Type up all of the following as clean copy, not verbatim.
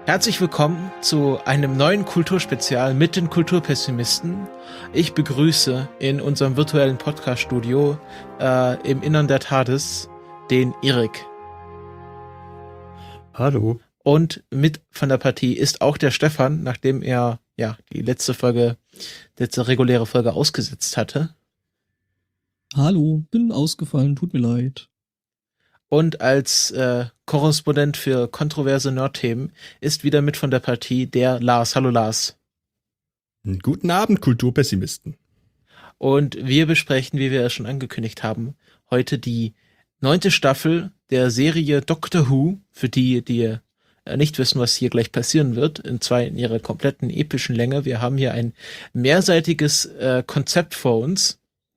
Herzlich willkommen zu einem neuen Kulturspezial mit den Kulturpessimisten. Ich begrüße in unserem virtuellen Podcast-Studio im Innern der TARDIS den Erik. Hallo. Und mit von der Partie ist auch der Stefan, nachdem er die letzte reguläre Folge ausgesetzt hatte. Hallo, bin ausgefallen, tut mir leid. Und als Korrespondent für kontroverse Nerd-Themen ist wieder mit von der Partie der Lars. Hallo Lars. Guten Abend, Kulturpessimisten. Und wir besprechen, wie wir es schon angekündigt haben, heute die 9. Staffel der Serie Doctor Who, für die nicht wissen, was hier gleich passieren wird, in ihrer kompletten epischen Länge. Wir haben hier ein mehrseitiges Konzept vor uns.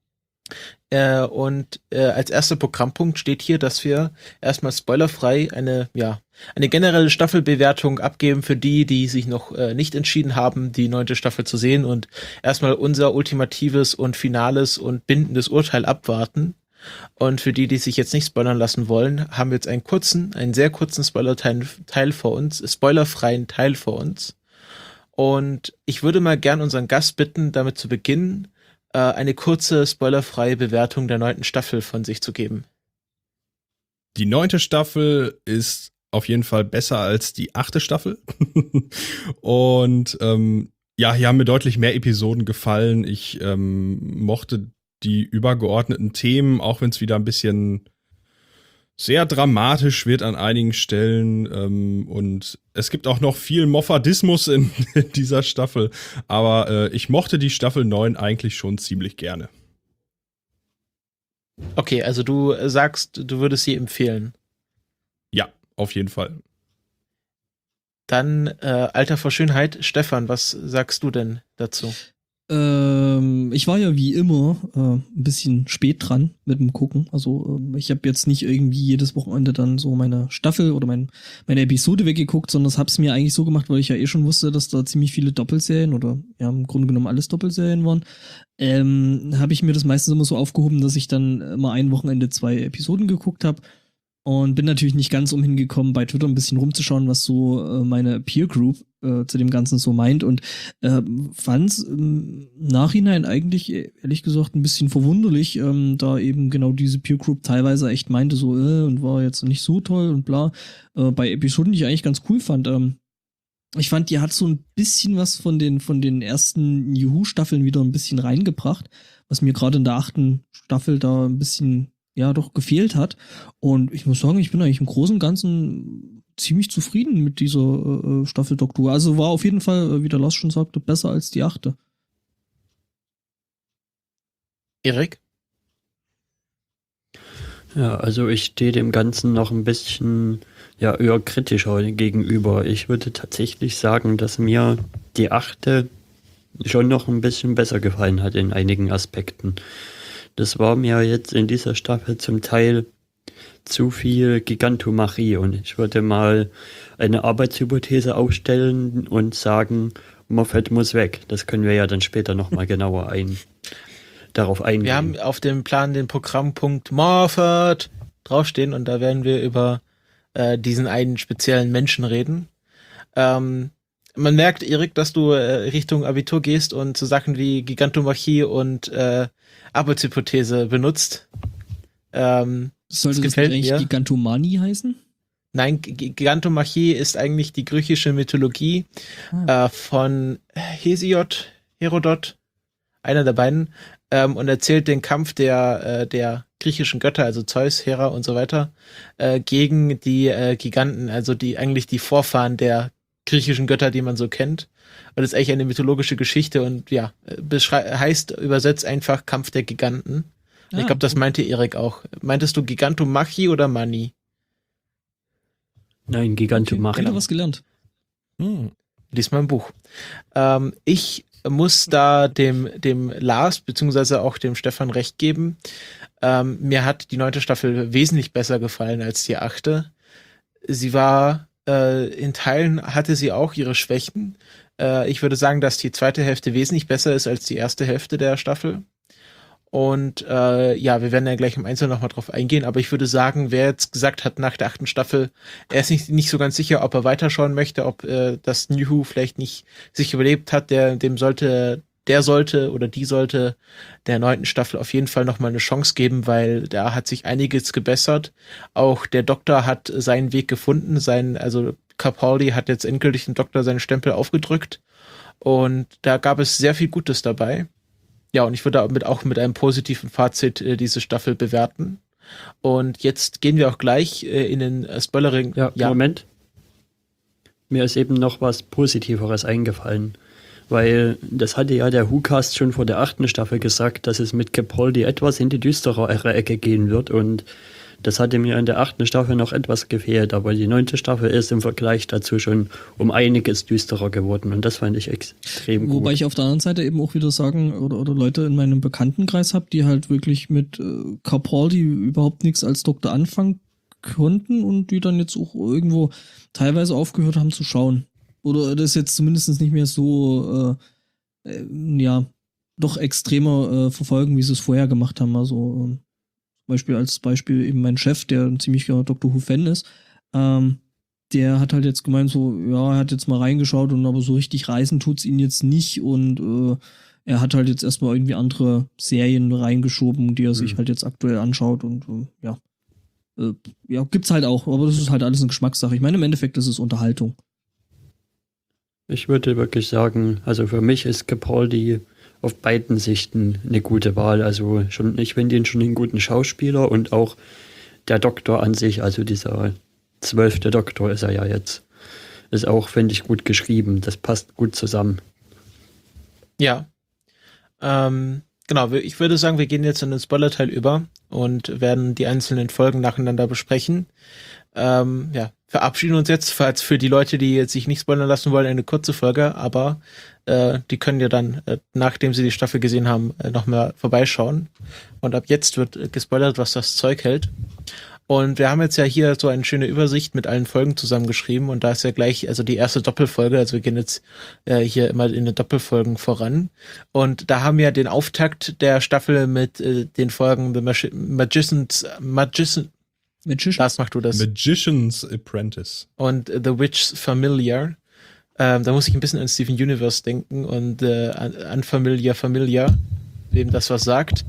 Und als erster Programmpunkt steht hier, dass wir erstmal spoilerfrei eine generelle Staffelbewertung abgeben für die sich noch nicht entschieden haben, die 9. Staffel zu sehen und erstmal unser ultimatives und finales und bindendes Urteil abwarten. Und für die sich jetzt nicht spoilern lassen wollen, haben wir jetzt einen sehr kurzen Spoilerfreien Teil vor uns. Und ich würde mal gern unseren Gast bitten, damit zu beginnen, eine kurze, spoilerfreie Bewertung der 9. Staffel von sich zu geben. Die 9. Staffel ist auf jeden Fall besser als die 8. Staffel. Und hier haben mir deutlich mehr Episoden gefallen. Ich mochte die übergeordneten Themen, auch wenn es wieder ein bisschen sehr dramatisch wird an einigen Stellen, und es gibt auch noch viel Moffadismus in dieser Staffel, aber ich mochte die Staffel 9 eigentlich schon ziemlich gerne. Okay, also du sagst, du würdest sie empfehlen. Ja, auf jeden Fall. Dann, Alter vor Schönheit, Stefan, was sagst du denn dazu? Ich war ja wie immer ein bisschen spät dran mit dem Gucken. Also ich habe jetzt nicht irgendwie jedes Wochenende dann so meine Staffel oder meine Episode weggeguckt, sondern das hab's mir eigentlich so gemacht, weil ich ja schon wusste, dass da ziemlich viele Doppelserien oder ja im Grunde genommen alles Doppelserien waren. Habe ich mir das meistens immer so aufgehoben, dass ich dann immer ein Wochenende 2 Episoden geguckt habe. Und bin natürlich nicht ganz umhin gekommen, bei Twitter ein bisschen rumzuschauen, was so meine Peer Group zu dem Ganzen so meint. Und fand's im Nachhinein eigentlich, ehrlich gesagt, ein bisschen verwunderlich, da eben genau diese Peer Group teilweise echt meinte, so, und war jetzt nicht so toll und bla. Bei Episoden, die ich eigentlich ganz cool fand. Ich fand, die hat so ein bisschen was von den ersten New Who-Staffeln wieder ein bisschen reingebracht, was mir gerade in der 8. Staffel da ein bisschen doch gefehlt hat. Und ich muss sagen, ich bin eigentlich im Großen und Ganzen ziemlich zufrieden mit dieser Staffel Doctor Who. Also war auf jeden Fall, wie der Lars schon sagte, besser als die 8. Erik? Ja, also ich stehe dem Ganzen noch ein bisschen eher kritischer gegenüber. Ich würde tatsächlich sagen, dass mir die 8. schon noch ein bisschen besser gefallen hat in einigen Aspekten. Das war mir jetzt in dieser Staffel zum Teil zu viel Gigantomachie, und ich würde mal eine Arbeitshypothese aufstellen und sagen, Moffat muss weg. Das können wir ja dann später nochmal genauer darauf eingehen. Wir haben auf dem Plan den Programmpunkt Moffat draufstehen und da werden wir über diesen einen speziellen Menschen reden. Man merkt, Erik, dass du Richtung Abitur gehst und so Sachen wie Gigantomachie und Arbeitshypothese benutzt. Sollte das eigentlich Gigantomanie heißen? Nein, Gigantomachie ist eigentlich die griechische Mythologie von Herodot, einer der beiden, und erzählt den Kampf der griechischen Götter, also Zeus, Hera und so weiter, gegen die Giganten, also eigentlich die Vorfahren der griechischen Götter, die man so kennt. Und das ist eigentlich eine mythologische Geschichte und heißt übersetzt einfach Kampf der Giganten. Und ich glaube, das meinte Erik auch. Meintest du Gigantomachie oder Mani? Nein, Gigantomachie. Ich habe was gelernt. Lies mal ein Buch. Ich muss da dem Lars beziehungsweise auch dem Stefan recht geben. Mir hat die 9. Staffel wesentlich besser gefallen als die 8. Sie war in Teilen hatte sie auch ihre Schwächen. Ich würde sagen, dass die zweite Hälfte wesentlich besser ist als die erste Hälfte der Staffel. Und ja, wir werden ja gleich im Einzelnen nochmal drauf eingehen, aber ich würde sagen, wer jetzt gesagt hat nach der 8. Staffel, er ist nicht so ganz sicher, ob er weiterschauen möchte, ob das New Who vielleicht nicht sich überlebt hat, der sollte oder die sollte der 9. Staffel auf jeden Fall nochmal eine Chance geben, weil da hat sich einiges gebessert. Auch der Doktor hat seinen Weg gefunden, also Capaldi hat jetzt endgültig dem Doktor seinen Stempel aufgedrückt und da gab es sehr viel Gutes dabei. Ja, und ich würde auch mit einem positiven Fazit diese Staffel bewerten. Und jetzt gehen wir auch gleich in den Spoilering. Ja, Moment. Mir ist eben noch was Positiveres eingefallen. Weil das hatte ja der WhoCast schon vor der 8. Staffel gesagt, dass es mit Capaldi etwas in die düsterere Ecke gehen wird. Und das hatte mir in der 8. Staffel noch etwas gefehlt. Aber die 9. Staffel ist im Vergleich dazu schon um einiges düsterer geworden. Und das fand ich extrem gut. Wobei ich auf der anderen Seite eben auch wieder sagen, oder Leute in meinem Bekanntenkreis habe, die halt wirklich mit Capaldi überhaupt nichts als Doktor anfangen konnten und die dann jetzt auch irgendwo teilweise aufgehört haben zu schauen. Oder das jetzt zumindest nicht mehr so, ja, doch extremer verfolgen, wie sie es vorher gemacht haben. Also als Beispiel eben mein Chef, der ein ziemlicher Doctor Who-Fan ist, der hat halt jetzt gemeint, so, ja, er hat jetzt mal reingeschaut und aber so richtig reißen tut's ihn jetzt nicht und er hat halt jetzt erstmal irgendwie andere Serien reingeschoben, die er sich halt jetzt aktuell anschaut und ja, gibt's halt auch, aber das ist halt alles eine Geschmackssache. Ich meine, im Endeffekt ist es Unterhaltung. Ich würde wirklich sagen, also für mich ist Capaldi auf beiden Sichten eine gute Wahl. Also ich finde ihn schon einen guten Schauspieler und auch der Doktor an sich, also dieser 12. Doktor ist er ja jetzt, ist auch, finde ich, gut geschrieben. Das passt gut zusammen. Ja. Genau, ich würde sagen, wir gehen jetzt in den Spoiler-Teil über und werden die einzelnen Folgen nacheinander besprechen. Verabschieden uns jetzt, falls für die Leute, die jetzt sich nicht spoilern lassen wollen, eine kurze Folge, aber die können ja dann, nachdem sie die Staffel gesehen haben, noch mal vorbeischauen. Und ab jetzt wird gespoilert, was das Zeug hält. Und wir haben jetzt ja hier so eine schöne Übersicht mit allen Folgen zusammengeschrieben und da ist ja gleich, also die erste Doppelfolge, also wir gehen jetzt hier immer in den Doppelfolgen voran. Und da haben wir den Auftakt der Staffel mit den Folgen The Magician. Lars, mach du das. Magician's Apprentice. Und The Witch's Familiar. Da muss ich ein bisschen an Steven Universe denken und Unfamiliar, wem das was sagt.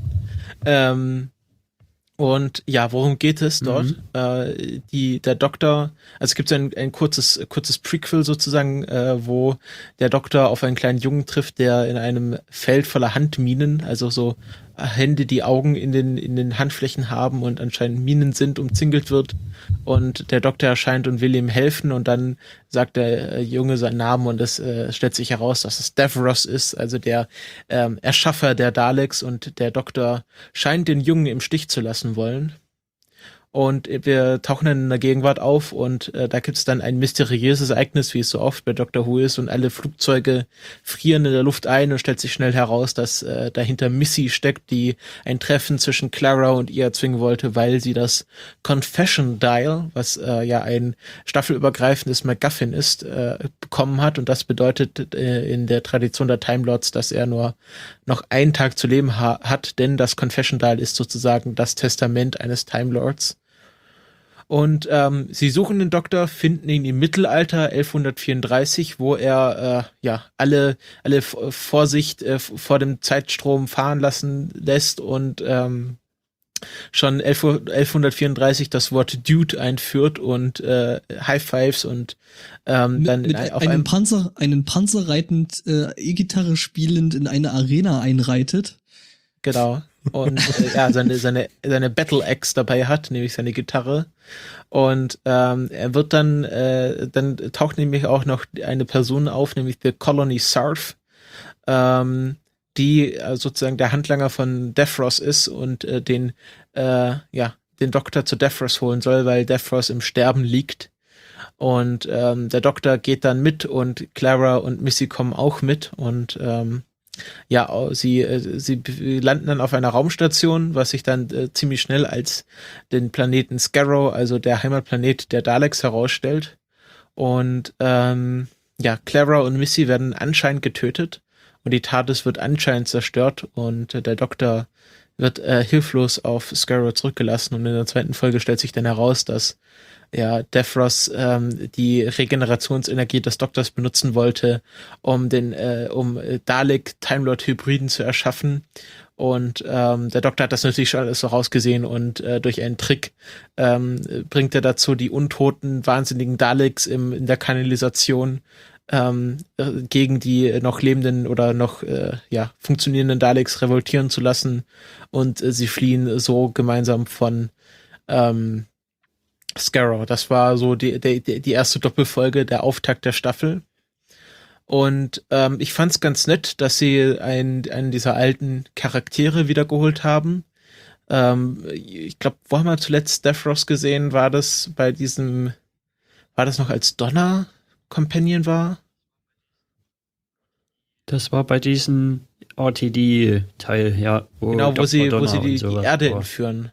Und ja, worum geht es dort? Der Doktor, also es gibt so ein kurzes Prequel sozusagen, wo der Doktor auf einen kleinen Jungen trifft, der in einem Feld voller Handminen, also so Hände, die Augen in den Handflächen haben und anscheinend Minen sind, umzingelt wird. Und der Doktor erscheint und will ihm helfen und dann sagt der Junge seinen Namen und es stellt sich heraus, dass es Davros ist, also der Erschaffer der Daleks, und der Doktor scheint den Jungen im Stich zu lassen wollen. Und wir tauchen dann in der Gegenwart auf und da gibt es dann ein mysteriöses Ereignis, wie es so oft bei Doctor Who ist, und alle Flugzeuge frieren in der Luft ein und stellt sich schnell heraus, dass dahinter Missy steckt, die ein Treffen zwischen Clara und ihr erzwingen wollte, weil sie das Confession Dial, was ja ein staffelübergreifendes MacGuffin ist, bekommen hat. Und das bedeutet in der Tradition der Time Lords, dass er nur noch einen Tag zu leben hat, denn das Confession Dial ist sozusagen das Testament eines Time Lords. Und sie suchen den Doktor, finden ihn im Mittelalter 1134, wo er alle Vorsicht vor dem Zeitstrom fahren lassen lässt und schon 1134 das Wort Dude einführt und High Fives und dann mit einen Panzer reitend, E-Gitarre spielend in eine Arena einreitet. Genau. Und seine Battle Axe dabei hat, nämlich seine Gitarre. Und er wird dann taucht nämlich auch noch eine Person auf, nämlich The Colony Sarf, die sozusagen der Handlanger von Davros ist und den Doktor zu Davros holen soll, weil Davros im Sterben liegt. Und der Doktor geht dann mit und Clara und Missy kommen auch mit und sie landen dann auf einer Raumstation, was sich dann ziemlich schnell als den Planeten Scarrow, also der Heimatplanet der Daleks, herausstellt. Und Clara und Missy werden anscheinend getötet und die TARDIS wird anscheinend zerstört und der Doktor wird hilflos auf Scarrow zurückgelassen und in der zweiten Folge stellt sich dann heraus, dass ja Davros die Regenerationsenergie des Doktors benutzen wollte, um Dalek-Time-Lord-Hybriden zu erschaffen. Und der Doktor hat das natürlich schon alles so rausgesehen und durch einen Trick bringt er dazu, die untoten, wahnsinnigen Daleks in der Kanalisation gegen die noch lebenden oder noch funktionierenden Daleks revoltieren zu lassen. Und sie fliehen so gemeinsam von Scarrow. Das war so die erste Doppelfolge, der Auftakt der Staffel. Und ich fand's ganz nett, dass sie einen dieser alten Charaktere wiedergeholt haben. Ich glaube, wo haben wir zuletzt Davros gesehen? War das noch als Donna Companion war? Das war bei diesem RTD-Teil, ja. Genau, wo sie die Erde war. entführen.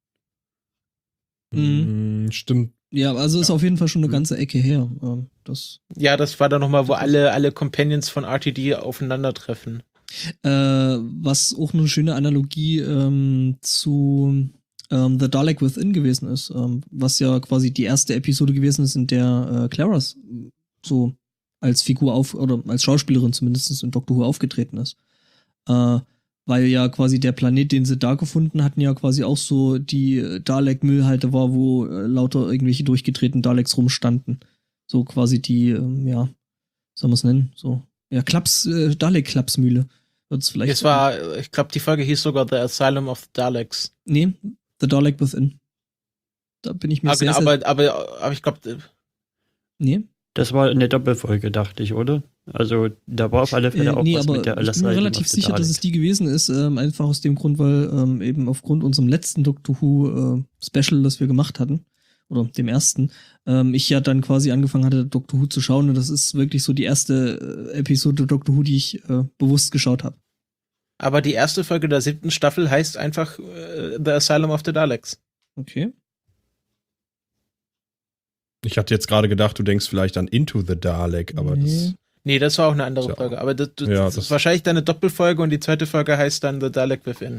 Stimmt. Ja, also ist auf jeden Fall schon eine ganze Ecke her. Das war dann nochmal, wo alle Companions von RTD aufeinandertreffen. Was auch eine schöne Analogie zu The Dalek Within gewesen ist, was ja quasi die erste Episode gewesen ist, in der Clara so als Figur oder als Schauspielerin zumindest in Doctor Who aufgetreten ist. Weil ja quasi der Planet, den sie da gefunden hatten, ja quasi auch so die Dalek-Müllhalde war, wo lauter irgendwelche durchgedrehten Daleks rumstanden. So quasi die, soll man es nennen? So, ja, Dalek-Klapsmühle. Wird's vielleicht. Ich glaube, die Folge hieß sogar The Asylum of the Daleks. Nee, The Dalek Within. Da bin ich mir sehr aber ich glaube. Nee. Das war eine Doppelfolge, dachte ich, oder? Also da war auf alle Fälle auch was mit der Ich bin mir relativ sicher, dass es die gewesen ist, einfach aus dem Grund, weil eben aufgrund unserem letzten Doctor Who Special, das wir gemacht hatten, oder dem ersten, ich ja dann quasi angefangen hatte, Doctor Who zu schauen, und das ist wirklich so die erste Episode Doctor Who, die ich bewusst geschaut habe. Aber die erste Folge der 7. Staffel heißt einfach The Asylum of the Daleks. Okay. Ich hatte jetzt gerade gedacht, du denkst vielleicht an Into the Dalek, aber Nee, das war auch eine andere Folge. Aber das ist wahrscheinlich dann eine Doppelfolge und die zweite Folge heißt dann The Dalek Within.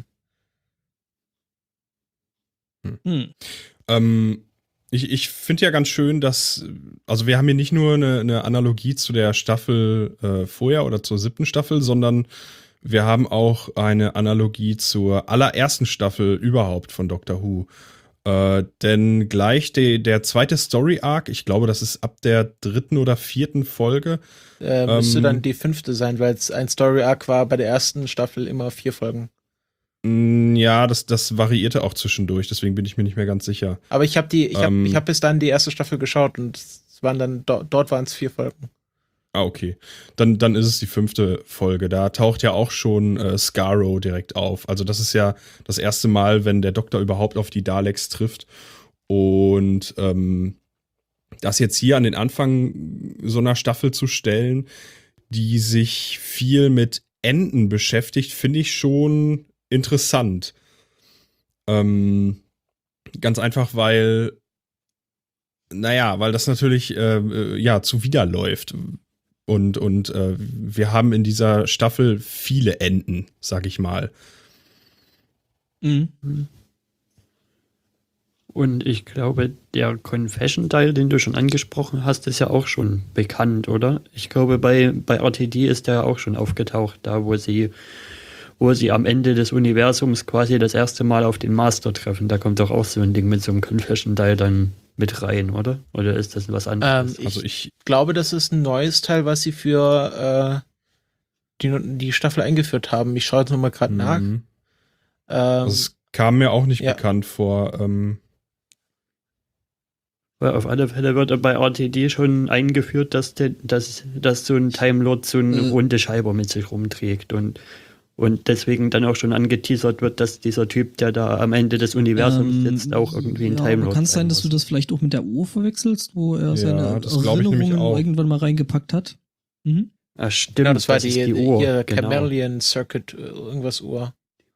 Ich finde ja ganz schön, dass, also wir haben hier nicht nur eine Analogie zu der Staffel vorher oder zur 7. Staffel, sondern wir haben auch eine Analogie zur allerersten Staffel überhaupt von Doctor Who. Denn gleich der zweite Story-Arc, ich glaube, das ist ab der 3. oder 4. Folge. Müsste dann die 5. sein, weil es ein Story-Arc war bei der ersten Staffel immer 4 Folgen. Ja, das variierte auch zwischendurch, deswegen bin ich mir nicht mehr ganz sicher. Aber ich habe bis dann die erste Staffel geschaut und es waren dann dort waren es 4 Folgen. Ah, okay. Dann ist es die 5. Folge. Da taucht ja auch schon Scarrow direkt auf. Also das ist ja das erste Mal, wenn der Doktor überhaupt auf die Daleks trifft. Und das jetzt hier an den Anfang so einer Staffel zu stellen, die sich viel mit Enden beschäftigt, finde ich schon interessant. Ganz einfach, weil das natürlich zuwiderläuft. Und wir haben in dieser Staffel viele Enden, sag ich mal. Mhm. Und ich glaube, der Confession-Teil, den du schon angesprochen hast, ist ja auch schon bekannt, oder? Ich glaube, bei RTD ist der auch schon aufgetaucht, da wo sie am Ende des Universums quasi das erste Mal auf den Master treffen. Da kommt doch auch so ein Ding mit so einem Confession-Teil dann mit rein, oder? Oder ist das was anderes? Ich glaube, das ist ein neues Teil, was sie für die Staffel eingeführt haben. Ich schaue jetzt nochmal gerade nach. Das kam mir auch nicht bekannt vor. Weil auf alle Fälle wird bei RTD schon eingeführt, dass so ein Time Lord so eine runde Scheibe mit sich rumträgt und deswegen dann auch schon angeteasert wird, dass dieser Typ, der da am Ende des Universums sitzt, auch irgendwie ein Time Lord kann es sein, dass du das vielleicht auch mit der Uhr verwechselst, wo er seine Erinnerungen irgendwann mal reingepackt hat? Mhm. Ah, stimmt. Genau, das war die Uhr. Hier, genau. Chameleon Circuit, irgendwas Uhr.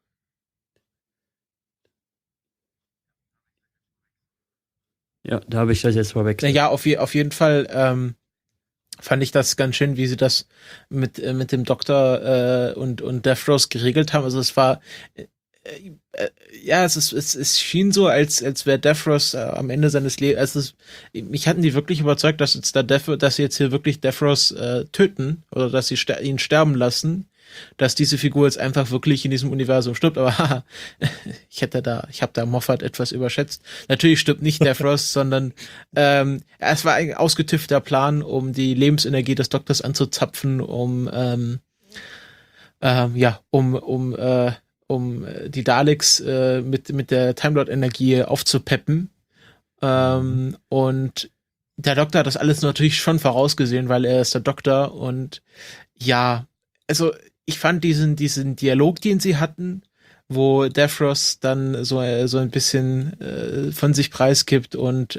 Ja, da habe ich das jetzt verwechselt. Ja, auf jeden Fall fand ich das ganz schön, wie sie das mit dem Doktor und Davros geregelt haben. Also es war ja, es schien so, als wäre Davros am Ende seines Lebens, mich hatten die wirklich überzeugt, dass dass sie jetzt hier wirklich Davros töten oder dass sie ihn sterben lassen, dass diese Figur jetzt einfach wirklich in diesem Universum stirbt, aber haha, ich habe da Moffat etwas überschätzt. Natürlich stirbt nicht Davros, sondern es war ein ausgetüfteter Plan, um die Lebensenergie des Doktors anzuzapfen, um die Daleks mit der Time Lord Energie aufzupeppen. Und der Doktor hat das alles natürlich schon vorausgesehen, weil er ist der Doktor. Und ja, also ich fand diesen Dialog, den sie hatten, wo Davros dann so ein bisschen von sich preisgibt und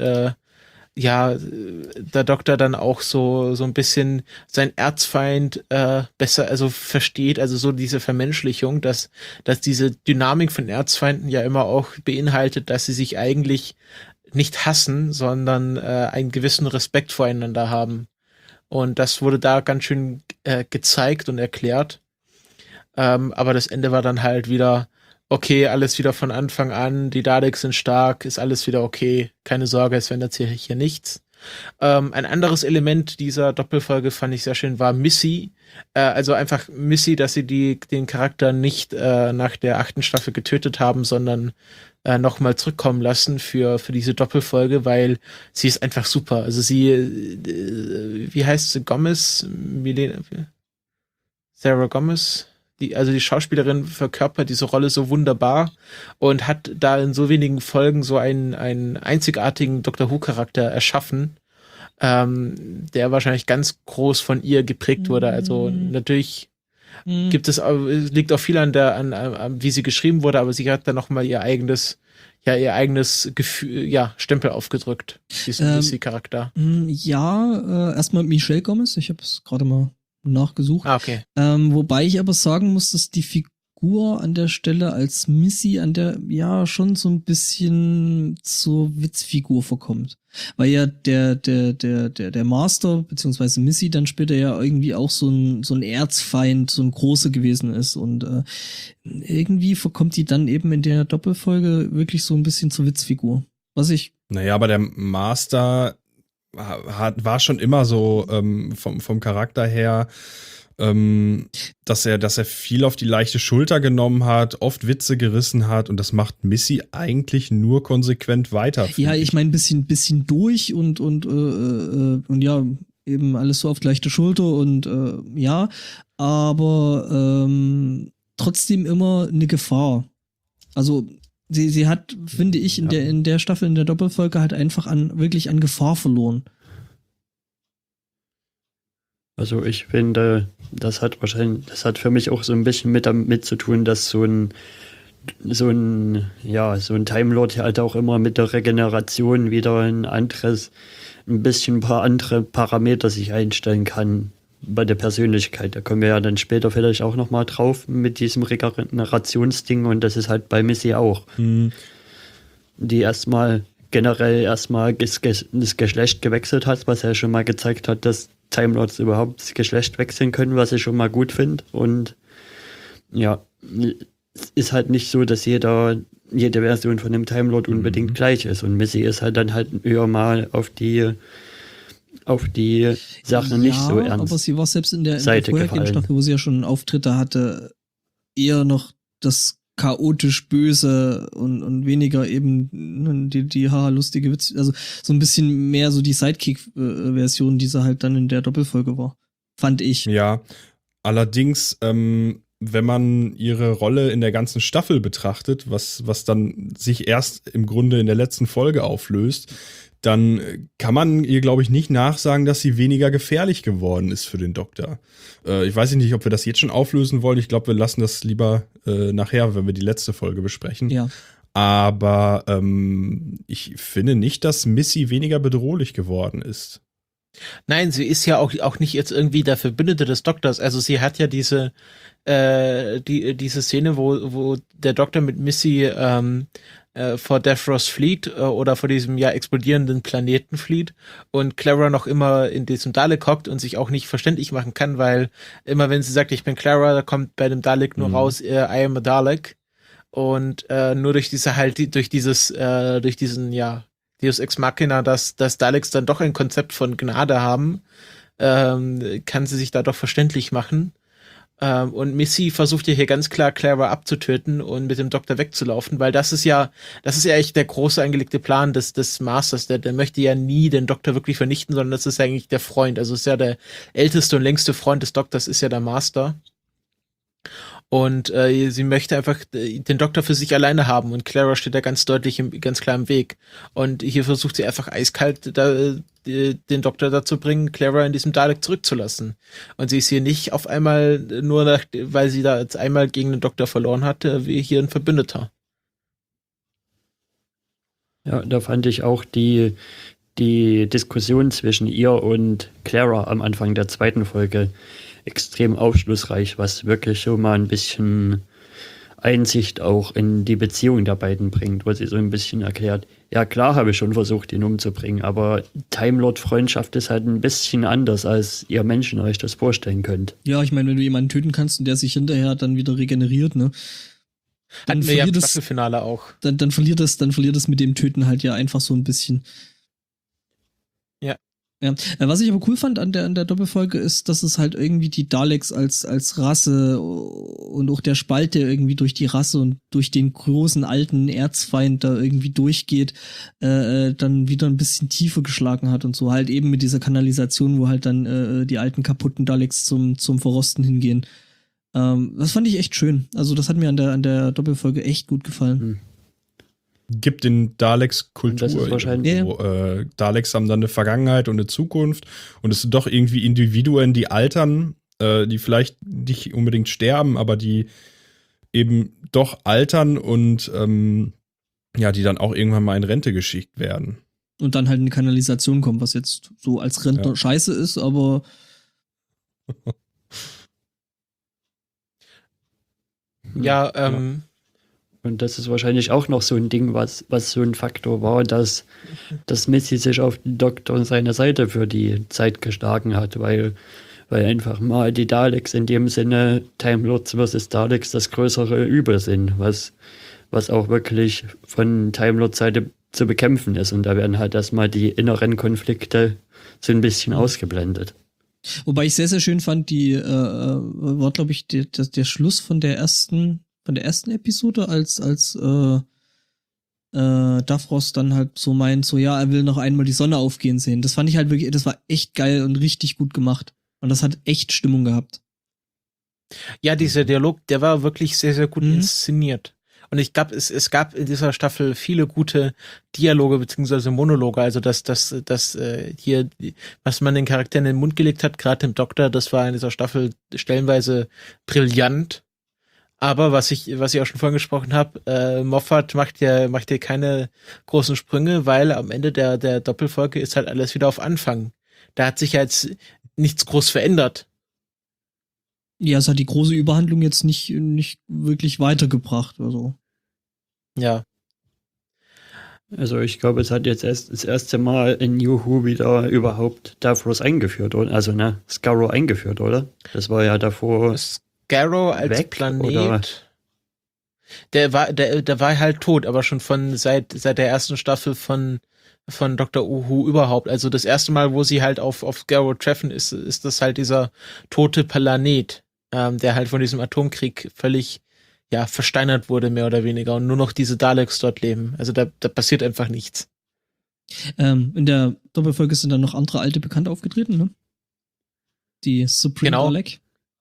der Doktor dann auch so ein bisschen sein Erzfeind besser, also versteht, also so diese Vermenschlichung, dass diese Dynamik von Erzfeinden ja immer auch beinhaltet, dass sie sich eigentlich nicht hassen, sondern einen gewissen Respekt voreinander haben. Und das wurde da ganz schön gezeigt und erklärt. Aber das Ende war dann halt wieder okay, alles wieder von Anfang an, die Daleks sind stark, ist alles wieder okay, keine Sorge, es verändert sich hier nichts. Ein anderes Element dieser Doppelfolge fand ich sehr schön, war Missy. Also einfach Missy, dass sie den Charakter nicht nach der 8. Staffel getötet haben, sondern nochmal zurückkommen lassen für diese Doppelfolge, weil sie ist einfach super. Also sie, wie heißt sie, Gomez? Sarah Gomez? Die Schauspielerin verkörpert diese Rolle so wunderbar und hat da in so wenigen Folgen so einen einzigartigen Doctor Who-Charakter erschaffen, der wahrscheinlich ganz groß von ihr geprägt wurde. Also natürlich liegt auch viel an wie sie geschrieben wurde, aber sie hat dann nochmal ihr eigenes Gefühl, Stempel aufgedrückt, diesen Charakter. Erstmal Michelle Gomez, ich habe es gerade mal nachgesucht. Okay. Wobei ich aber sagen muss, dass die Figur an der Stelle als Missy schon so ein bisschen zur Witzfigur verkommt. Weil ja der Master, beziehungsweise Missy dann später ja irgendwie auch so ein Erzfeind, so ein großer gewesen ist. Und irgendwie verkommt die dann eben in der Doppelfolge wirklich so ein bisschen zur Witzfigur. Naja, aber der Master war schon immer so vom Charakter her, dass er viel auf die leichte Schulter genommen hat, oft Witze gerissen hat und das macht Missy eigentlich nur konsequent weiter. Ja, ich meine ein bisschen durch und ja, eben alles so auf die leichte Schulter und aber trotzdem immer eine Gefahr. Also Sie hat, finde ich, in der Staffel, in der Doppelfolge halt einfach wirklich an Gefahr verloren. Also ich finde, das hat für mich auch so ein bisschen damit zu tun, dass so ein Time Lord halt auch immer mit der Regeneration wieder ein paar andere Parameter sich einstellen kann bei der Persönlichkeit. Da kommen wir ja dann später vielleicht auch nochmal drauf mit diesem Regenerationsding und das ist halt bei Missy auch. Die generell erstmal das Geschlecht gewechselt hat, was er schon mal gezeigt hat, dass Time Lords überhaupt das Geschlecht wechseln können, was ich schon mal gut finde. Und ja, es ist halt nicht so, dass jede Version von dem Time Lord unbedingt gleich ist. Und Missy ist halt dann halt eher mal auf die Sache nicht so ernst. Aber sie war selbst in der vorherigen Staffel, wo sie ja schon Auftritte hatte, eher noch das chaotisch Böse und weniger eben die lustige Witze, also so ein bisschen mehr so die Sidekick-Version, die sie halt dann in der Doppelfolge war, fand ich. Ja, allerdings, wenn man ihre Rolle in der ganzen Staffel betrachtet, was dann sich erst im Grunde in der letzten Folge auflöst, dann kann man ihr, glaube ich, nicht nachsagen, dass sie weniger gefährlich geworden ist für den Doktor. Ich weiß nicht, ob wir das jetzt schon auflösen wollen. Ich glaube, wir lassen das lieber nachher, wenn wir die letzte Folge besprechen. Ja. Aber ich finde nicht, dass Missy weniger bedrohlich geworden ist. Nein, sie ist ja auch nicht jetzt irgendwie der Verbündete des Doktors. Also sie hat ja diese Szene, wo der Doktor mit Missy vor Davros flieht oder vor diesem explodierenden Planeten flieht und Clara noch immer in diesem Dalek hockt und sich auch nicht verständlich machen kann, weil immer wenn sie sagt, ich bin Clara, da kommt bei dem Dalek nur raus, I am a Dalek. Und nur durch diesen Deus Ex Machina, dass Daleks dann doch ein Konzept von Gnade haben, kann sie sich da doch verständlich machen. Und Missy versucht ja hier ganz klar Clara abzutöten und mit dem Doktor wegzulaufen, weil das ist ja echt der große angelegte Plan des Masters. Der möchte ja nie den Doktor wirklich vernichten, sondern das ist ja eigentlich der Freund. Also ist ja der älteste und längste Freund des Doktors ist ja der Master. Und sie möchte einfach den Doktor für sich alleine haben und Clara steht da ganz deutlich ganz klar im Weg. Und hier versucht sie einfach eiskalt den Doktor dazu bringen, Clara in diesem Dalek zurückzulassen. Und sie ist hier nicht auf einmal weil sie da jetzt einmal gegen den Doktor verloren hatte, wie hier ein Verbündeter. Ja, da fand ich auch die Diskussion zwischen ihr und Clara am Anfang der zweiten Folge extrem aufschlussreich, was wirklich so mal ein bisschen Einsicht auch in die Beziehung der beiden bringt, wo sie so ein bisschen erklärt, ja klar habe ich schon versucht, ihn umzubringen, aber Time Lord-Freundschaft ist halt ein bisschen anders, als ihr Menschen euch das vorstellen könnt. Ja, ich meine, wenn du jemanden töten kannst und der sich hinterher dann wieder regeneriert, ne? Hatten wir ja im Staffelfinale auch. Dann verliert das mit dem Töten halt ja einfach so ein bisschen. Ja, was ich aber cool fand an der Doppelfolge ist, dass es halt irgendwie die Daleks als Rasse und auch der Spalt, der irgendwie durch die Rasse und durch den großen alten Erzfeind da irgendwie durchgeht, dann wieder ein bisschen tiefer geschlagen hat und so halt eben mit dieser Kanalisation, wo halt dann die alten kaputten Daleks zum Verrosten hingehen. Das fand ich echt schön. Also das hat mir an der Doppelfolge echt gut gefallen. Gibt den Daleks Kultur. Das ist wahrscheinlich Daleks haben dann eine Vergangenheit und eine Zukunft und es sind doch irgendwie Individuen, die altern, die vielleicht nicht unbedingt sterben, aber die eben doch altern und die dann auch irgendwann mal in Rente geschickt werden. Und dann halt in eine Kanalisation kommen, was jetzt so als Rentner scheiße ist, aber und das ist wahrscheinlich auch noch so ein Ding, was so ein Faktor war, dass Missy sich auf den Doktor und seine Seite für die Zeit geschlagen hat, weil einfach mal die Daleks in dem Sinne Time Lords vs. Daleks das größere Übel sind, was auch wirklich von Time Lords Seite zu bekämpfen ist. Und da werden halt erstmal die inneren Konflikte so ein bisschen ausgeblendet. Wobei ich sehr, sehr schön fand, war, glaube ich, der Schluss von der ersten Episode, als Davros dann halt so meint, so ja, er will noch einmal die Sonne aufgehen sehen. Das fand ich halt wirklich, das war echt geil und richtig gut gemacht. Und das hat echt Stimmung gehabt. Ja, dieser Dialog, der war wirklich sehr, sehr gut inszeniert. Und ich glaube, es gab in dieser Staffel viele gute Dialoge beziehungsweise Monologe. Also das hier, was man den Charakteren in den Mund gelegt hat, gerade dem Doktor, das war in dieser Staffel stellenweise brillant. Aber was ich auch schon vorhin gesprochen habe, Moffat macht ja keine großen Sprünge, weil am Ende der Doppelfolge ist halt alles wieder auf Anfang. Da hat sich ja jetzt nichts groß verändert. Ja, es hat die große Überhandlung jetzt nicht wirklich weitergebracht. Also. Ja. Also ich glaube, es hat jetzt erst das erste Mal in New Who wieder überhaupt Davros eingeführt, oder? Also Skaro eingeführt, oder? Das war ja davor Skaro als weg, Planet. oder? Der war halt tot, aber schon seit der ersten Staffel von Dr. Who überhaupt. Also das erste Mal, wo sie halt auf Skaro treffen, ist das halt dieser tote Planet, der halt von diesem Atomkrieg völlig versteinert wurde, mehr oder weniger, und nur noch diese Daleks dort leben. Also da passiert einfach nichts. In der Doppelfolge sind dann noch andere alte Bekannte aufgetreten, ne? Die Supreme Dalek.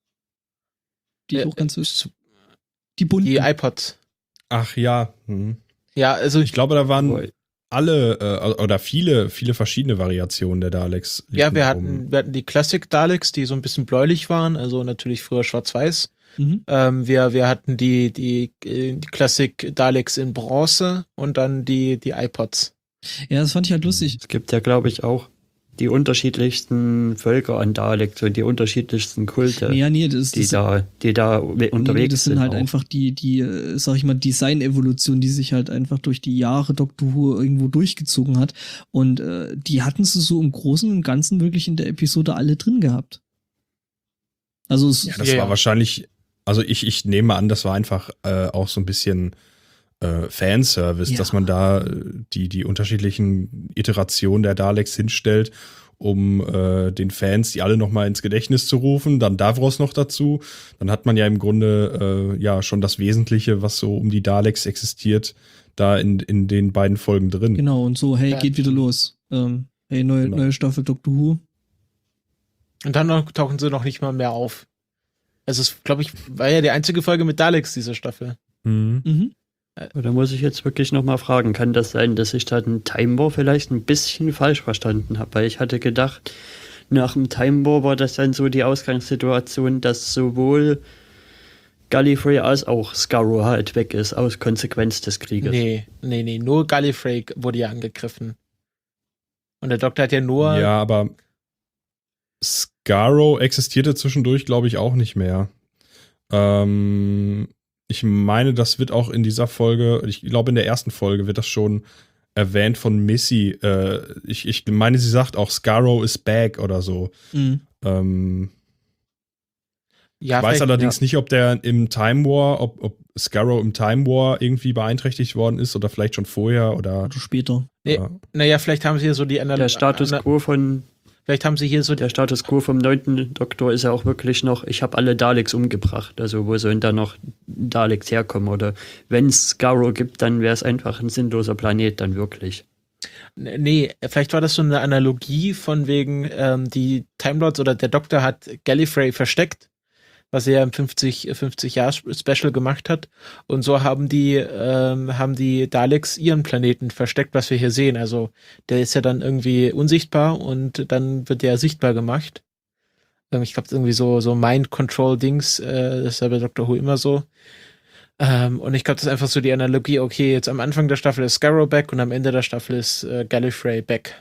Die auch ganz die bunten. Die iPods. Ach ja. Ja, also ich glaube, da waren alle oder viele verschiedene Variationen der Daleks. Ja, wir hatten die Classic Daleks, die so ein bisschen bläulich waren, also natürlich früher schwarz-weiß. Wir hatten die Classic Daleks in Bronze und dann die iPods. Ja, das fand ich halt lustig. Es gibt ja, glaube ich, auch die unterschiedlichsten Völker an Daleks und die unterschiedlichsten Kulte, die da unterwegs das sind halt auch einfach die sag ich mal, Design-Evolution, die sich halt einfach durch die Jahre Doctor Who irgendwo durchgezogen hat. Und die hatten sie so im Großen und Ganzen wirklich in der Episode alle drin gehabt. Also das war wahrscheinlich Also ich nehme an, das war einfach auch so ein bisschen Fanservice, Ja. dass man da die unterschiedlichen Iterationen der Daleks hinstellt, um den Fans die alle nochmal ins Gedächtnis zu rufen. Dann Davros noch dazu. Dann hat man ja im Grunde ja schon das Wesentliche, was so um die Daleks existiert, da in den beiden Folgen drin. Genau, und so, hey, Ja. geht wieder los. Hey, neue Staffel Doctor Who. Und dann tauchen sie noch nicht mal mehr auf. Also es, glaube ich, war ja die einzige Folge mit Daleks dieser Staffel. Mhm. Mhm. Da muss ich jetzt wirklich nochmal fragen, kann das sein, dass ich da den Time War vielleicht ein bisschen falsch verstanden habe? Weil ich hatte gedacht, nach dem Time War war das dann so die Ausgangssituation, dass sowohl Gallifrey als auch Skaro halt weg ist, aus Konsequenz des Krieges. Nee, nur Gallifrey wurde ja angegriffen. Und der Doktor hat ja nur... Ja, aber Skaro existierte zwischendurch, glaube ich, auch nicht mehr. Ich meine, das wird auch in dieser Folge, ich glaube, in der ersten Folge wird das schon erwähnt von Missy. Ich meine, sie sagt auch, Skaro is back oder so. Mhm. ja, Ich weiß vielleicht- allerdings nicht, ob der im Time War, ob Skaro im Time War irgendwie beeinträchtigt worden ist oder vielleicht schon vorher oder. Oder später. Nee, naja, vielleicht haben sie hier so die Der Status Quo vom 9. Doktor ist ja auch wirklich noch, ich habe alle Daleks umgebracht. Also wo sollen da noch Daleks herkommen? Oder wenn es Skaro gibt, dann wäre es einfach ein sinnloser Planet dann wirklich. Nee, vielleicht war das so eine Analogie von wegen, die Time Lords oder der Doktor hat Gallifrey versteckt, was er im 50-Jahr-Special gemacht hat. Und so haben die Daleks ihren Planeten versteckt, was wir hier sehen. Also der ist ja dann irgendwie unsichtbar und dann wird der sichtbar gemacht. Ich glaube, irgendwie so Mind-Control-Dings, das ist ja bei Doctor Who immer so. Und ich glaube, das ist einfach so die Analogie, okay, jetzt am Anfang der Staffel ist Skaro back und am Ende der Staffel ist Gallifrey back.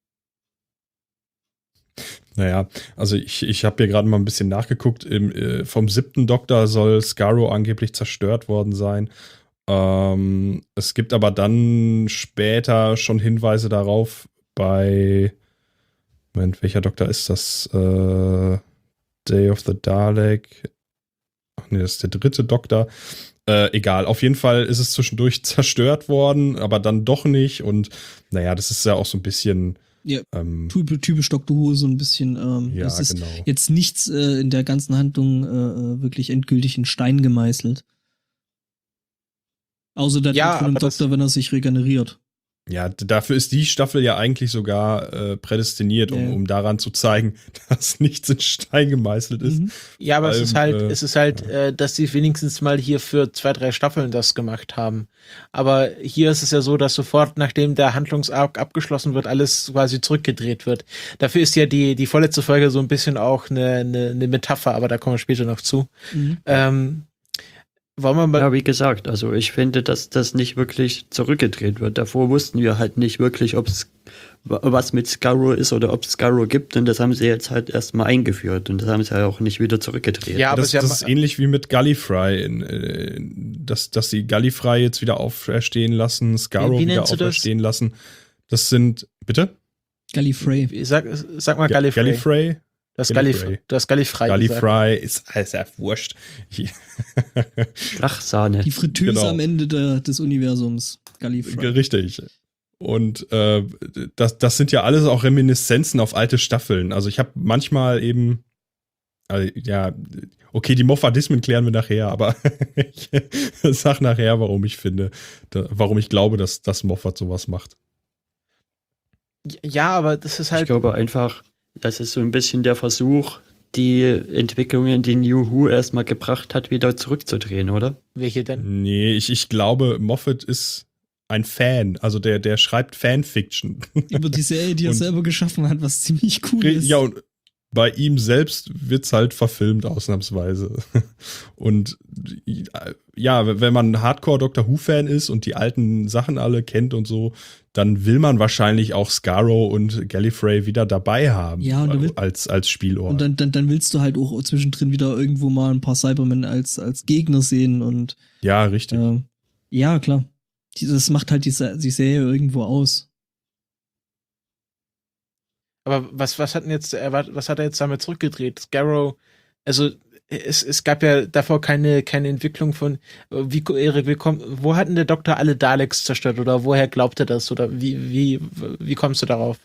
Naja, also ich habe hier gerade mal ein bisschen nachgeguckt. Vom 7. Doktor soll Skaro angeblich zerstört worden sein. Es gibt aber dann später schon Hinweise darauf bei, Moment, welcher Doktor ist das? Day of the Dalek. Ach nee, das ist der 3. Doktor. Egal, auf jeden Fall ist es zwischendurch zerstört worden, aber dann doch nicht. Und naja, das ist ja auch so ein bisschen Ja, typisch Doctor Who, so ein bisschen. ja, es ist genau. jetzt nichts in der ganzen Handlung wirklich endgültig in Stein gemeißelt. Außer der Ja, Tod von dem aber das- Doktor, wenn er sich regeneriert. Ja, dafür ist die Staffel ja eigentlich sogar prädestiniert, Ja. um daran zu zeigen, dass nichts in Stein gemeißelt ist. Mhm. Ja, aber Vor es allem, ist halt, dass sie wenigstens mal hier für 2, 3 Staffeln das gemacht haben. Aber hier ist es ja so, dass sofort, nachdem der Handlungsarc abgeschlossen wird, alles quasi zurückgedreht wird. Dafür ist ja die vorletzte Folge so ein bisschen auch eine Metapher, aber da kommen wir später noch zu. Mhm. Wollen wir mal, Ja, wie gesagt, also ich finde, dass das nicht wirklich zurückgedreht wird. Davor wussten wir halt nicht wirklich, ob es was mit Skaro ist oder ob es Skaro gibt, und das haben sie jetzt halt erstmal eingeführt und das haben sie ja auch nicht wieder zurückgedreht. Ja, aber Das, sie haben- das ist ähnlich wie mit Gallifrey, dass sie Gallifrey jetzt wieder auferstehen lassen, Skaro Wie wieder nennst du das? auferstehen lassen. Das sind, bitte? Gallifrey. sag mal Gallifrey. Gallifrey? Das Gallifrey. Gallifrey. Gallifrey ist ja wurscht. Flachsahne. Die Fritteuse Genau. am Ende des Universums. Gallifrey. Richtig. Und das sind ja alles auch Reminiszenzen auf alte Staffeln. Also ich habe manchmal eben, ja, okay, die Moffadismen klären wir nachher, aber ich sag nachher, warum ich glaube, dass Moffat sowas macht. Ja, aber das ist Ich halt, glaube einfach, das ist so ein bisschen der Versuch, die Entwicklungen, die New Who erstmal gebracht hat, wieder zurückzudrehen, oder? welche denn? Nee, ich glaube, Moffat ist ein Fan. Also der schreibt Fanfiction. Über die Serie, die er Und- selber geschaffen hat, was ziemlich cool ist. Ja, und bei ihm selbst wird's halt verfilmt, ausnahmsweise. Und ja, wenn man Hardcore Doctor Who-Fan ist und die alten Sachen alle kennt und so, dann will man wahrscheinlich auch Skaro und Gallifrey wieder dabei haben, Ja, und du will- als Spielort. Und dann willst du halt auch zwischendrin wieder irgendwo mal ein paar Cybermen als Gegner sehen und ja, richtig. ja, klar. Das macht halt die Serie irgendwo aus. Aber was hat er jetzt damit zurückgedreht? Skaro, also es gab ja davor keine Entwicklung von, Erik, wo hat denn der Doktor alle Daleks zerstört oder woher glaubt er das oder wie kommst du darauf?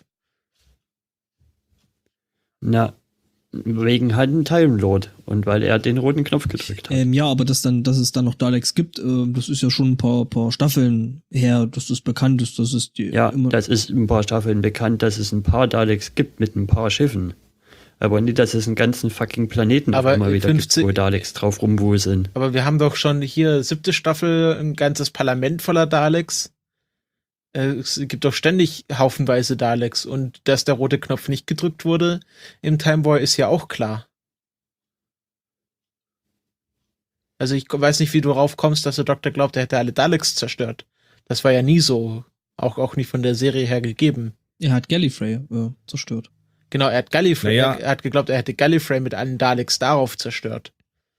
Na, wegen halt einem Time Lord und weil er den roten Knopf gedrückt hat. Ja, aber dass es dann noch Daleks gibt, das ist ja schon ein paar Staffeln her, dass das bekannt ist, dass es die Ja, das ist ein paar Staffeln bekannt, dass es ein paar Daleks gibt mit ein paar Schiffen. Aber nicht, dass es einen ganzen fucking Planeten Aber auf einmal wieder 50 gibt, wo Daleks drauf rumwuseln. Aber wir haben doch schon hier 7. Staffel ein ganzes Parlament voller Daleks. Es gibt doch ständig haufenweise Daleks und dass der rote Knopf nicht gedrückt wurde im Time War ist ja auch klar. Also ich weiß nicht, wie du darauf kommst, dass der Doktor glaubt, er hätte alle Daleks zerstört. Das war ja nie so. Auch nicht von der Serie her gegeben. Er hat Gallifrey zerstört. Genau, er hat Gallifrey, Naja. er hat geglaubt, er hätte Gallifrey mit allen Daleks darauf zerstört.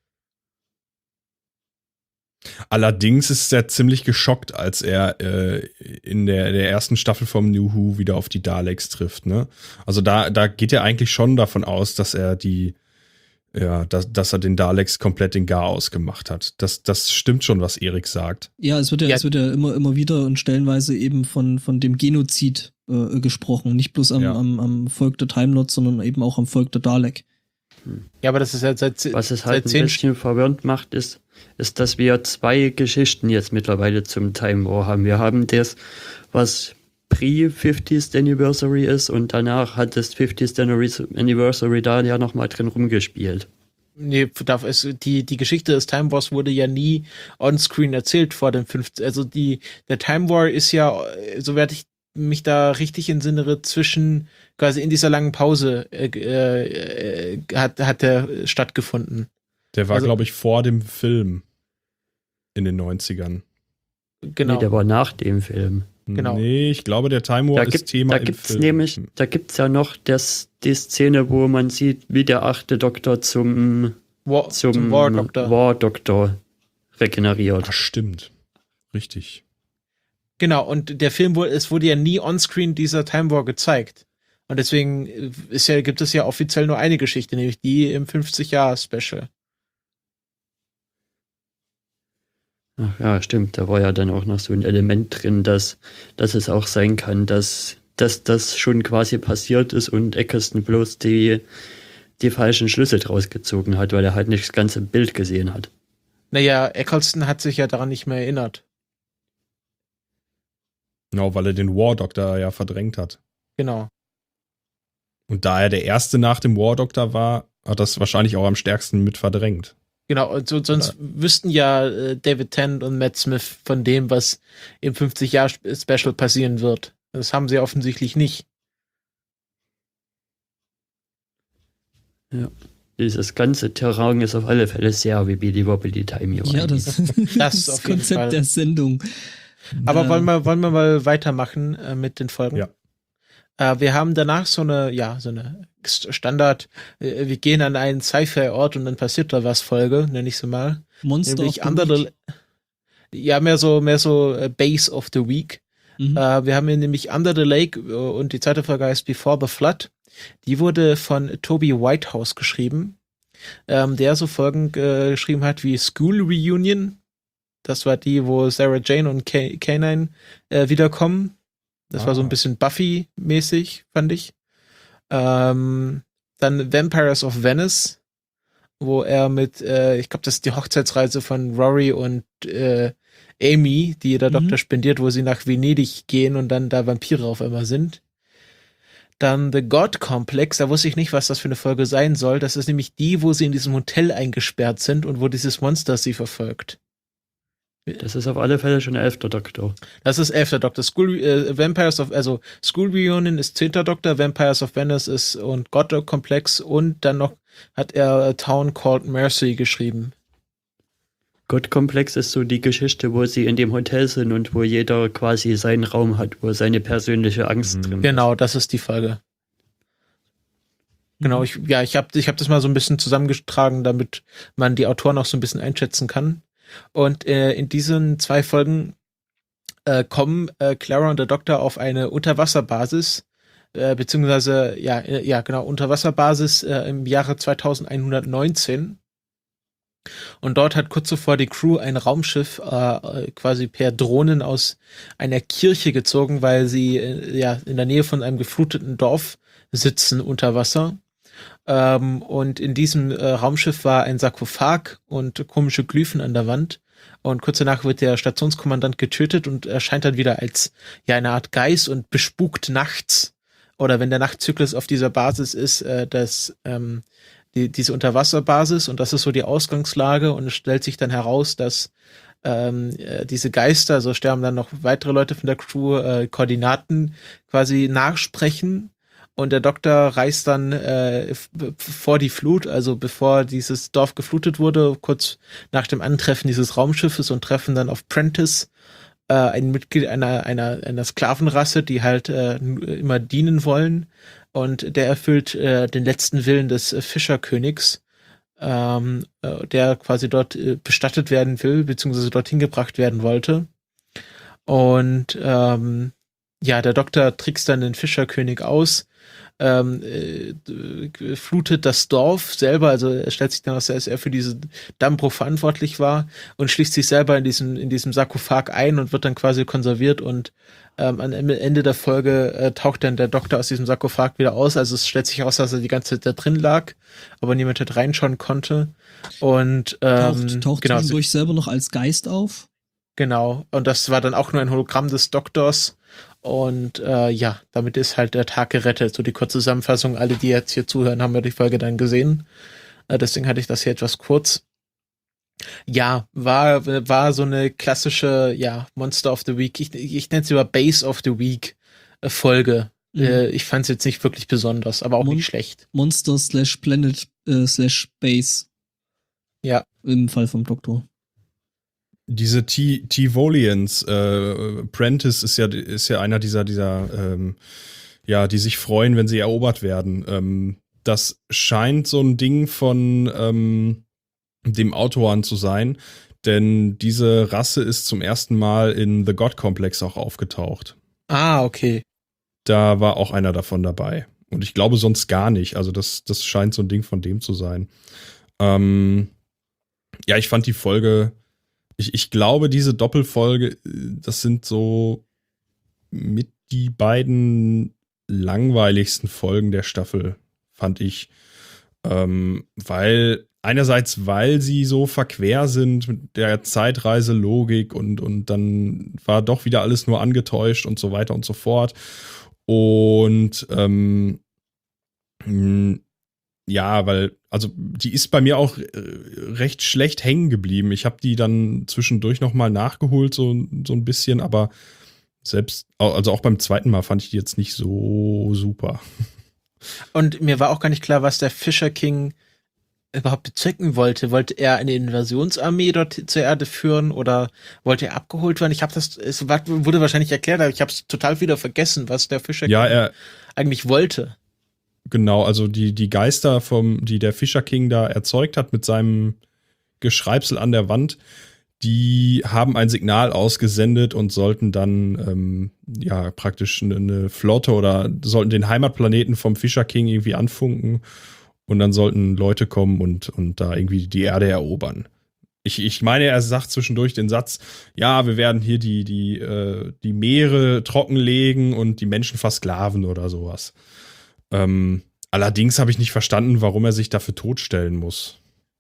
Allerdings ist er ziemlich geschockt, als er in der ersten Staffel vom New Who wieder auf die Daleks trifft, ne? Also da geht er eigentlich schon davon aus, dass er dass er den Daleks komplett den Garaus gemacht hat. Das stimmt schon, was Erik sagt. Ja, es wird ja immer wieder und stellenweise eben von dem Genozid gesprochen. Nicht bloß am Volk der Time Lords, sondern eben auch am Volk der Dalek. Ja, aber das ist ja Was es halt ein bisschen verwirrend macht, ist, dass wir 2 Geschichten jetzt mittlerweile zum Time War haben. Wir haben das, was Pre-50th Anniversary ist und danach hat das 50th Anniversary da ja nochmal drin rumgespielt. Nee, die Geschichte des Time Wars wurde ja nie on-screen erzählt vor dem 50. Also der Time War ist ja, soweit ich mich da richtig entsinnere, zwischen quasi in dieser langen Pause hat der stattgefunden. Der war, Also- glaube ich, vor dem Film in den 90ern. Genau. Nee, der war nach dem Film. Genau. Nee, ich glaube, der Time War ist Thema im Film. Da gibt's ja noch die Szene, wo man sieht, wie der 8. Doktor zum War Doctor. War Doctor regeneriert. Ach, stimmt. Richtig. Genau, und der Film wurde ja nie on-screen dieser Time War gezeigt. Und deswegen gibt es ja offiziell nur eine Geschichte, nämlich die im 50-Jahr-Special. Ach ja, stimmt. Da war ja dann auch noch so ein Element drin, dass es auch sein kann, dass das schon quasi passiert ist und Eccleston bloß die falschen Schlüsse draus gezogen hat, weil er halt nicht das ganze Bild gesehen hat. Naja, Eccleston hat sich ja daran nicht mehr erinnert. Genau, weil er den War Doctor ja verdrängt hat. Genau. Und da er der Erste nach dem War Doctor war, hat das wahrscheinlich auch am stärksten mit verdrängt. Genau, und sonst wüssten ja David Tennant und Matt Smith von dem, was im 50-Jahr-Special passieren wird. Das haben sie offensichtlich nicht. Ja. Dieses ganze Terrain ist auf alle Fälle sehr wie Billy Wobbly Time hier. Ja, das ist Das auf das jeden Konzept Fall. der Sendung. Aber wollen wir mal weitermachen mit den Folgen? Ja. Wir haben danach so eine Standard, wir gehen an einen Sci-Fi-Ort und dann passiert da was Folge, nenne ich sie mal. Monster Nämlich of the Week. Ja, mehr so Base of the Week. Mhm. Wir haben hier nämlich Under the Lake und die zweite Folge heißt Before the Flood. Die wurde von Toby Whitehouse geschrieben, der so Folgen geschrieben hat wie School Reunion. Das war die, wo Sarah Jane und K9 wiederkommen. Das war so ein bisschen Buffy-mäßig, fand ich. Dann Vampires of Venice, wo er mit, ich glaube, das ist die Hochzeitsreise von Rory und Amy, die der Doktor spendiert, wo sie nach Venedig gehen und dann da Vampire auf einmal sind. Dann The God Complex, da wusste ich nicht, was das für eine Folge sein soll. Das ist nämlich die, wo sie in diesem Hotel eingesperrt sind und wo dieses Monster sie verfolgt. Das ist auf alle Fälle schon der 11. Doktor. Das ist 11. Doktor. School Reunion ist 10. Doktor, Vampires of Venice ist und God Complex und dann noch hat er A Town Called Mercy geschrieben. Gottkomplex ist so die Geschichte, wo sie in dem Hotel sind und wo jeder quasi seinen Raum hat, wo seine persönliche Angst drin ist. Genau, das ist die Folge. Genau, ich hab das mal so ein bisschen zusammengetragen, damit man die Autoren auch so ein bisschen einschätzen kann. Und in diesen 2 Folgen kommen Clara und der Doktor auf eine Unterwasserbasis, beziehungsweise, genau, Unterwasserbasis im Jahre 2119. Und dort hat kurz zuvor die Crew ein Raumschiff quasi per Drohnen aus einer Kirche gezogen, weil sie in der Nähe von einem gefluteten Dorf sitzen unter Wasser. Und in diesem Raumschiff war ein Sarkophag und komische Glyphen an der Wand. Und kurz danach wird der Stationskommandant getötet und erscheint dann wieder als eine Art Geist und bespukt nachts. Oder wenn der Nachtzyklus auf dieser Basis ist, diese Unterwasserbasis, und das ist so die Ausgangslage, und es stellt sich dann heraus, dass diese Geister, so sterben dann noch weitere Leute von der Crew, Koordinaten quasi nachsprechen. Und der Doktor reist dann vor die Flut, also bevor dieses Dorf geflutet wurde, kurz nach dem Antreffen dieses Raumschiffes, und treffen dann auf Prentice, ein Mitglied einer Sklavenrasse, die halt immer dienen wollen. Und der erfüllt den letzten Willen des Fischerkönigs, der quasi dort bestattet werden will, beziehungsweise dorthin gebracht werden wollte. Und der Doktor trickst dann den Fischerkönig aus, flutet das Dorf selber, also er stellt sich dann aus, dass er für diesen Dammbruch verantwortlich war, und schließt sich selber in diesem Sarkophag ein und wird dann quasi konserviert, und am Ende der Folge taucht dann der Doktor aus diesem Sarkophag wieder aus. Also es stellt sich heraus, dass er die ganze Zeit da drin lag, aber niemand halt reinschauen konnte. Und taucht genau, zwischendurch selber noch als Geist auf. Genau, und das war dann auch nur ein Hologramm des Doktors. Und damit ist halt der Tag gerettet. So die kurze Zusammenfassung. Alle, die jetzt hier zuhören, haben ja die Folge dann gesehen. Deswegen hatte ich das hier etwas kurz. Ja, war so eine klassische, Monster of the Week. Ich nenne es über Base of the Week Folge. Ich fand es jetzt nicht wirklich besonders, aber auch nicht schlecht. Monster / Planet / Base. Ja. Im Fall vom Doktor. Diese Tivolians, Prentice ist ja einer dieser die sich freuen, wenn sie erobert werden. Das scheint so ein Ding von dem Autoren zu sein, denn diese Rasse ist zum ersten Mal in The God Complex auch aufgetaucht. Ah, okay. Da war auch einer davon dabei. Und ich glaube sonst gar nicht. Also das scheint so ein Ding von dem zu sein. Ich fand die Folge, ich glaube, diese Doppelfolge, das sind so mit die beiden langweiligsten Folgen der Staffel, fand ich. Weil sie so verquer sind mit der Zeitreiselogik und dann war doch wieder alles nur angetäuscht und so weiter und so fort. Und die ist bei mir auch recht schlecht hängen geblieben. Ich habe die dann zwischendurch nochmal nachgeholt, so ein bisschen, aber auch beim zweiten Mal fand ich die jetzt nicht so super. Und mir war auch gar nicht klar, was der Fisher King überhaupt bezwecken wollte. Wollte er eine Invasionsarmee dort zur Erde führen oder wollte er abgeholt werden? Es wurde wahrscheinlich erklärt, aber ich habe es total wieder vergessen, was der Fisher King eigentlich wollte. Genau, also die Geister, die der Fisher King da erzeugt hat mit seinem Geschreibsel an der Wand, die haben ein Signal ausgesendet und sollten dann praktisch eine Flotte oder sollten den Heimatplaneten vom Fisher King irgendwie anfunken und dann sollten Leute kommen und da irgendwie die Erde erobern. Ich meine, er sagt zwischendurch den Satz, ja, wir werden hier die Meere trockenlegen und die Menschen versklaven oder sowas. Allerdings habe ich nicht verstanden, warum er sich dafür totstellen muss.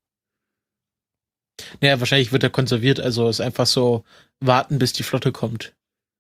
Naja, wahrscheinlich wird er konserviert, also ist einfach so warten, bis die Flotte kommt.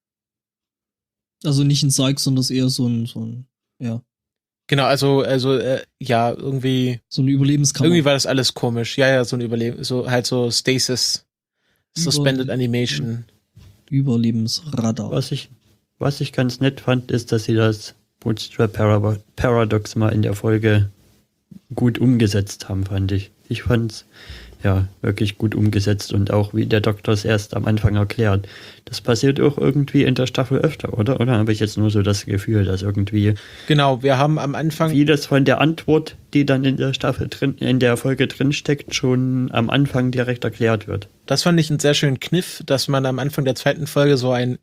Also nicht ein Sarg, sondern eher so ein ja. Genau, irgendwie. So eine Überlebenskammer. Irgendwie war das alles komisch. Ja, so ein so Stasis. Suspended Animation. Überlebensradar. Was ich ganz nett fand, ist, dass sie das Bootstrap Paradox mal in der Folge gut umgesetzt haben, fand ich. Ich fand's wirklich gut umgesetzt und auch wie der Doktor es erst am Anfang erklärt. Das passiert auch irgendwie in der Staffel öfter, oder? Oder habe ich jetzt nur so das Gefühl, dass irgendwie genau, wir haben am Anfang vieles von der Antwort, die dann in der in der Folge drinsteckt, schon am Anfang direkt erklärt wird. Das fand ich einen sehr schönen Kniff, dass man am Anfang der zweiten Folge so wie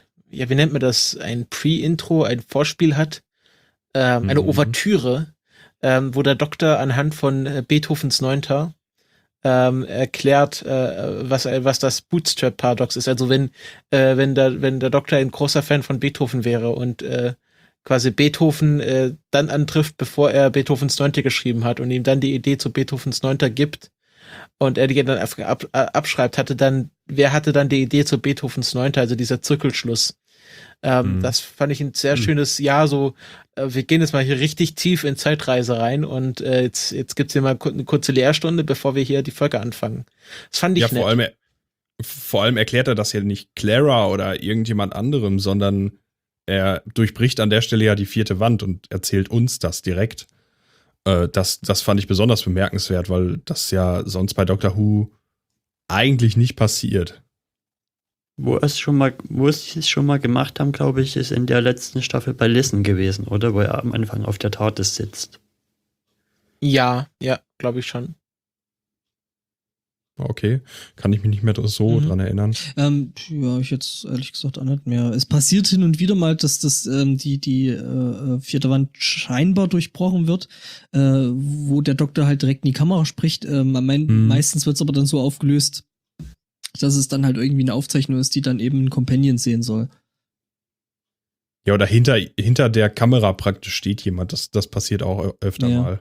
nennt man das, ein Pre-Intro, ein Vorspiel hat, eine Ouvertüre, wo der Doktor anhand von Beethovens Neunter erklärt, was das Bootstrap-Paradox ist. Also wenn der Doktor ein großer Fan von Beethoven wäre und quasi Beethoven dann antrifft, bevor er Beethovens Neunte geschrieben hat und ihm dann die Idee zu Beethovens Neunter gibt und er die dann abschreibt, wer hatte dann die Idee zu Beethovens Neunte, also dieser Zirkelschluss. Das fand ich ein sehr schönes Jahr, so wir gehen jetzt mal hier richtig tief in Zeitreise rein und jetzt gibt's hier mal eine kurze Lehrstunde, bevor wir hier die Folge anfangen. Das fand ich nett. Vor allem erklärt er das ja nicht Clara oder irgendjemand anderem, sondern er durchbricht an der Stelle ja die vierte Wand und erzählt uns das direkt. Das fand ich besonders bemerkenswert, weil das ja sonst bei Doctor Who eigentlich nicht passiert. Wo sie es schon mal gemacht haben, glaube ich, ist in der letzten Staffel bei Listen gewesen, oder? Wo er am Anfang auf der TARDIS sitzt. Ja, glaube ich schon. Okay, kann ich mich nicht mehr so dran erinnern. Ja, ich jetzt ehrlich gesagt auch nicht mehr. Es passiert hin und wieder mal, dass die vierte Wand scheinbar durchbrochen wird, wo der Doktor halt direkt in die Kamera spricht. Meistens wird es aber dann so aufgelöst, dass es dann halt irgendwie eine Aufzeichnung ist, die dann eben ein Companion sehen soll. Ja, oder hinter der Kamera praktisch steht jemand. Das passiert auch öfter mal.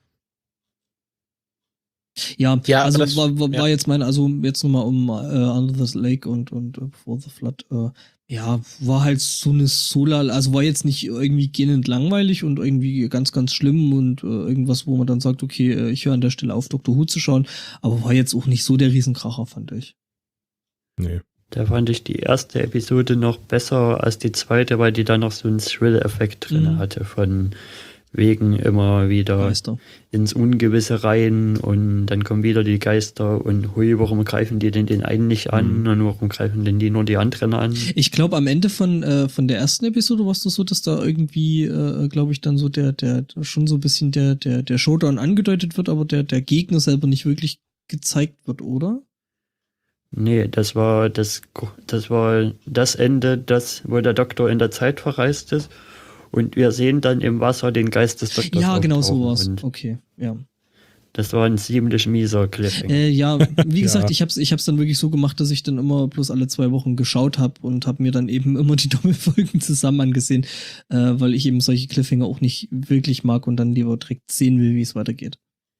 Ja, also war jetzt jetzt nochmal um Under the Lake und Before the Flood, war halt so eine also war jetzt nicht irgendwie gähnend langweilig und irgendwie ganz, ganz schlimm und irgendwas, wo man dann sagt, okay, ich höre an der Stelle auf, Doctor Who zu schauen, aber war jetzt auch nicht so der Riesenkracher, fand ich. Nee. Da fand ich die erste Episode noch besser als die zweite, weil die da noch so einen Thrill-Effekt drin hatte, von wegen immer wieder Geister ins Ungewisse rein und dann kommen wieder die Geister und hui, warum greifen die denn den einen nicht an und warum greifen denn die nur die anderen an? Ich glaube, am Ende von der ersten Episode war es so, dass da irgendwie, glaube ich, dann so der schon so ein bisschen der Showdown angedeutet wird, aber der Gegner selber nicht wirklich gezeigt wird, oder? Nee, das war das Ende, wo der Doktor in der Zeit verreist ist und wir sehen dann im Wasser den Geist des Doktors. Ja, genau so war's. Okay, ja. Das war ein ziemlich mieser Cliffhanger. Ja, wie gesagt, ich hab's dann wirklich so gemacht, dass ich dann immer bloß alle 2 Wochen geschaut habe und habe mir dann eben immer die Doppelfolgen zusammen angesehen, weil ich eben solche Cliffhanger auch nicht wirklich mag und dann lieber direkt sehen will, wie es weitergeht.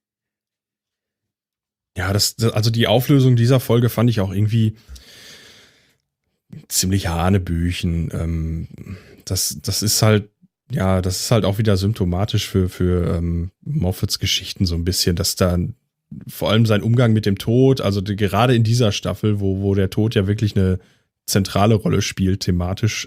Ja, also die Auflösung dieser Folge fand ich auch irgendwie ziemlich hanebüchen. Das ist halt auch wieder symptomatisch für Moffats Geschichten so ein bisschen, dass da vor allem sein Umgang mit dem Tod, also gerade in dieser Staffel, wo der Tod ja wirklich eine zentrale Rolle spielt thematisch,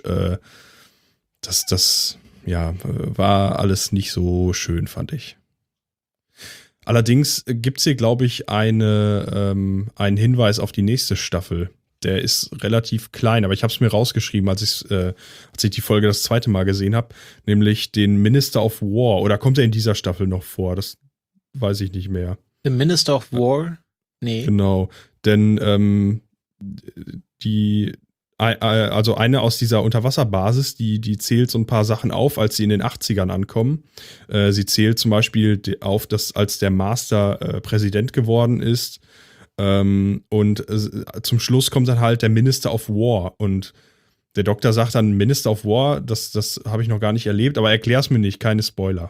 das war alles nicht so schön, fand ich. Allerdings gibt's hier, glaube ich, einen Hinweis auf die nächste Staffel. Der ist relativ klein, aber ich habe es mir rausgeschrieben, als ich die Folge das zweite Mal gesehen habe, nämlich den Minister of War. Oder kommt er in dieser Staffel noch vor? Das weiß ich nicht mehr. The Minister of War? Nee. Genau, denn also eine aus dieser Unterwasserbasis, die zählt so ein paar Sachen auf, als sie in den 80ern ankommen. Sie zählt zum Beispiel auf, dass als der Master Präsident geworden ist, und zum Schluss kommt dann halt der Minister of War und der Doktor sagt dann Minister of War, das habe ich noch gar nicht erlebt, aber erklär's mir nicht, keine Spoiler.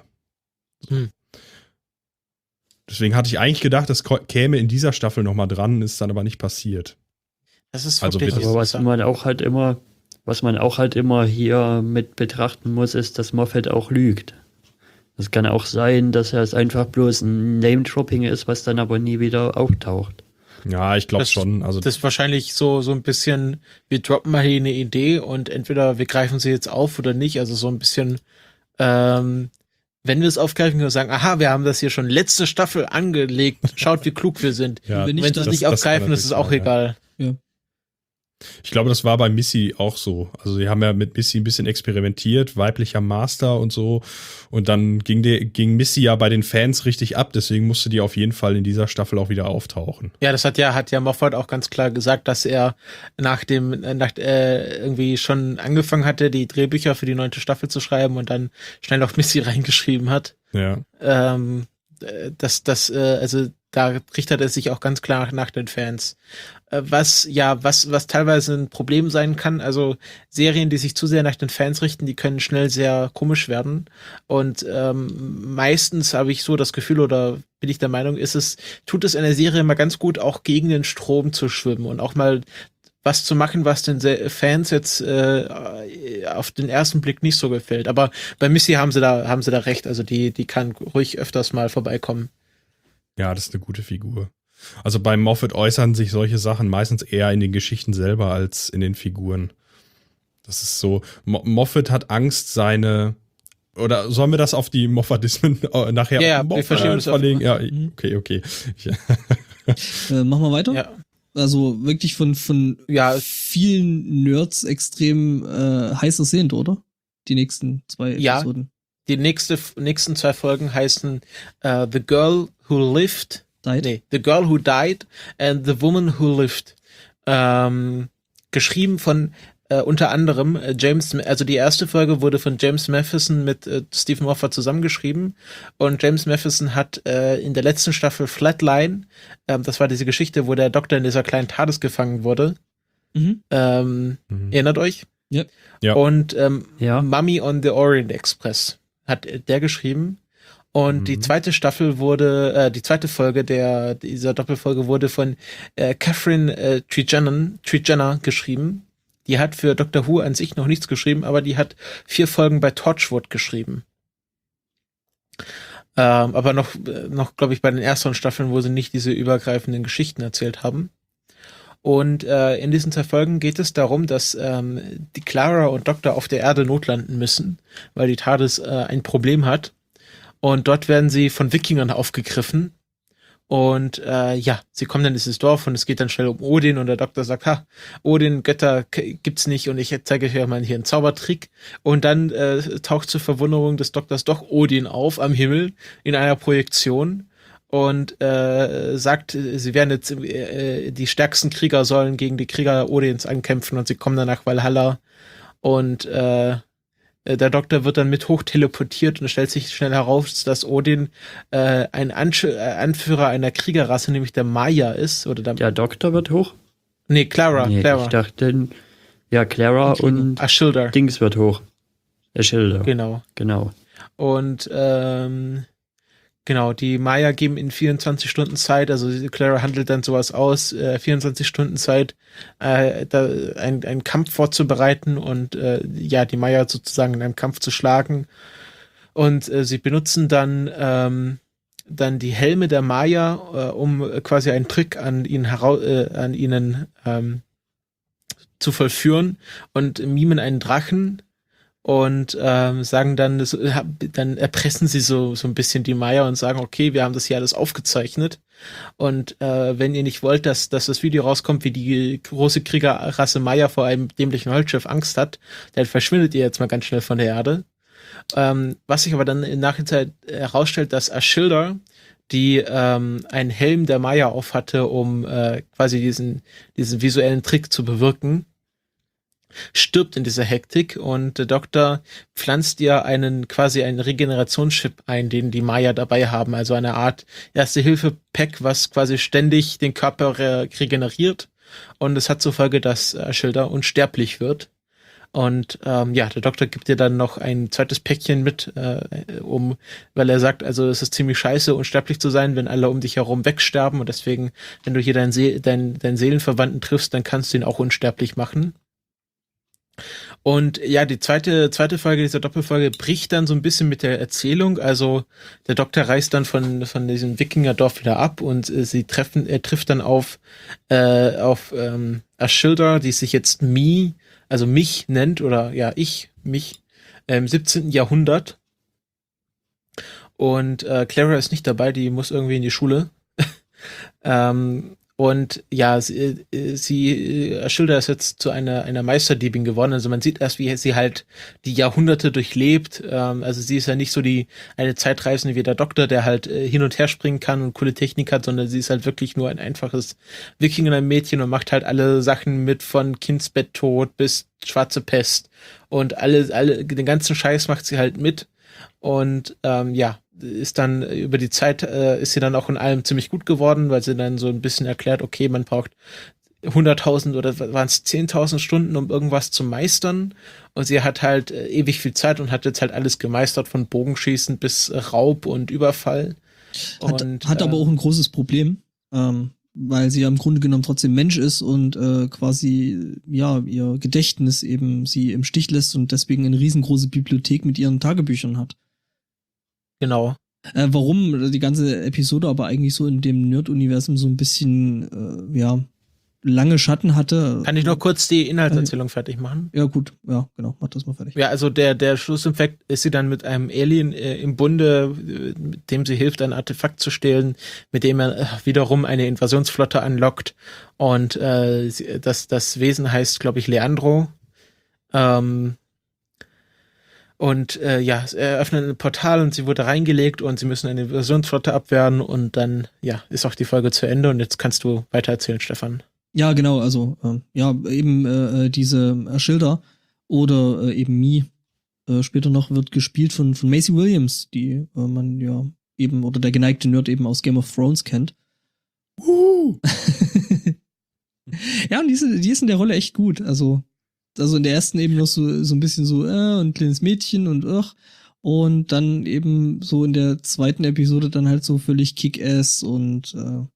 Deswegen hatte ich eigentlich gedacht, das käme in dieser Staffel nochmal dran, ist dann aber nicht passiert. Das ist wirklich aber was man auch halt immer hier mit betrachten muss, ist, dass Moffat auch lügt. Es kann auch sein, dass es einfach bloß ein Name-Dropping ist, was dann aber nie wieder auftaucht. Ja, ich glaube schon. Also das ist wahrscheinlich so ein bisschen, wir droppen mal hier eine Idee und entweder wir greifen sie jetzt auf oder nicht. Also so ein bisschen, wenn wir es aufgreifen, können wir sagen, aha, wir haben das hier schon letzte Staffel angelegt. Schaut, wie klug wir sind. Ja, wenn sie es nicht aufgreifen, ist es auch egal. Ja. Ich glaube, das war bei Missy auch so. Also sie haben ja mit Missy ein bisschen experimentiert, weiblicher Master und so. Und dann ging Missy ja bei den Fans richtig ab. Deswegen musste die auf jeden Fall in dieser Staffel auch wieder auftauchen. Ja, das hat ja Moffat auch ganz klar gesagt, dass er irgendwie schon angefangen hatte, die Drehbücher für die 9. Staffel zu schreiben und dann schnell noch Missy reingeschrieben hat. Ja. Also da richtet er sich auch ganz klar nach den Fans. Was teilweise ein Problem sein kann, also Serien, die sich zu sehr nach den Fans richten, die können schnell sehr komisch werden. Und meistens habe ich so das Gefühl, oder bin ich der Meinung, tut es einer Serie mal ganz gut, auch gegen den Strom zu schwimmen und auch mal was zu machen, was den Fans jetzt auf den ersten Blick nicht so gefällt. Aber bei Missy haben sie da recht, also die kann ruhig öfters mal vorbeikommen. Ja, das ist eine gute Figur. Also bei Moffat äußern sich solche Sachen meistens eher in den Geschichten selber als in den Figuren. Das ist so, Moffat hat Angst, oder sollen wir das auf die Moffatismen nachher wir verstehen verlegen? Ja, okay. Machen wir weiter? Ja. Also wirklich von vielen Nerds extrem heiß ersehnt, oder? Die nächsten 2 Episoden. Die nächsten 2 Folgen heißen The Girl Who Lived. The Girl Who Died and The Woman Who Lived. Geschrieben von unter anderem also die erste Folge wurde von James Matheson mit Stephen Moffat zusammengeschrieben und James Matheson hat in der letzten Staffel Flatline, das war diese Geschichte, wo der Doktor in dieser kleinen TARDIS gefangen wurde. Erinnert euch? Ja. Und Mummy on the Orient Express hat der geschrieben. Und die zweite Folge dieser Doppelfolge wurde von Catherine Tregennan geschrieben. Die hat für Doctor Who an sich noch nichts geschrieben, aber die hat 4 Folgen bei Torchwood geschrieben. Aber noch glaube ich, bei den ersten Staffeln, wo sie nicht diese übergreifenden Geschichten erzählt haben. Und in diesen 2 Folgen geht es darum, dass die Clara und Doctor auf der Erde notlanden müssen, weil die TARDIS ein Problem hat. Und dort werden sie von Wikingern aufgegriffen. Und sie kommen dann in dieses Dorf und es geht dann schnell um Odin und der Doktor sagt, Odin, Götter gibt's nicht und ich zeige euch mal hier einen Zaubertrick. Und dann taucht zur Verwunderung des Doktors doch Odin auf am Himmel in einer Projektion und sagt, sie werden jetzt die stärksten Krieger sollen gegen die Krieger Odins ankämpfen und sie kommen dann nach Valhalla und der Doktor wird dann mit hoch teleportiert und es stellt sich schnell heraus, dass Odin ein Anführer einer Kriegerrasse, nämlich der Maya ist. Der Doktor wird hoch? Nee, Clara. Ich dachte, Clara und Ashildr. Dings wird hoch. Ashildr. Genau. Und die Maya geben in 24 Stunden Zeit, also Clara handelt dann sowas aus, 24 Stunden Zeit, einen Kampf vorzubereiten und die Maya sozusagen in einem Kampf zu schlagen. Und sie benutzen dann die Helme der Maya, um quasi einen Trick an ihnen zu vollführen und mimen einen Drachen. Und sagen dann erpressen sie so ein bisschen die Maya und sagen, okay, wir haben das hier alles aufgezeichnet und wenn ihr nicht wollt, dass das Video rauskommt, wie die große Kriegerrasse Maya vor einem dämlichen Holzschiff Angst hat, dann verschwindet ihr jetzt mal ganz schnell von der Erde. Was sich aber dann in Nachhinein herausstellt, dass Ashildr, die einen Helm der Maya aufhatte, um quasi diesen visuellen Trick zu bewirken, stirbt in dieser Hektik und der Doktor pflanzt ihr einen Regenerationschip ein, den die Maya dabei haben, also eine Art Erste-Hilfe-Pack, was quasi ständig den Körper regeneriert und es hat zur Folge, dass Ashildr unsterblich wird und der Doktor gibt ihr dann noch ein zweites Päckchen mit, weil er sagt, also es ist ziemlich scheiße, unsterblich zu sein, wenn alle um dich herum wegsterben und deswegen, wenn du hier deinen Seelenverwandten triffst, dann kannst du ihn auch unsterblich machen. Und die zweite Folge dieser Doppelfolge bricht dann so ein bisschen mit der Erzählung. Also der Doktor reist dann von diesem Wikingerdorf wieder ab und er trifft dann auf Ashildr, die sich jetzt mich nennt oder mich im 17. Jahrhundert. Und Clara ist nicht dabei, die muss irgendwie in die Schule. Und ja, Ashildr ist jetzt zu einer Meisterdiebin geworden. Also man sieht erst, wie sie halt die Jahrhunderte durchlebt. Also sie ist ja nicht so eine Zeitreisende wie der Doktor, der halt hin und her springen kann und coole Technik hat, sondern sie ist halt wirklich nur ein einfaches Wikinger-Mädchen und macht halt alle Sachen mit, von Kindsbetttod bis schwarze Pest. Und den ganzen Scheiß macht sie halt mit. Und ist dann über die Zeit ist sie dann auch in allem ziemlich gut geworden, weil sie dann so ein bisschen erklärt, okay, man braucht 100.000 oder waren es 10.000 Stunden, um irgendwas zu meistern. Und sie hat halt ewig viel Zeit und hat jetzt halt alles gemeistert, von Bogenschießen bis Raub und Überfall. Hat aber auch ein großes Problem, weil sie ja im Grunde genommen trotzdem Mensch ist und quasi ihr Gedächtnis eben sie im Stich lässt und deswegen eine riesengroße Bibliothek mit ihren Tagebüchern hat. Genau. Warum die ganze Episode aber eigentlich so in dem Nerd-Universum so ein bisschen, lange Schatten hatte. Kann ich noch kurz die Inhaltserzählung fertig machen? Ja, gut. Ja, genau. Mach das mal fertig. Ja, also der Schlussinfekt ist sie dann mit einem Alien im Bunde, mit dem sie hilft, ein Artefakt zu stehlen, mit dem er wiederum eine Invasionsflotte anlockt. Und das Wesen heißt, glaube ich, Leandro. Es eröffnet ein Portal und sie wurde reingelegt und sie müssen eine Invasionsflotte abwehren und dann, ist auch die Folge zu Ende und jetzt kannst du weitererzählen, Stefan. Ja, genau, also, diese Ashildr oder eben Mi später noch wird gespielt von Maisie Williams, die man ja eben, oder der geneigte Nerd eben aus Game of Thrones kennt. Ja, und die ist in der Rolle echt gut, also in der ersten eben noch so ein bisschen so, ein kleines Mädchen und dann eben so in der zweiten Episode dann halt so völlig Kick-Ass und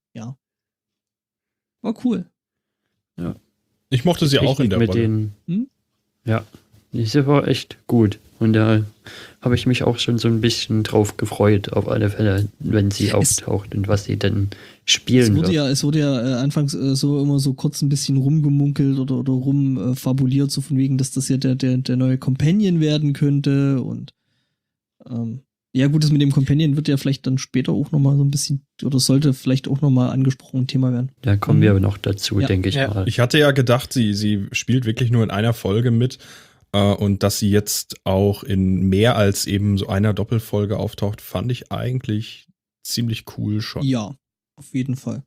war cool. Ja. Ich mochte sie auch in der Rolle. Ja, sie war echt gut und da habe ich mich auch schon so ein bisschen drauf gefreut, auf alle Fälle, wenn sie auftaucht und was sie denn spielen wird. Es wurde ja anfangs so immer so kurz ein bisschen rumgemunkelt oder rumfabuliert, so von wegen, dass das ja der neue Companion werden könnte und ja gut, das mit dem Companion wird ja vielleicht dann später auch nochmal so ein bisschen, oder sollte vielleicht auch nochmal angesprochen Thema werden. Da kommen wir aber noch dazu, denke ich mal. Ich hatte ja gedacht, sie spielt wirklich nur in einer Folge mit und dass sie jetzt auch in mehr als eben so einer Doppelfolge auftaucht, fand ich eigentlich ziemlich cool schon. Ja, auf jeden Fall.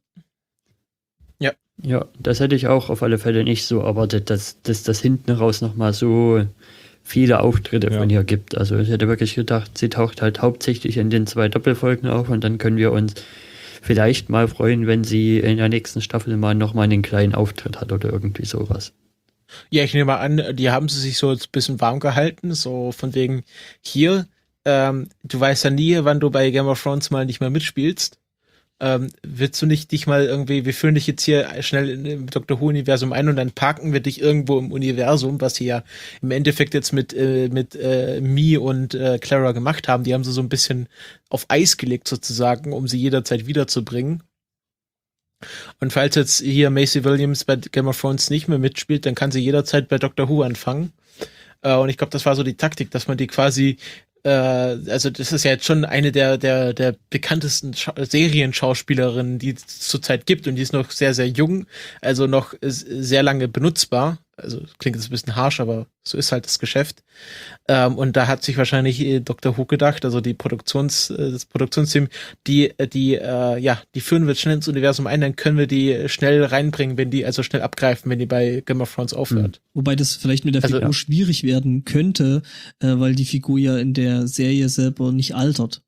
Ja, das hätte ich auch auf alle Fälle nicht so erwartet, dass das hinten raus nochmal so viele Auftritte von ihr gibt. Also ich hätte wirklich gedacht, sie taucht halt hauptsächlich in den 2 Doppelfolgen auf und dann können wir uns vielleicht mal freuen, wenn sie in der nächsten Staffel mal nochmal einen kleinen Auftritt hat oder irgendwie sowas. Ja, ich nehme mal an, die haben sie sich so ein bisschen warm gehalten, so von wegen hier, du weißt ja nie, wann du bei Game of Thrones mal nicht mehr mitspielst. Willst du nicht dich mal irgendwie, wir führen dich jetzt hier schnell im Doctor Who-Universum ein und dann parken wir dich irgendwo im Universum, was sie ja im Endeffekt jetzt mit Mi und Clara gemacht haben. Die haben sie so ein bisschen auf Eis gelegt sozusagen, um sie jederzeit wiederzubringen. Und falls jetzt hier Maisie Williams bei Game of Thrones nicht mehr mitspielt, dann kann sie jederzeit bei Doctor Who anfangen. Und ich glaube, das war so die Taktik, dass man die quasi also das ist ja jetzt schon eine der bekanntesten Serienschauspielerinnen, die es zurzeit gibt und die ist noch sehr, sehr jung, also noch sehr lange benutzbar. Also klingt jetzt ein bisschen harsch, aber so ist halt das Geschäft. Und da hat sich wahrscheinlich Dr. Who gedacht, also das Produktionsteam, die führen wir schnell ins Universum ein, dann können wir die schnell reinbringen, schnell abgreifen, wenn die bei Game of Thrones aufhört. Wobei das vielleicht mit der Figur schwierig werden könnte, weil die Figur ja in der Serie selber nicht altert.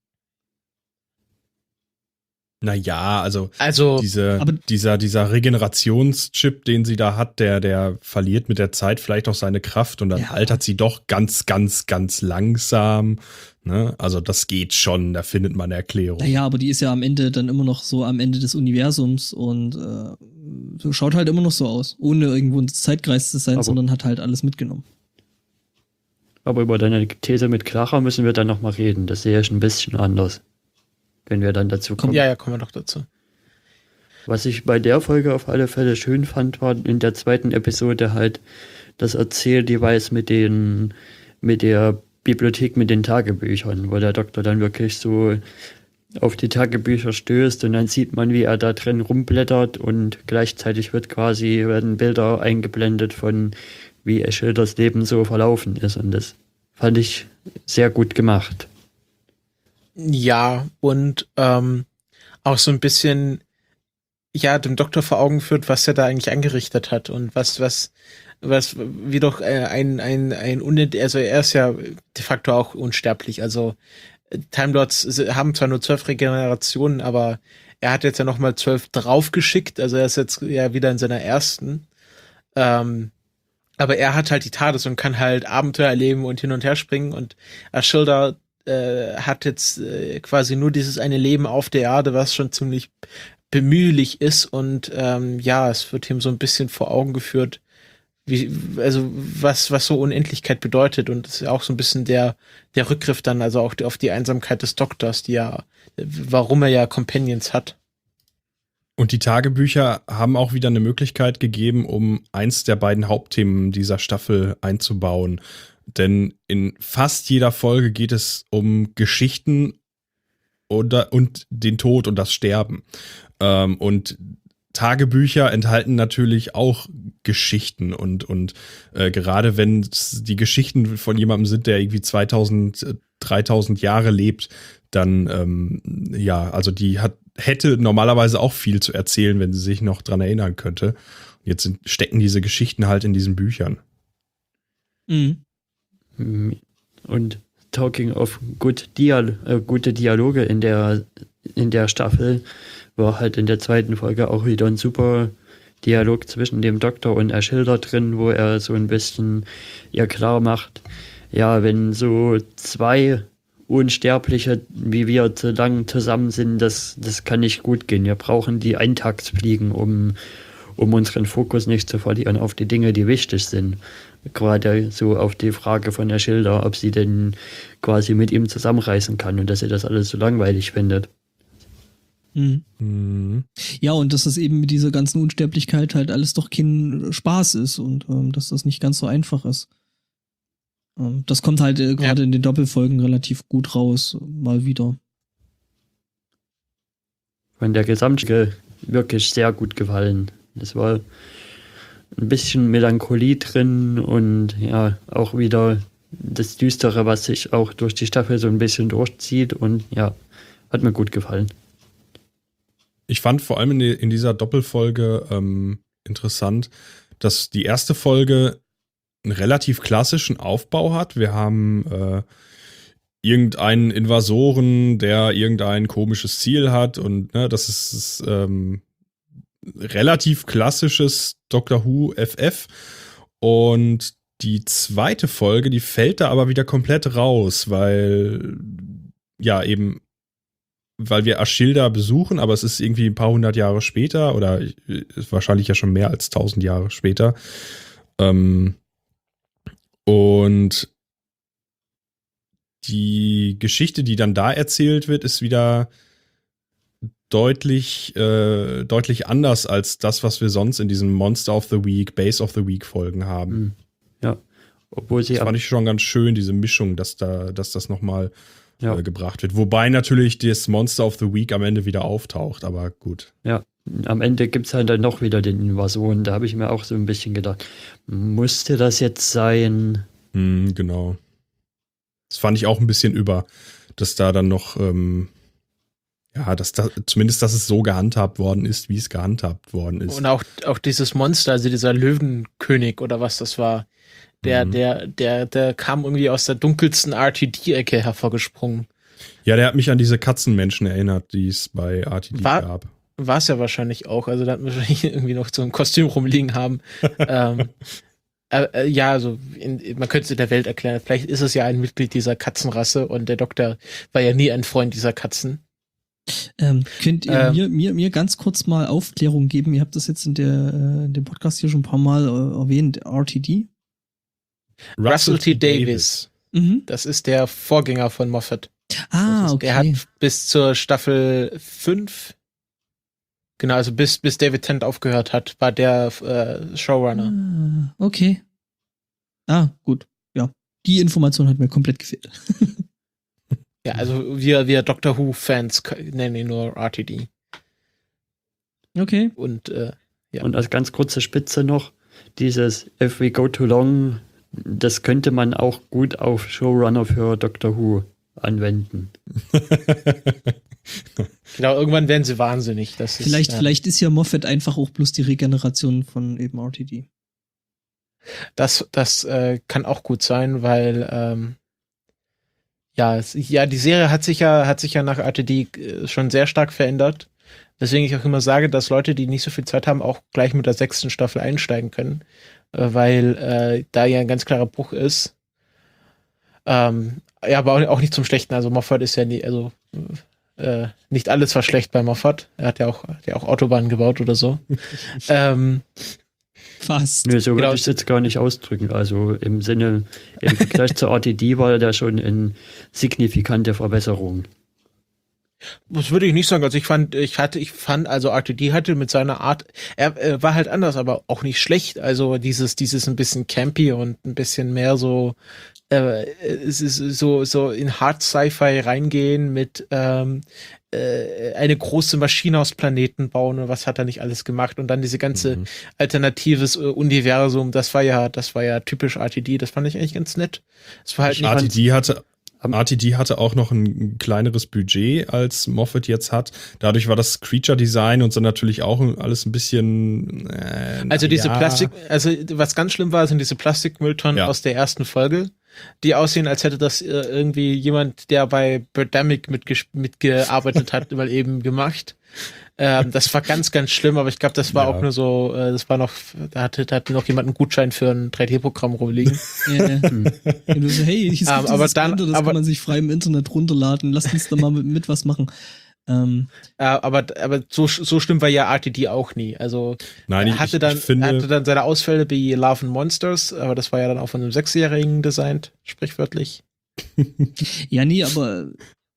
Naja, also dieser Regenerationschip, den sie da hat, der verliert mit der Zeit vielleicht auch seine Kraft und dann altert sie doch ganz, ganz, ganz langsam. Ne? Also das geht schon, da findet man eine Erklärung. Naja, aber die ist ja am Ende dann immer noch so am Ende des Universums und schaut halt immer noch so aus, ohne irgendwo ins Zeitkreis zu sein, sondern hat halt alles mitgenommen. Aber über deine These mit Clara müssen wir dann nochmal reden. Das sehe ich ein bisschen anders. Wenn wir dann dazu kommen. Ja, kommen wir doch dazu. Was ich bei der Folge auf alle Fälle schön fand, war in der zweiten Episode halt das Erzähldevice mit der Bibliothek mit den Tagebüchern, wo der Doktor dann wirklich so auf die Tagebücher stößt und dann sieht man, wie er da drin rumblättert und gleichzeitig werden Bilder eingeblendet von wie Eschilders Leben so verlaufen ist und das fand ich sehr gut gemacht. Ja, und auch so ein bisschen dem Doktor vor Augen führt, was er da eigentlich angerichtet hat und was wie doch also er ist ja de facto auch unsterblich, also Time Lords haben zwar nur 12 Regenerationen, aber er hat jetzt ja nochmal 12 draufgeschickt, also er ist jetzt ja wieder in seiner ersten, aber er hat halt die TARDIS und kann halt Abenteuer erleben und hin und her springen und Ashildar hat jetzt quasi nur dieses eine Leben auf der Erde, was schon ziemlich bemühlich ist und es wird ihm so ein bisschen vor Augen geführt, was so Unendlichkeit bedeutet und es ist auch so ein bisschen der Rückgriff dann, also auch auf die Einsamkeit des Doktors, warum er ja Companions hat. Und die Tagebücher haben auch wieder eine Möglichkeit gegeben, um eins der beiden Hauptthemen dieser Staffel einzubauen. Denn in fast jeder Folge geht es um Geschichten und den Tod und das Sterben. Und Tagebücher enthalten natürlich auch Geschichten und gerade wenn es die Geschichten von jemandem sind, der irgendwie 2000, 3000 Jahre lebt, dann also die hätte normalerweise auch viel zu erzählen, wenn sie sich noch dran erinnern könnte. Jetzt stecken diese Geschichten halt in diesen Büchern. Mhm. Und talking of gute Dialoge in der Staffel war halt in der zweiten Folge auch wieder ein super Dialog zwischen dem Doktor und Ashildar drin, wo er so ein bisschen ihr klar macht, ja, wenn so zwei Unsterbliche wie wir zu lang zusammen sind, das kann nicht gut gehen. Wir brauchen die Eintagsfliegen, um unseren Fokus nicht zu verlieren auf die Dinge, die wichtig sind. Gerade so auf die Frage von Ashildar, ob sie denn quasi mit ihm zusammenreißen kann und dass sie das alles so langweilig findet. Mhm. Ja, und dass das eben mit dieser ganzen Unsterblichkeit halt alles doch kein Spaß ist und dass das nicht ganz so einfach ist. Das kommt halt gerade in den Doppelfolgen relativ gut raus, mal wieder. Von der Gesamtstücke wirklich sehr gut gefallen. Es war ein bisschen Melancholie drin und ja, auch wieder das Düstere, was sich auch durch die Staffel so ein bisschen durchzieht und ja, hat mir gut gefallen. Ich fand vor allem in dieser Doppelfolge interessant, dass die erste Folge einen relativ klassischen Aufbau hat. Wir haben irgendeinen Invasoren, der irgendein komisches Ziel hat und das ist relativ klassisches Doctor Who FF. Und die zweite Folge, die fällt da aber wieder komplett raus, weil wir Ashildar besuchen, aber es ist irgendwie ein paar hundert Jahre später oder wahrscheinlich ja schon mehr als 1000 Jahre später. Und die Geschichte, die dann da erzählt wird, ist wieder deutlich anders als das, was wir sonst in diesen Monster of the Week, Base of the Week Folgen haben. Ja, obwohl sie das fand ich schon ganz schön, diese Mischung, dass das nochmal gebracht wird. Wobei natürlich das Monster of the Week am Ende wieder auftaucht, aber gut. Ja, am Ende gibt es halt dann noch wieder den Invasoren. Da habe ich mir auch so ein bisschen gedacht, musste das jetzt sein? Genau. Das fand ich auch ein bisschen dass da dann noch, dass es so gehandhabt worden ist, wie es gehandhabt worden ist. Und auch dieses Monster, also dieser Löwenkönig oder was das war, der kam irgendwie aus der dunkelsten RTD-Ecke hervorgesprungen. Ja, der hat mich an diese Katzenmenschen erinnert, die es bei RTD gab. War es ja wahrscheinlich auch, also da hat man wahrscheinlich irgendwie noch so ein Kostüm rumliegen haben. Also man könnte es in der Welt erklären, vielleicht ist es ja ein Mitglied dieser Katzenrasse und der Doktor war ja nie ein Freund dieser Katzen. Könnt ihr mir ganz kurz mal Aufklärung geben? Ihr habt das jetzt in dem Podcast hier schon ein paar Mal erwähnt, RTD? Russell T. Davies. Das ist der Vorgänger von Moffat. Okay. Der hat bis zur Staffel 5, genau, also bis David Tennant aufgehört hat, war der Showrunner. Okay. Gut. Ja. Die Information hat mir komplett gefehlt. Ja, also wir Doctor Who-Fans nennen ihn nur RTD. Okay. Und ja. Und als ganz kurze Spitze noch, dieses If we go too long, das könnte man auch gut auf Showrunner für Doctor Who anwenden. Genau, irgendwann werden sie wahnsinnig. Das ist, Vielleicht ist ja Moffat einfach auch bloß die Regeneration von eben RTD. Das kann auch gut sein, weil die Serie hat sich ja nach RTD schon sehr stark verändert. Weswegen ich auch immer sage, dass Leute, die nicht so viel Zeit haben, auch gleich mit der 6. Staffel einsteigen können, weil da ja ein ganz klarer Bruch ist. Ja, aber auch nicht zum Schlechten. Also Moffat ist ja nicht alles war schlecht bei Moffat. Er hat ja auch Autobahnen gebaut oder so. Fast. Nö, so Genau. würde ich es jetzt gar nicht ausdrücken. Also im Vergleich zur RTD war da schon eine signifikante Verbesserung. Das würde ich nicht sagen. Also ich fand, also RTD hatte mit seiner Art, er war halt anders, aber auch nicht schlecht. Also dieses ein bisschen campy und ein bisschen mehr so, es ist so in Hard Sci-Fi reingehen mit eine große Maschine aus Planeten bauen und was hat er nicht alles gemacht und dann diese ganze alternatives Universum, das war ja typisch RTD, das fand ich eigentlich ganz nett. Es war halt nicht RTD hatte auch noch ein kleineres Budget, als Moffat jetzt hat. Dadurch war das Creature-Design und so natürlich auch alles ein bisschen also diese Plastik, also was ganz schlimm war, sind diese Plastikmülltonnen aus der ersten Folge, die aussehen, als hätte das irgendwie jemand, der bei Birdemic mitgearbeitet hat, mal eben gemacht. Das war ganz, ganz schlimm, aber ich glaube, das war auch nur so, da hatte noch jemand einen Gutschein für ein 3D-Programm rumliegen. Ja. Und du so, hey, hier ist aber dann, das kann man sich frei im Internet runterladen, lass uns da mal mit was machen. Aber so schlimm war ja RTD auch nie. Also nein, er hatte dann seine Ausfälle wie Love and Monsters, aber das war ja dann auch von einem 6-Jährigen designt, sprichwörtlich. Ja, nee, aber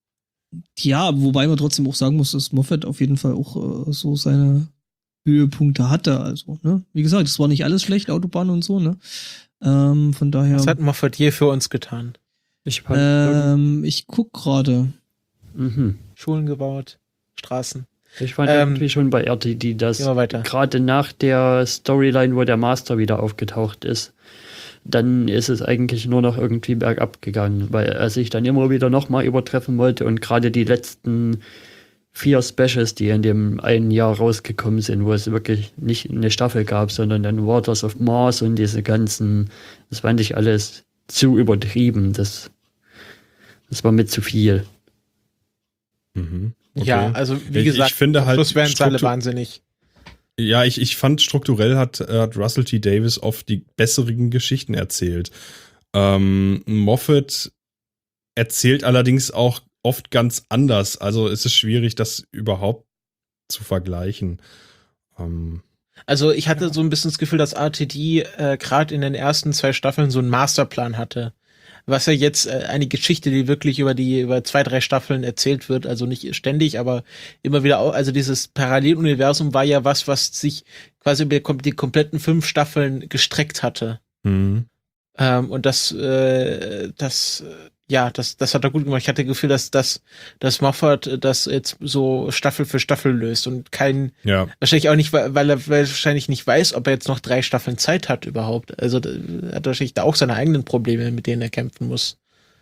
ja, wobei man trotzdem auch sagen muss, dass Moffat auf jeden Fall auch so seine Höhepunkte hatte. Also, ne? Wie gesagt, es war nicht alles schlecht, Autobahn und so, ne? Von daher. Was hat Moffat je für uns getan? Ich guck gerade. Schulen gebaut, Straßen. Ich fand irgendwie schon bei RTD, dass gerade nach der Storyline, wo der Master wieder aufgetaucht ist, dann ist es eigentlich nur noch irgendwie bergab gegangen, weil er sich dann immer wieder nochmal übertreffen wollte und gerade die letzten 4 Specials, die in dem einen Jahr rausgekommen sind, wo es wirklich nicht eine Staffel gab, sondern dann Waters of Mars und diese ganzen, das fand ich alles zu übertrieben, das war mir zu viel. Okay. Ja, also wie gesagt, ich finde halt Schluss werden alle wahnsinnig. Ja, ich fand strukturell hat Russell T. Davies oft die besseren Geschichten erzählt. Moffat erzählt allerdings auch oft ganz anders. Also es ist schwierig, das überhaupt zu vergleichen. Also ich hatte so ein bisschen das Gefühl, dass RTD gerade in den ersten 2 Staffeln so einen Masterplan hatte. Was ja jetzt eine Geschichte, die wirklich über 2-3 Staffeln erzählt wird, also nicht ständig, aber immer wieder auch, also dieses Paralleluniversum war ja was sich quasi über die kompletten 5 Staffeln gestreckt hatte. Und das hat er gut gemacht. Ich hatte das Gefühl, dass Moffat das jetzt so Staffel für Staffel löst und wahrscheinlich auch nicht, weil er wahrscheinlich nicht weiß, ob er jetzt noch 3 Staffeln Zeit hat überhaupt. Also er hat wahrscheinlich da auch seine eigenen Probleme, mit denen er kämpfen muss.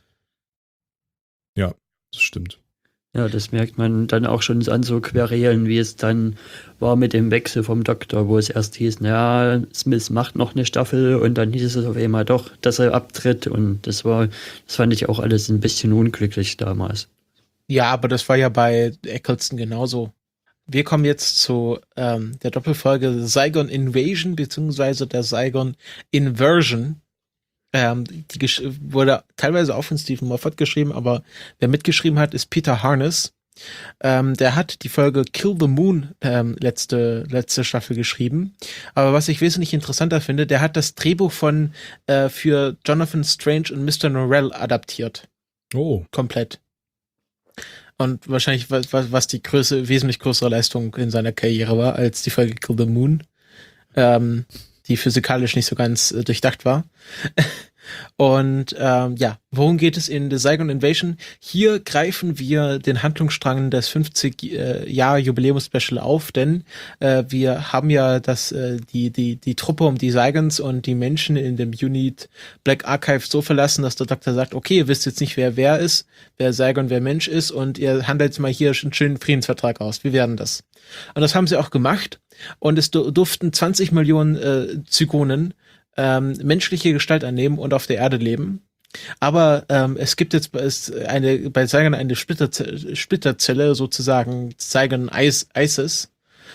Ja, das stimmt. Ja, das merkt man dann auch schon an so Querelen, wie es dann war mit dem Wechsel vom Doktor, wo es erst hieß, naja, Smith macht noch eine Staffel und dann hieß es auf einmal doch, dass er abtritt und das fand ich auch alles ein bisschen unglücklich damals. Ja, aber das war ja bei Eccleston genauso. Wir kommen jetzt zu der Doppelfolge Zygon Invasion beziehungsweise der Zygon Inversion. Die wurde teilweise auch von Stephen Moffat geschrieben, aber wer mitgeschrieben hat, ist Peter Harness. Der hat die Folge Kill the Moon letzte Staffel geschrieben. Aber was ich wesentlich interessanter finde, der hat das Drehbuch für Jonathan Strange und Mr. Norrell adaptiert. Oh. Komplett. Und wahrscheinlich, was die wesentlich größere Leistung in seiner Karriere war, als die Folge Kill the Moon, die physikalisch nicht so ganz durchdacht war. Und worum geht es in The Zygon Invasion? Hier greifen wir den Handlungsstrang des 50-Jahr-Jubiläums-Special auf, denn wir haben ja die Truppe um die Zygons und die Menschen in dem Unit Black Archive so verlassen, dass der Doktor sagt, okay, ihr wisst jetzt nicht, wer ist, wer Zygon, wer Mensch ist, und ihr handelt jetzt mal hier einen schönen Friedensvertrag aus. Wie werden das? Und das haben sie auch gemacht, und es durften 20 Millionen Zygonen menschliche Gestalt annehmen und auf der Erde leben. Aber es gibt jetzt bei Zygon eine Splitterzelle, sozusagen Zygon Isis,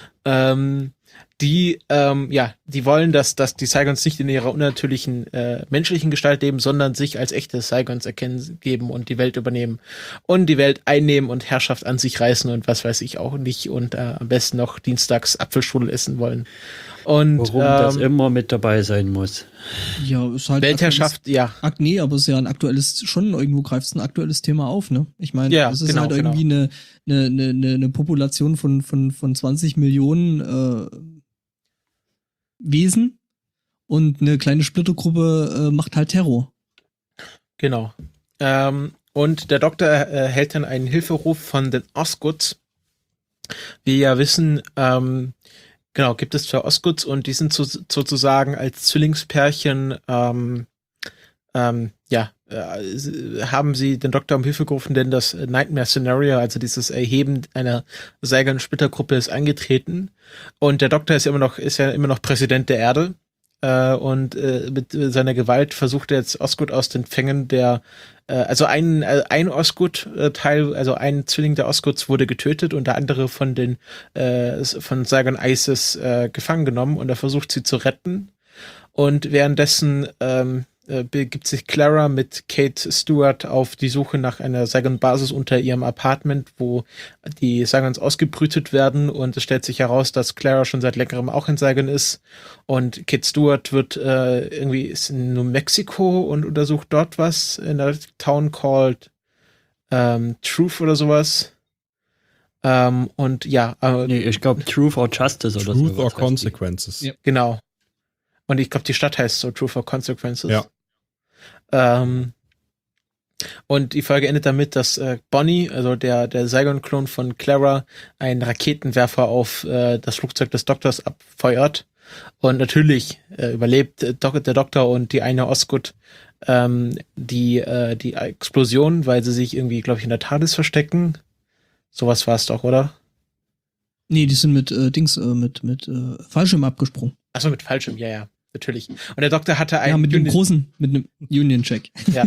die wollen, dass die Zygons nicht in ihrer unnatürlichen menschlichen Gestalt leben, sondern sich als echte Zygons geben und die Welt übernehmen und die Welt einnehmen und Herrschaft an sich reißen und was weiß ich auch nicht, und am besten noch dienstags Apfelstrudel essen wollen. Und warum das immer mit dabei sein muss. Ja, ist halt Weltherrschaft, ja. Nee, aber es ist ja ein aktuelles, schon irgendwo greift es ein aktuelles Thema auf, ne? Ich meine, es ist halt irgendwie eine Population von 20 Millionen Wesen, und eine kleine Splittergruppe macht halt Terror. Genau. Und der Doktor erhält dann einen Hilferuf von den Osgoods. Wir ja wissen, gibt es 2 Osgoods, und die sind sozusagen als Zwillingspärchen haben sie den Doktor um Hilfe gerufen, denn das Nightmare-Szenario, also dieses Erheben einer Zygon-Splittergruppe, ist eingetreten. Und der Doktor ist ja immer noch Präsident der Erde. Und mit seiner Gewalt versucht er jetzt Osgood aus den Fängen ein Osgood-Teil, also ein Zwilling der Osgoods wurde getötet und der andere von Zygon Isis gefangen genommen, und er versucht, sie zu retten. Und währenddessen begibt sich Clara mit Kate Stewart auf die Suche nach einer Zygon-Basis unter ihrem Apartment, wo die Zygons ausgebrütet werden, und es stellt sich heraus, dass Clara schon seit längerem auch in Zygon ist, und Kate Stewart ist in New Mexico und untersucht dort was in der Town called Truth oder sowas. Ich glaube Truth or Justice oder so. Truth or Consequences. Ja. Genau. Und ich glaube, die Stadt heißt so Truth or Consequences. Ja. Und die Folge endet damit, dass Bonnie, also der Zygon-Klon von Clara, einen Raketenwerfer auf das Flugzeug des Doktors abfeuert. Und natürlich überlebt der Doktor und die eine Osgood die Explosion, weil sie sich irgendwie, glaube ich, in der TARDIS verstecken. Sowas war es doch, oder? Nee, die sind mit Fallschirm abgesprungen. Achso, mit Fallschirm, ja, natürlich. Und der Doktor hatte einen... Ja, mit einem Union-Check. Ja.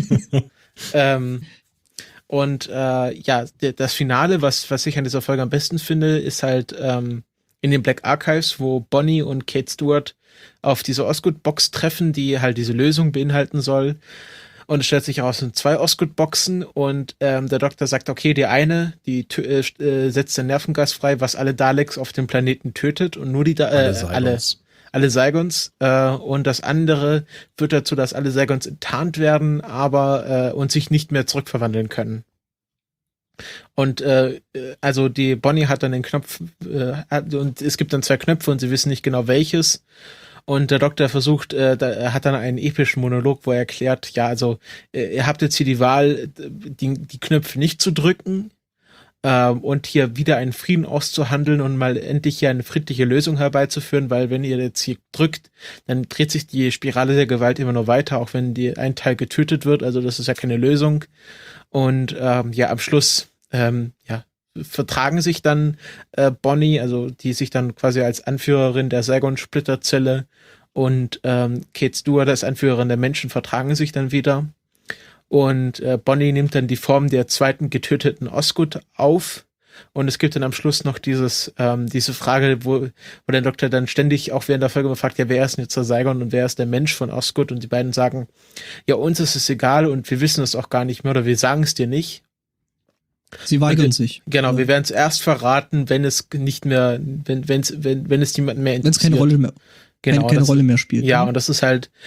Das Finale, was ich an dieser Folge am besten finde, ist halt in den Black Archives, wo Bonnie und Kate Stewart auf diese Osgood-Box treffen, die halt diese Lösung beinhalten soll. Und es stellt sich heraus, es sind 2 Osgood-Boxen, und der Doktor sagt, okay, die eine, die setzt den Nervengas frei, was alle Daleks auf dem Planeten tötet, und nur alle Zygons, und das andere führt dazu, dass alle Zygons enttarnt werden, aber und sich nicht mehr zurückverwandeln können. Und also die Bonnie hat dann den Knopf und es gibt dann 2 Knöpfe und sie wissen nicht genau welches. Und der Doktor hat dann einen epischen Monolog, wo er erklärt, ja, also ihr habt jetzt hier die Wahl, die Knöpfe nicht zu drücken und hier wieder einen Frieden auszuhandeln und mal endlich hier eine friedliche Lösung herbeizuführen, weil wenn ihr jetzt hier drückt, dann dreht sich die Spirale der Gewalt immer nur weiter, auch wenn ein Teil getötet wird, also das ist ja keine Lösung. Und am Schluss vertragen sich dann Bonnie, also die sich dann quasi als Anführerin der Zygon-Splitterzelle, und Kate Stewart als Anführerin der Menschen vertragen sich dann wieder. Und Bonnie nimmt dann die Form der zweiten getöteten Osgood auf. Und es gibt dann am Schluss noch diese Frage, wo der Doktor dann ständig auch während der Folge fragt, ja, wer ist denn jetzt der Zygon und wer ist der Mensch von Osgood? Und die beiden sagen, ja, uns ist es egal und wir wissen es auch gar nicht mehr oder wir sagen es dir nicht. Sie weigern sich. Genau, ja. Wir werden es erst verraten, wenn es nicht mehr, wenn es niemanden mehr interessiert. Wenn es keine Rolle mehr, keine Rolle mehr spielt. Ja, und das ist halt,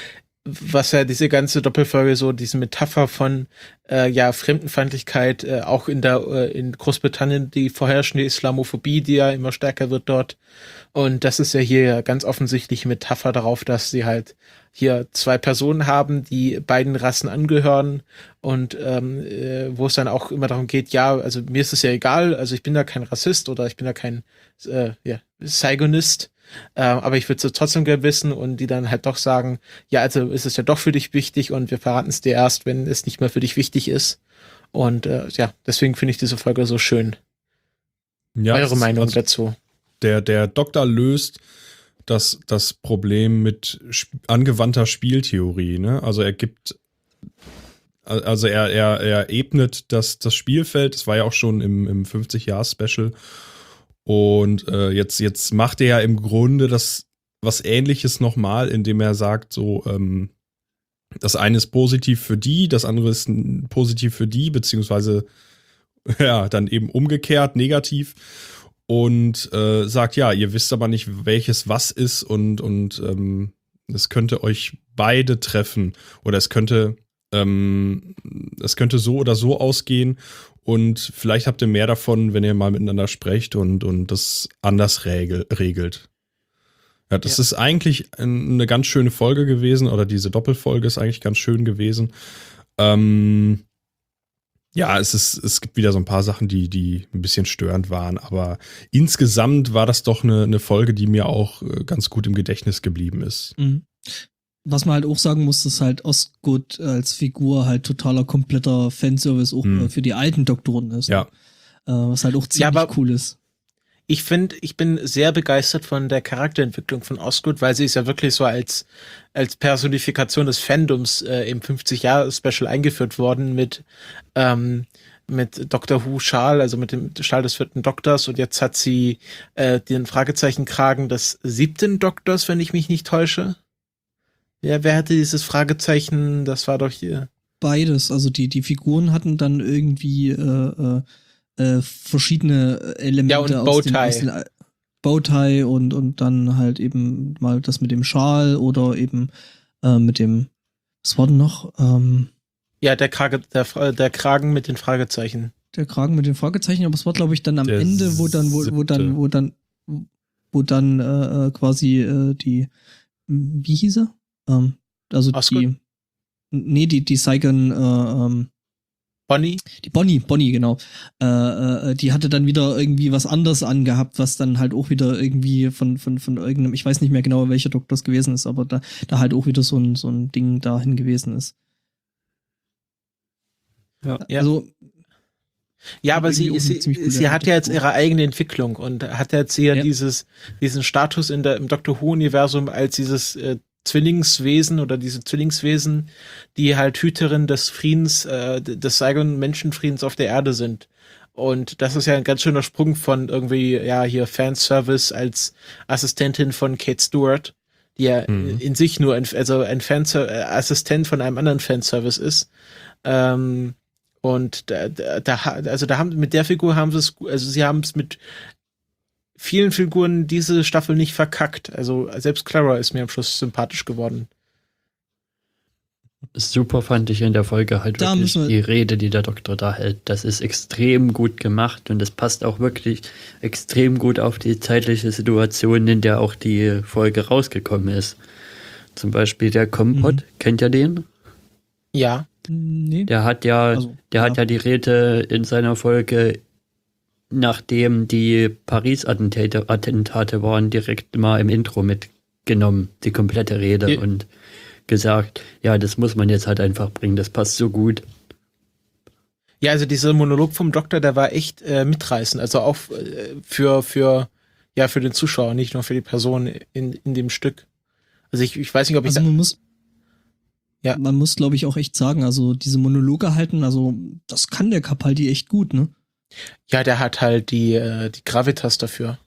was ja diese ganze Doppelfolge so, diese Metapher von Fremdenfeindlichkeit, auch in Großbritannien die vorherrschende Islamophobie, die ja immer stärker wird dort. Und das ist ja hier ganz offensichtlich Metapher darauf, dass sie halt hier zwei Personen haben, die beiden Rassen angehören und wo es dann auch immer darum geht, ja, also mir ist es ja egal, also ich bin da kein Rassist oder ich bin da kein Saigonist, aber ich würde es trotzdem gerne wissen und die dann halt doch sagen, ja, also ist es ja doch für dich wichtig und wir verraten es dir erst, wenn es nicht mehr für dich wichtig ist. Und deswegen finde ich diese Folge so schön. Ja, Eure Meinung dazu? Der Doktor löst das Problem mit angewandter Spieltheorie, ne? Also er ebnet das Spielfeld, das war ja auch schon im 50-Jahr-Special. Und jetzt macht er ja im Grunde was Ähnliches nochmal, indem er sagt, so, das eine ist positiv für die, das andere ist positiv für die, beziehungsweise ja, dann eben umgekehrt, negativ. Und sagt, ja, ihr wisst aber nicht, welches was ist und es könnte euch beide treffen oder es könnte so oder so ausgehen und vielleicht habt ihr mehr davon, wenn ihr mal miteinander sprecht und das anders regelt. Ja, das ist eigentlich eine ganz schöne Folge gewesen oder diese Doppelfolge ist eigentlich ganz schön gewesen. Ja, es gibt wieder so ein paar Sachen, die ein bisschen störend waren, aber insgesamt war das doch eine Folge, die mir auch ganz gut im Gedächtnis geblieben ist. Mhm. Was man halt auch sagen muss, ist halt Osgood als Figur halt totaler kompletter Fanservice auch für die alten Doktoren ist. Ja. Was halt auch ziemlich cool ist. Ich bin sehr begeistert von der Charakterentwicklung von Osgood, weil sie ist ja wirklich so als Personifikation des Fandoms im 50-Jahre-Special eingeführt worden mit Doctor Who Schal, also mit dem Schal des 4. Doktors und jetzt hat sie den Fragezeichenkragen des 7. Doktors, wenn ich mich nicht täusche. Ja, wer hatte dieses Fragezeichen? Das war doch hier. Beides, also die Figuren hatten dann irgendwie verschiedene Elemente ja, und aus den Bowtie und dann halt eben mal das mit dem Schal oder eben mit dem, was war denn noch? Ja, der Kragen mit den Fragezeichen. Der Kragen mit den Fragezeichen, aber es war, glaube ich, dann am Ende, wo dann quasi die, wie hieß er? Also Osgood? die Saigon, Bonnie? Die Bonnie, genau. Die hatte dann wieder irgendwie was anderes angehabt, was dann halt auch wieder irgendwie von irgendeinem, ich weiß nicht mehr genau, welcher Doktor es gewesen ist, aber da halt auch wieder so ein Ding dahin gewesen ist. Ja. Also. Ja, aber sie hat ja jetzt ihre eigene Entwicklung und hat jetzt hier diesen Status im Doctor Who-Universum als dieses Zwillingswesen oder diese Zwillingswesen, die halt Hüterin des Friedens, des Saigon-Menschenfriedens auf der Erde sind. Und das ist ja ein ganz schöner Sprung von irgendwie, ja, hier Fanservice als Assistentin von Kate Stewart, die ja in sich nur ein Assistent von einem anderen Fanservice ist. Und mit der Figur haben sie es, also sie haben es mit vielen Figuren diese Staffel nicht verkackt. Also selbst Clara ist mir am Schluss sympathisch geworden. Super fand ich in der Folge halt wirklich die Rede, die der Doktor da hält. Das ist extrem gut gemacht und das passt auch wirklich extrem gut auf die zeitliche Situation, in der auch die Folge rausgekommen ist. Zum Beispiel der Kompott, kennt ihr den? Ja. Nee. Der hat ja die Rede in seiner Folge, nachdem die Paris-Attentate waren, direkt mal im Intro mitgenommen, die komplette Rede und gesagt, ja, das muss man jetzt halt einfach bringen, das passt so gut. Ja, also dieser Monolog vom Doktor, der war echt mitreißend, also auch für den Zuschauer, nicht nur für die Person in dem Stück. Also ich weiß nicht, ob ich man muss, glaube ich, auch echt sagen, also diese Monologe halten, also das kann der Capaldi echt gut, ne? Ja, der hat halt die Gravitas dafür.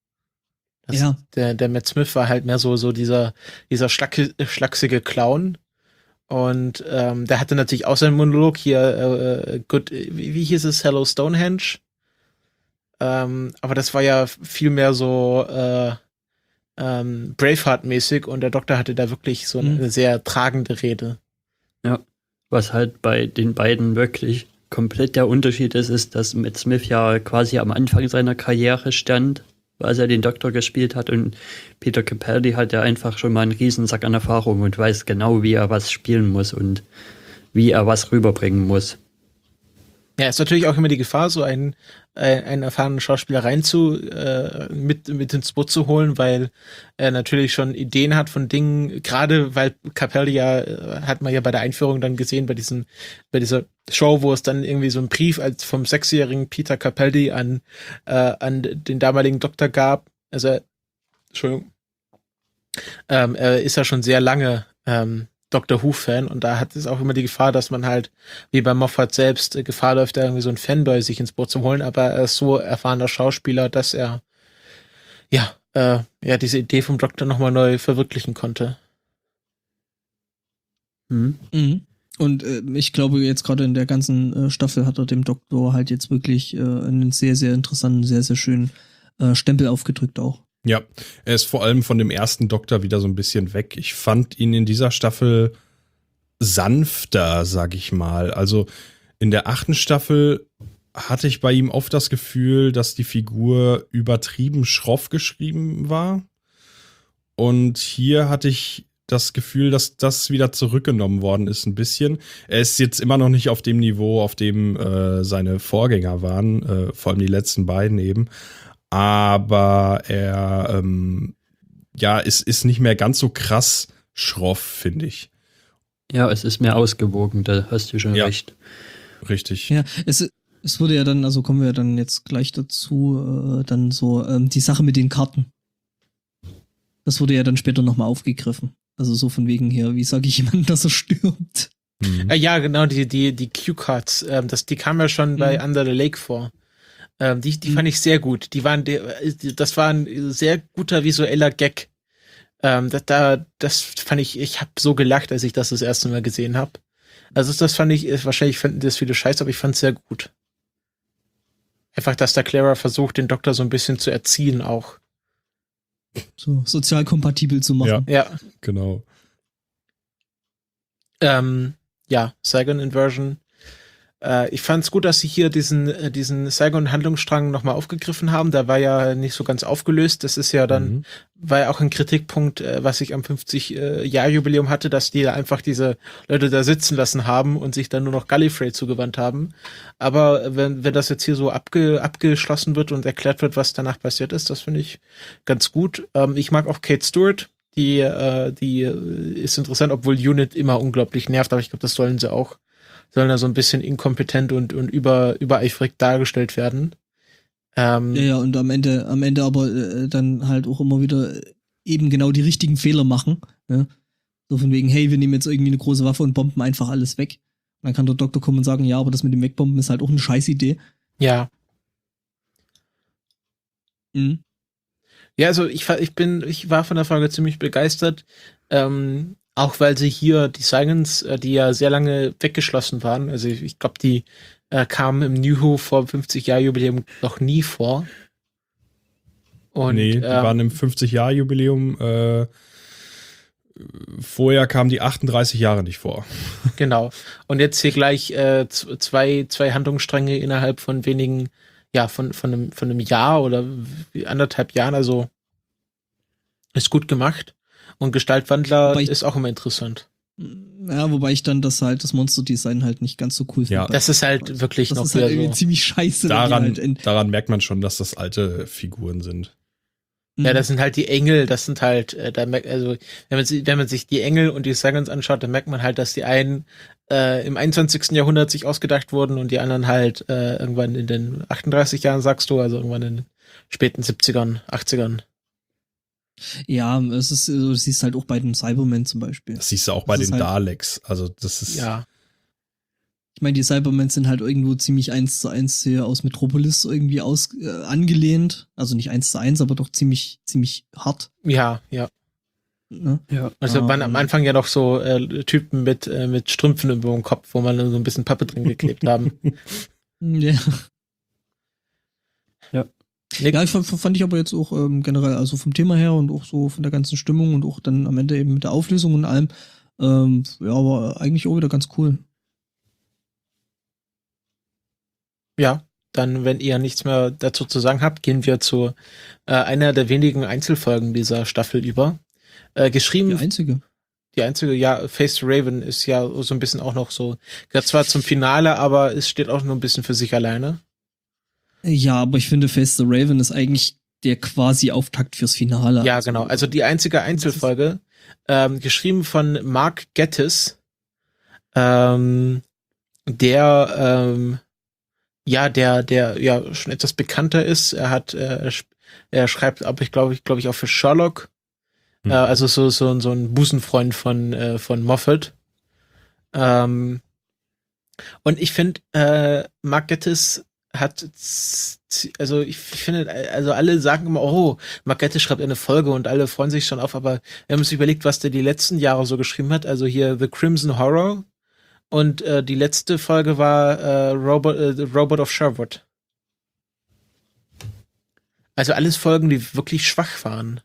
Der Matt Smith war halt mehr so dieser schlachsige Clown. Und der hatte natürlich auch seinen Monolog hier, wie hieß es, Hello Stonehenge? Aber das war ja viel mehr so, Braveheart-mäßig und der Doktor hatte da wirklich so eine sehr tragende Rede. Ja, was halt bei den beiden wirklich komplett der Unterschied ist, dass Matt Smith ja quasi am Anfang seiner Karriere stand, als er den Doktor gespielt hat, und Peter Capaldi hat ja einfach schon mal einen Riesensack an Erfahrung und weiß genau, wie er was spielen muss und wie er was rüberbringen muss. Ja, ist natürlich auch immer die Gefahr, so einen erfahrenen Schauspieler mit ins Boot zu holen, weil er natürlich schon Ideen hat von Dingen, gerade weil Capaldi hat man ja bei der Einführung dann gesehen, bei dieser Show, wo es dann irgendwie so einen Brief vom 6-jährigen Peter Capaldi an den damaligen Doktor gab. Also, Entschuldigung. Er ist ja schon sehr lange Doctor Who-Fan und da hat es auch immer die Gefahr, dass man halt, wie bei Moffat selbst, Gefahr läuft, da irgendwie so ein Fanboy sich ins Boot zu holen, aber er ist so erfahrener Schauspieler, dass er diese Idee vom Doktor nochmal neu verwirklichen konnte. Mhm. Und ich glaube, jetzt gerade in der ganzen Staffel hat er dem Doktor halt jetzt wirklich einen sehr, sehr interessanten, sehr, sehr schönen Stempel aufgedrückt auch. Ja, er ist vor allem von dem ersten Doktor wieder so ein bisschen weg. Ich fand ihn in dieser Staffel sanfter, sag ich mal. Also in der 8. Staffel hatte ich bei ihm oft das Gefühl, dass die Figur übertrieben schroff geschrieben war. Und hier hatte ich das Gefühl, dass das wieder zurückgenommen worden ist ein bisschen. Er ist jetzt immer noch nicht auf dem Niveau, auf dem seine Vorgänger waren, vor allem die letzten beiden eben. Aber er ist nicht mehr ganz so krass schroff, finde ich. Ja, es ist mehr ausgewogen, da hast du schon recht. Richtig. Ja, es wurde ja dann, also kommen wir dann jetzt gleich dazu, dann so die Sache mit den Karten. Das wurde ja dann später nochmal aufgegriffen. Also so von wegen hier, wie sage ich jemandem, dass er stirbt? Ja, genau, die Cue-Cards, die kamen ja schon bei Under the Lake vor. Die fand ich sehr gut. Das war ein sehr guter visueller Gag. Das fand ich habe so gelacht, als ich das erste Mal gesehen habe. Also das fand ich, wahrscheinlich finden das viele scheiße, aber ich fand es sehr gut. Einfach, dass da Clara versucht, den Doktor so ein bisschen zu erziehen auch. So sozial kompatibel zu machen. Ja. Genau. Saigon Inversion. Ich fand es gut, dass sie hier diesen Saigon-Handlungsstrang nochmal aufgegriffen haben. Der war ja nicht so ganz aufgelöst. Das ist ja dann, war ja auch ein Kritikpunkt, was ich am 50-Jahr-Jubiläum hatte, dass die da einfach diese Leute da sitzen lassen haben und sich dann nur noch Gallifrey zugewandt haben. Aber wenn das jetzt hier so abgeschlossen wird und erklärt wird, was danach passiert ist, das finde ich ganz gut. Ich mag auch Kate Stewart. Die ist interessant, obwohl Unit immer unglaublich nervt, aber ich glaube, das sollen da so ein bisschen inkompetent und übereifrig dargestellt werden. Ja, und am Ende aber dann halt auch immer wieder eben genau die richtigen Fehler machen. Ja? So von wegen, hey, wir nehmen jetzt irgendwie eine große Waffe und bomben einfach alles weg. Und dann kann der Doktor kommen und sagen, ja, aber das mit dem Wegbomben ist halt auch eine Scheißidee. Ja. Ja, also ich war von der Folge ziemlich begeistert. Auch weil sie hier die Saigons, die ja sehr lange weggeschlossen waren, also ich glaube, die kamen im New Who vor 50-Jahr-Jubiläum noch nie vor. Und, die waren im 50-Jahr-Jubiläum, vorher kamen die 38 Jahre nicht vor. Genau. Und jetzt hier gleich zwei Handlungsstränge innerhalb von wenigen, von einem Jahr oder 1,5 Jahren, also ist gut gemacht. Und Gestaltwandler ist auch immer interessant. Ja, wobei ich dann das Monster-Design halt nicht ganz so cool finde. Ja, das ist halt wirklich das noch ist halt irgendwie so ziemlich scheiße. Daran merkt man schon, dass das alte Figuren sind. Ja, das sind halt die Engel, das sind halt, wenn man sich die Engel und die Saigons anschaut, dann merkt man halt, dass die einen im 21. Jahrhundert sich ausgedacht wurden und die anderen halt irgendwann in den 38 Jahren, sagst du, also irgendwann in den späten 70ern, 80ern. Ja, du siehst halt auch bei den Cybermen zum Beispiel. Das siehst du auch bei den Daleks. Also das ist. Ja. Ich meine, die Cybermen sind halt irgendwo ziemlich 1:1 hier aus Metropolis irgendwie angelehnt. Also nicht 1:1, aber doch ziemlich hart. Ja. Ne? Ja. Also waren am Anfang ja noch so Typen mit Strümpfen über dem Kopf, wo man so ein bisschen Pappe drin geklebt haben. Ja. Ja, fand ich aber jetzt auch generell, also vom Thema her und auch so von der ganzen Stimmung und auch dann am Ende eben mit der Auflösung und allem, ja, war eigentlich auch wieder ganz cool. Ja, dann, wenn ihr nichts mehr dazu zu sagen habt, gehen wir zu einer der wenigen Einzelfolgen dieser Staffel über. Geschrieben. Die einzige, ja, Face the Raven ist ja so ein bisschen auch noch so, gehört zwar zum Finale, aber es steht auch nur ein bisschen für sich alleine. Ja, aber ich finde, Face the Raven ist eigentlich der quasi Auftakt fürs Finale. Ja, genau. Also die einzige Einzelfolge, geschrieben von Mark Gatiss, der schon etwas bekannter ist. Er schreibt, aber ich glaube auch für Sherlock. Also so ein Busenfreund von Moffat. Und ich finde, Mark Gatiss ich finde, also alle sagen immer, oh, Mark Gatiss schreibt eine Folge und alle freuen sich schon auf, aber wir haben uns überlegt, was der die letzten Jahre so geschrieben hat. Also hier The Crimson Horror und die letzte Folge war Robot of Sherwood. Also alles Folgen, die wirklich schwach waren.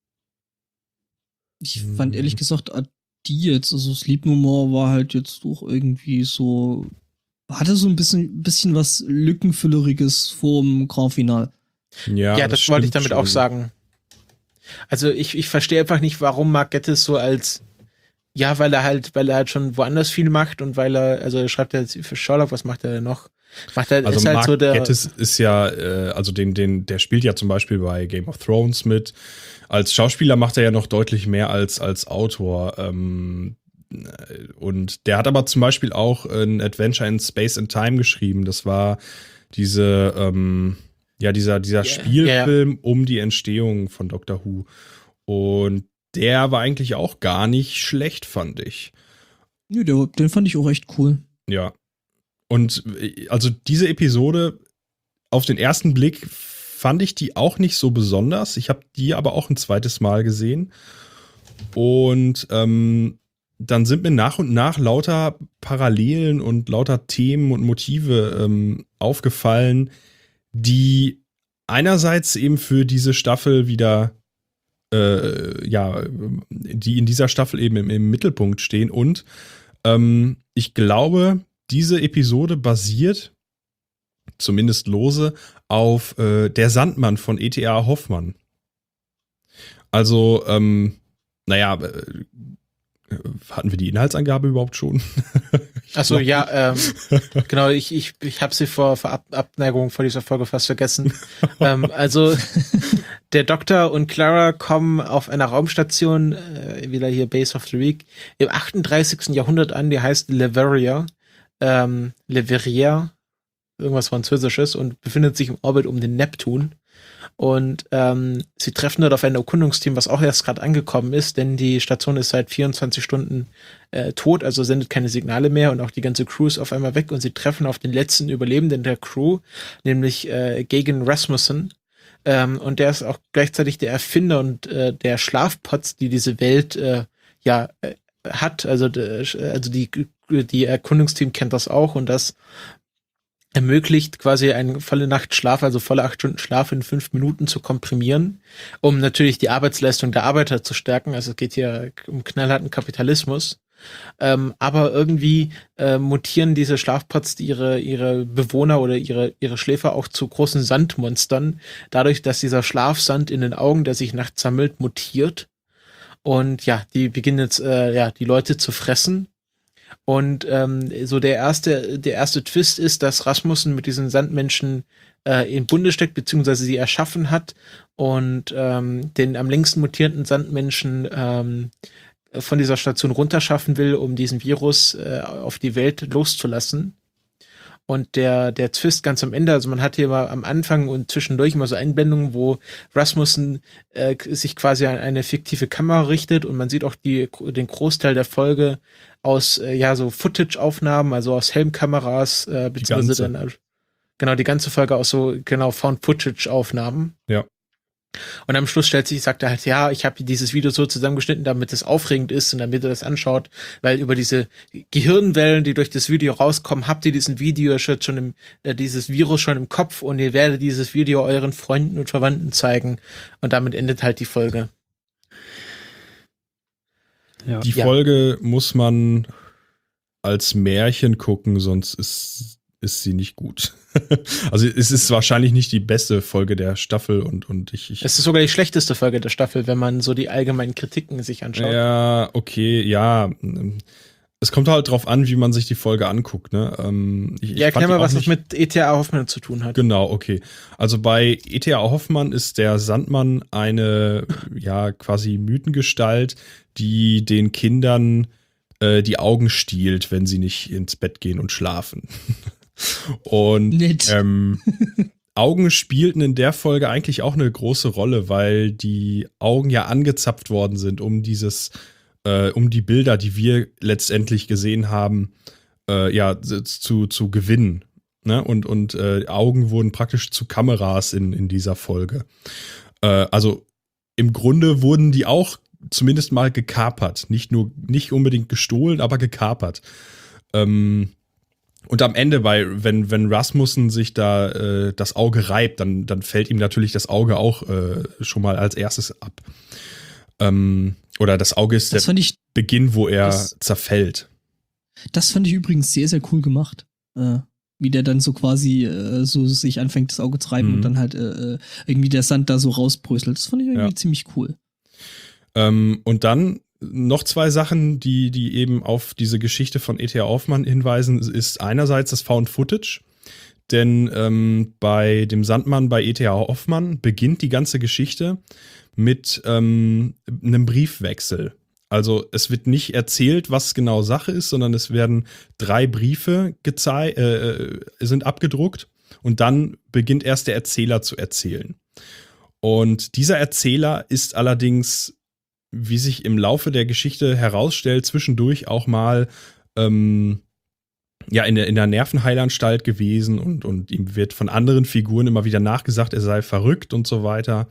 Ich fand ehrlich gesagt, die jetzt, also Sleep No More war halt jetzt doch irgendwie so, hatte so ein bisschen was Lückenfülleriges vorm Grand Finale. Ja, das wollte ich damit schon auch sagen. Also ich verstehe einfach nicht, warum Mark Gatiss so als, ja, weil er halt schon woanders viel macht und er schreibt ja jetzt für Sherlock, was macht er denn noch? Also Mark Gatiss ist ja, also der spielt ja zum Beispiel bei Game of Thrones mit. Als Schauspieler macht er ja noch deutlich mehr als Autor. Und der hat aber zum Beispiel auch ein Adventure in Space and Time geschrieben. Das war dieser Spielfilm um die Entstehung von Doctor Who. Und der war eigentlich auch gar nicht schlecht, fand ich. Ja, den fand ich auch echt cool. Ja. Und also diese Episode, auf den ersten Blick fand ich die auch nicht so besonders. Ich habe die aber auch ein zweites Mal gesehen. Und dann sind mir nach und nach lauter Parallelen und lauter Themen und Motive aufgefallen, die einerseits eben für diese Staffel wieder die in dieser Staffel eben im Mittelpunkt stehen. Und ich glaube, diese Episode basiert, zumindest lose, auf Der Sandmann von E.T.A. Hoffmann. Also, hatten wir die Inhaltsangabe überhaupt schon? Achso, ja, genau, ich habe sie vor Abneigung vor dieser Folge fast vergessen. Also, der Doktor und Clara kommen auf einer Raumstation, wieder hier Base of the Week, im 38. Jahrhundert an, die heißt Leveria, irgendwas Französisches, und befindet sich im Orbit um den Neptun. Und sie treffen dort auf ein Erkundungsteam, was auch erst gerade angekommen ist, denn die Station ist seit 24 Stunden tot, also sendet keine Signale mehr und auch die ganze Crew ist auf einmal weg und sie treffen auf den letzten Überlebenden der Crew, nämlich Gagan Rasmussen. Und der ist auch gleichzeitig der Erfinder und der Schlafpots, die diese Welt hat. Also die Erkundungsteam kennt das auch und das ermöglicht quasi eine volle Nacht Schlaf, also volle 8 Stunden Schlaf in 5 Minuten zu komprimieren, um natürlich die Arbeitsleistung der Arbeiter zu stärken. Also es geht hier um knallharten Kapitalismus. Aber irgendwie mutieren diese Schlafpots ihre Bewohner oder ihre Schläfer auch zu großen Sandmonstern, dadurch, dass dieser Schlafsand in den Augen, der sich nachts sammelt, mutiert. Und ja, die beginnen jetzt die Leute zu fressen. Und so der erste Twist ist, dass Rasmussen mit diesen Sandmenschen in Bunde steckt, beziehungsweise sie erschaffen hat und den am längsten mutierten Sandmenschen von dieser Station runterschaffen will, um diesen Virus auf die Welt loszulassen. Und der Twist ganz am Ende, also man hat hier mal am Anfang und zwischendurch immer so Einblendungen, wo Rasmussen sich quasi an eine fiktive Kamera richtet und man sieht auch den Großteil der Folge aus so Footage-Aufnahmen, also aus Helmkameras, beziehungsweise dann die ganze Folge aus so Found-Footage-Aufnahmen. Ja. Und am Schluss sagt er halt, ja, ich habe dieses Video so zusammengeschnitten, damit es aufregend ist und damit er das anschaut, weil über diese Gehirnwellen, die durch das Video rauskommen, habt ihr dieses Virus schon im Kopf und ihr werdet dieses Video euren Freunden und Verwandten zeigen. Und damit endet halt die Folge. Ja. Die Folge muss man als Märchen gucken, sonst ist sie nicht gut. Also es ist wahrscheinlich nicht die beste Folge der Staffel und ich. Es ist sogar die schlechteste Folge der Staffel, wenn man so die allgemeinen Kritiken sich anschaut. Ja, okay, ja. Es kommt halt drauf an, wie man sich die Folge anguckt, ne? Erklär mal, was das mit E.T.A. Hoffmann zu tun hat. Genau, okay. Also bei E.T.A. Hoffmann ist der Sandmann eine, ja, quasi Mythengestalt, die den Kindern die Augen stiehlt, wenn sie nicht ins Bett gehen und schlafen. Und Augen spielten in der Folge eigentlich auch eine große Rolle, weil die Augen ja angezapft worden sind, um die Bilder, die wir letztendlich gesehen haben, zu gewinnen. Ne? Und Augen wurden praktisch zu Kameras in dieser Folge. Also im Grunde wurden die auch zumindest mal gekapert. Nicht unbedingt gestohlen, aber gekapert. Und am Ende, wenn Rasmussen sich da das Auge reibt, dann fällt ihm natürlich das Auge auch schon mal als erstes ab. Oder das Auge ist der Beginn, wo er zerfällt. Das fand ich übrigens sehr, sehr cool gemacht. Wie der dann so quasi so sich anfängt, das Auge zu reiben und dann halt irgendwie der Sand da so rausbröselt. Das fand ich irgendwie ziemlich cool. Und dann noch zwei Sachen, die eben auf diese Geschichte von E.T.A. Hoffmann hinweisen, ist einerseits das Found Footage, denn bei dem Sandmann bei E.T.A. Hoffmann beginnt die ganze Geschichte mit einem Briefwechsel. Also es wird nicht erzählt, was genau Sache ist, sondern es werden 3 Briefe sind abgedruckt und dann beginnt erst der Erzähler zu erzählen. Und dieser Erzähler ist allerdings, wie sich im Laufe der Geschichte herausstellt, zwischendurch auch mal in der Nervenheilanstalt gewesen und ihm wird von anderen Figuren immer wieder nachgesagt, er sei verrückt und so weiter.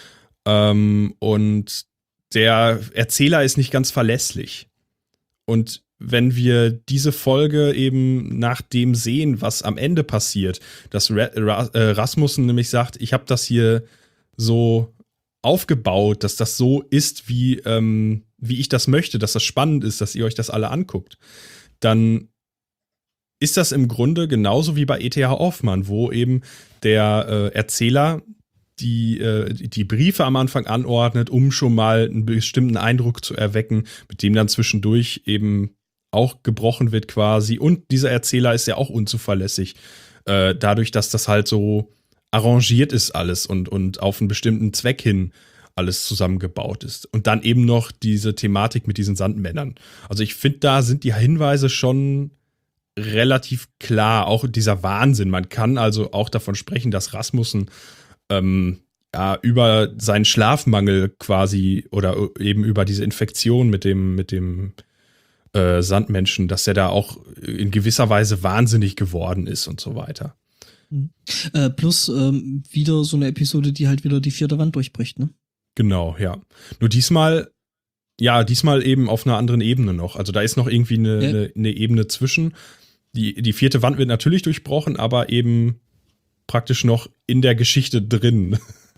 Und der Erzähler ist nicht ganz verlässlich. Und wenn wir diese Folge eben nach dem sehen, was am Ende passiert, dass Rasmussen nämlich sagt, ich habe das hier so aufgebaut, dass das so ist, wie ich das möchte, dass das spannend ist, dass ihr euch das alle anguckt, dann ist das im Grunde genauso wie bei E.T.A. Hoffmann, wo eben der Erzähler die Briefe am Anfang anordnet, um schon mal einen bestimmten Eindruck zu erwecken, mit dem dann zwischendurch eben auch gebrochen wird quasi. Und dieser Erzähler ist ja auch unzuverlässig, dadurch, dass das halt so arrangiert ist alles und auf einen bestimmten Zweck hin alles zusammengebaut ist. Und dann eben noch diese Thematik mit diesen Sandmännern. Also ich finde, da sind die Hinweise schon relativ klar. Auch dieser Wahnsinn. Man kann also auch davon sprechen, dass Rasmussen über seinen Schlafmangel quasi oder eben über diese Infektion mit dem Sandmenschen, dass er da auch in gewisser Weise wahnsinnig geworden ist und so weiter. Plus wieder so eine Episode, die halt wieder die 4. Wand durchbricht, ne? Genau, ja. Nur diesmal eben auf einer anderen Ebene noch. Also da ist noch irgendwie eine Ebene zwischen. Die 4. Wand wird natürlich durchbrochen, aber eben praktisch noch in der Geschichte drin.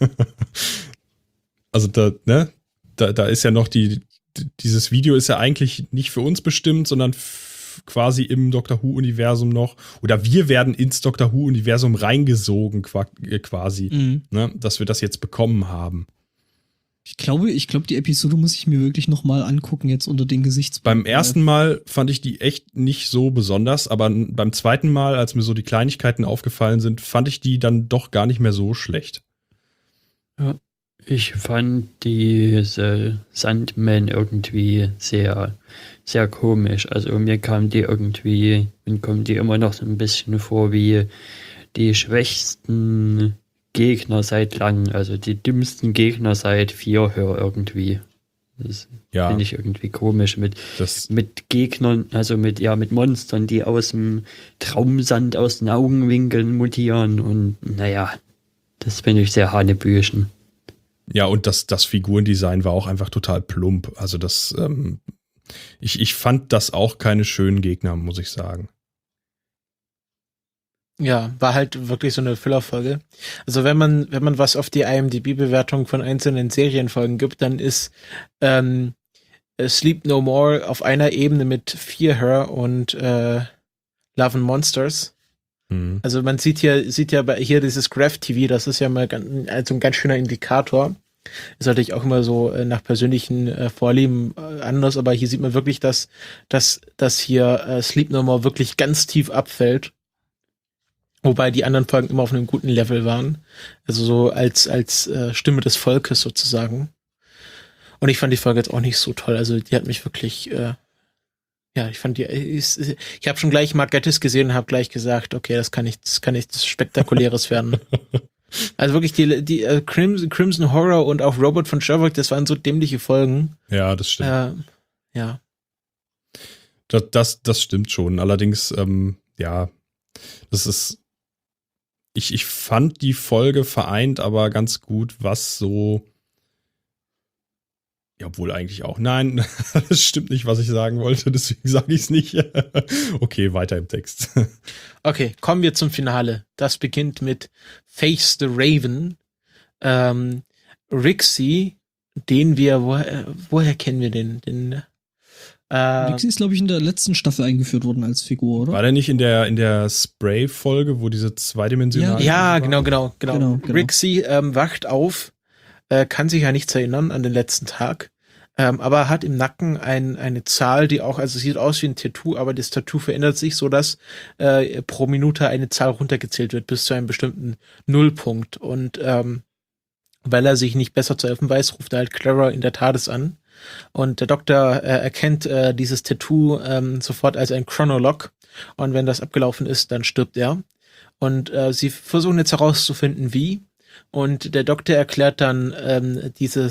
Also da ist ja noch dieses Video ist ja eigentlich nicht für uns bestimmt, sondern quasi im Doctor Who-Universum noch. Oder wir werden ins Doctor Who-Universum reingesogen quasi, ne, dass wir das jetzt bekommen haben. Ich glaube, die Episode muss ich mir wirklich nochmal angucken, jetzt unter den Gesichtspunkten. Beim ersten Mal fand ich die echt nicht so besonders, aber beim zweiten Mal, als mir so die Kleinigkeiten aufgefallen sind, fand ich die dann doch gar nicht mehr so schlecht. Ja, ich fand diese Sandmen irgendwie sehr, sehr komisch. Also mir kommen die immer noch so ein bisschen vor wie die schwächsten Gegner seit langem, also die dümmsten Gegner seit 4 irgendwie. Das finde ich irgendwie komisch mit Gegnern, also mit Monstern, die aus dem Traumsand aus den Augenwinkeln mutieren und naja, das finde ich sehr hanebüchen. Ja, und das Figurendesign war auch einfach total plump. Also ich fand das auch keine schönen Gegner, muss ich sagen. Ja, war halt wirklich so eine Füllerfolge. Also wenn man was auf die IMDb-Bewertung von einzelnen Serienfolgen gibt, dann ist Sleep No More auf einer Ebene mit Fear Her und Love and Monsters. Mhm. Also man sieht hier hier dieses Graph TV, das ist ja mal ein ganz schöner Indikator. Ist natürlich auch immer so nach persönlichen Vorlieben anders, aber hier sieht man wirklich, dass hier Sleep No More wirklich ganz tief abfällt. Wobei die anderen Folgen immer auf einem guten Level waren. Also so als Stimme des Volkes sozusagen. Und ich fand die Folge jetzt auch nicht so toll. Also die hat mich wirklich, ich fand ich habe schon gleich Mark Gatiss gesehen und habe gleich gesagt, okay, das kann nichts Spektakuläres werden. Also wirklich die Crimson Horror und auch Robot von Sherlock, das waren so dämliche Folgen. Ja, das stimmt. Ja. Das stimmt schon. Allerdings, das ist. Ich fand die Folge vereint aber ganz gut, was so. Ja, obwohl eigentlich auch. Nein, das stimmt nicht, was ich sagen wollte, deswegen sage ich es nicht. Okay, weiter im Text. Okay, kommen wir zum Finale. Das beginnt mit Face the Raven. Rixie, den wir, woher kennen wir den? Rixie ist, glaube ich, in der letzten Staffel eingeführt worden als Figur, oder? War der nicht in der Spray-Folge, wo diese zweidimensionale... Ja, genau. Rixie wacht auf, kann sich ja nichts erinnern an den letzten Tag, aber hat im Nacken eine Zahl, die auch, also sieht aus wie ein Tattoo, aber das Tattoo verändert sich, so dass pro Minute eine Zahl runtergezählt wird bis zu einem bestimmten Nullpunkt. Und weil er sich nicht besser zu helfen weiß, ruft er halt Clara in der TARDIS an. Und der Doktor erkennt dieses Tattoo sofort als ein Chronolog. Und wenn das abgelaufen ist, dann stirbt er. Und sie versuchen jetzt herauszufinden, wie. Und der Doktor erklärt dann diese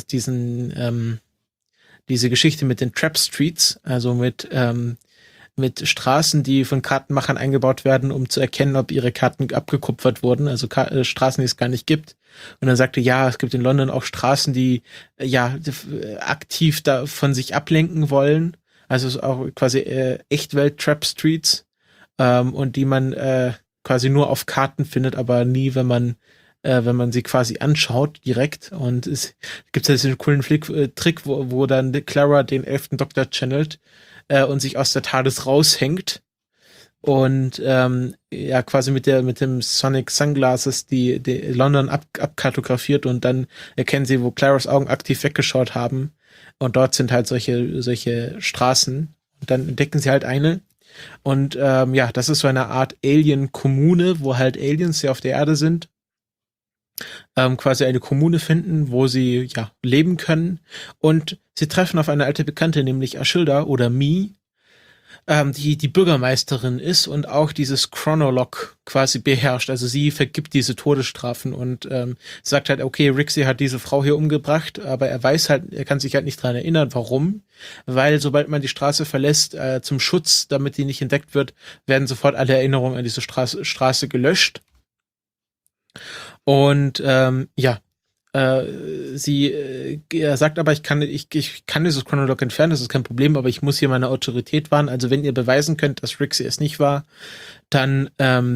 Geschichte mit den Trap Streets, also mit Straßen, die von Kartenmachern eingebaut werden, um zu erkennen, ob ihre Karten abgekupfert wurden, also Straßen, die es gar nicht gibt. Und dann sagte, ja, es gibt in London auch Straßen, die aktiv da von sich ablenken wollen, also auch quasi Echtwelt-Trap-Streets, und die man quasi nur auf Karten findet, aber nie, wenn man sie quasi anschaut direkt. Und es gibt ja diesen coolen Trick, wo dann Clara den 11. Doktor channelt und sich aus der TARDIS raushängt und quasi mit dem Sonic Sunglasses die London abkartografiert und dann erkennen sie, wo Claras Augen aktiv weggeschaut haben, und dort sind halt solche Straßen, und dann entdecken sie halt eine, und das ist so eine Art Alien-Kommune, wo halt Aliens, die auf der Erde sind, quasi eine Kommune finden, wo sie leben können, und sie treffen auf eine alte Bekannte, nämlich Ashilda oder Mi, die Bürgermeisterin ist und auch dieses Chronolog quasi beherrscht. Also sie vergibt diese Todesstrafen und sagt halt, okay, Rixie hat diese Frau hier umgebracht, aber er kann sich halt nicht dran erinnern, warum. Weil sobald man die Straße verlässt, zum Schutz, damit die nicht entdeckt wird, werden sofort alle Erinnerungen an diese Straße gelöscht. Und sie sagt aber, ich kann dieses Chronolog entfernen, das ist kein Problem, aber ich muss hier meine Autorität wahren. Also wenn ihr beweisen könnt, dass Rixie es nicht war, dann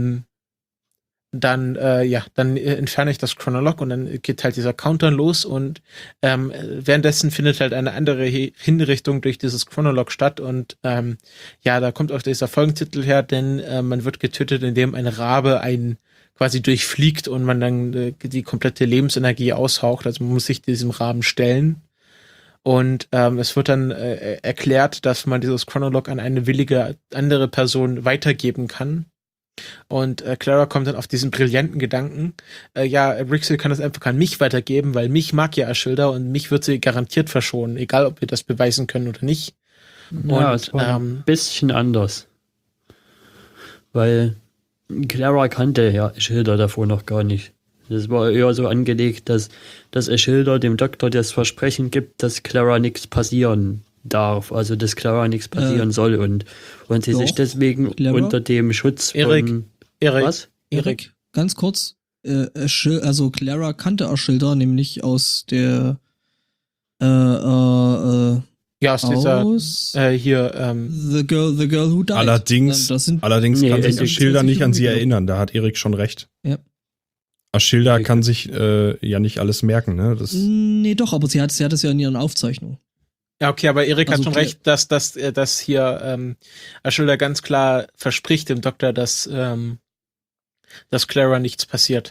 entferne ich das Chronolog, und dann geht halt dieser Countdown los, und währenddessen findet halt eine andere Hinrichtung durch dieses Chronolog statt, und da kommt auch dieser Folgentitel her, denn man wird getötet, indem ein Rabe quasi durchfliegt und man dann die komplette Lebensenergie aushaucht. Also man muss sich diesem Raben stellen. Und es wird dann erklärt, dass man dieses Chronolog an eine willige andere Person weitergeben kann. Und Clara kommt dann auf diesen brillanten Gedanken, Rixie kann das einfach an mich weitergeben, weil mich mag ja Ashilda und mich wird sie garantiert verschonen, egal ob wir das beweisen können oder nicht. Ja, es war ein bisschen anders. Weil Clara kannte ja Ashilda davor noch gar nicht. Das war eher so angelegt, dass Ashilda dem Doktor das Versprechen gibt, dass Clara nichts passieren darf, also dass Clara nichts passieren soll, und sie sich deswegen Clara? unter dem Schutz von... Erik. Was? Erik, ganz kurz, also Clara kannte Ashildr nämlich aus der Ja, aus dieser aus hier, The Girl Who Died. Allerdings kann sich Ashildr nicht an sie erinnern, da hat Erik schon recht. Ja. Ashildr kann sich ja nicht alles merken, ne? Nee, doch, aber sie hat es ja in ihren Aufzeichnungen. ja, okay, aber Erik Also hat schon recht, dass hier Ashildr ganz klar verspricht dem Doktor, dass Clara nichts passiert.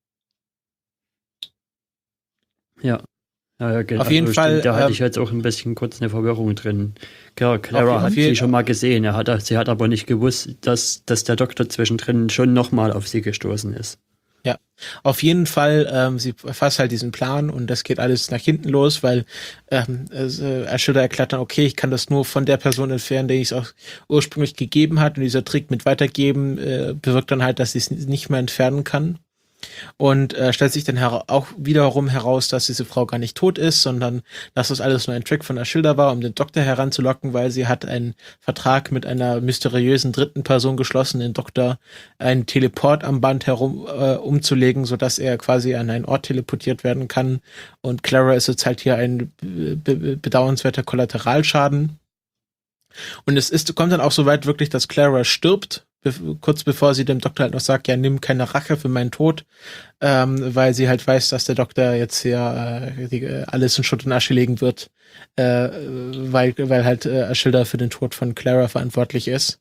Ja. Ja, genau. Auf jeden Fall, Da hatte ich jetzt auch ein bisschen kurz eine Verwirrung drin. Klar, Clara hat sie schon mal gesehen, sie hat aber nicht gewusst, dass der Doktor zwischendrin schon nochmal auf sie gestoßen ist. Ja, auf jeden Fall, sie fasst halt diesen Plan und das geht alles nach hinten los, weil Ashildr erklärt dann, okay, ich kann das nur von der Person entfernen, der ich es auch ursprünglich gegeben hat, und dieser Trick mit Weitergeben bewirkt dann halt, dass sie es nicht mehr entfernen kann. Und stellt sich dann auch wiederum heraus, dass diese Frau gar nicht tot ist, sondern dass das alles nur ein Trick von Ashildr war, um den Doktor heranzulocken, weil sie hat einen Vertrag mit einer mysteriösen dritten Person geschlossen, den Doktor einen Teleport am Band herum umzulegen, sodass er quasi an einen Ort teleportiert werden kann. Und Clara ist jetzt halt hier ein bedauernswerter Kollateralschaden. Und kommt dann auch so weit wirklich, dass Clara stirbt, kurz bevor sie dem Doktor halt noch sagt, ja, nimm keine Rache für meinen Tod, weil sie halt weiß, dass der Doktor jetzt hier alles in Schutt und Asche legen wird, weil halt Ashildr für den Tod von Clara verantwortlich ist.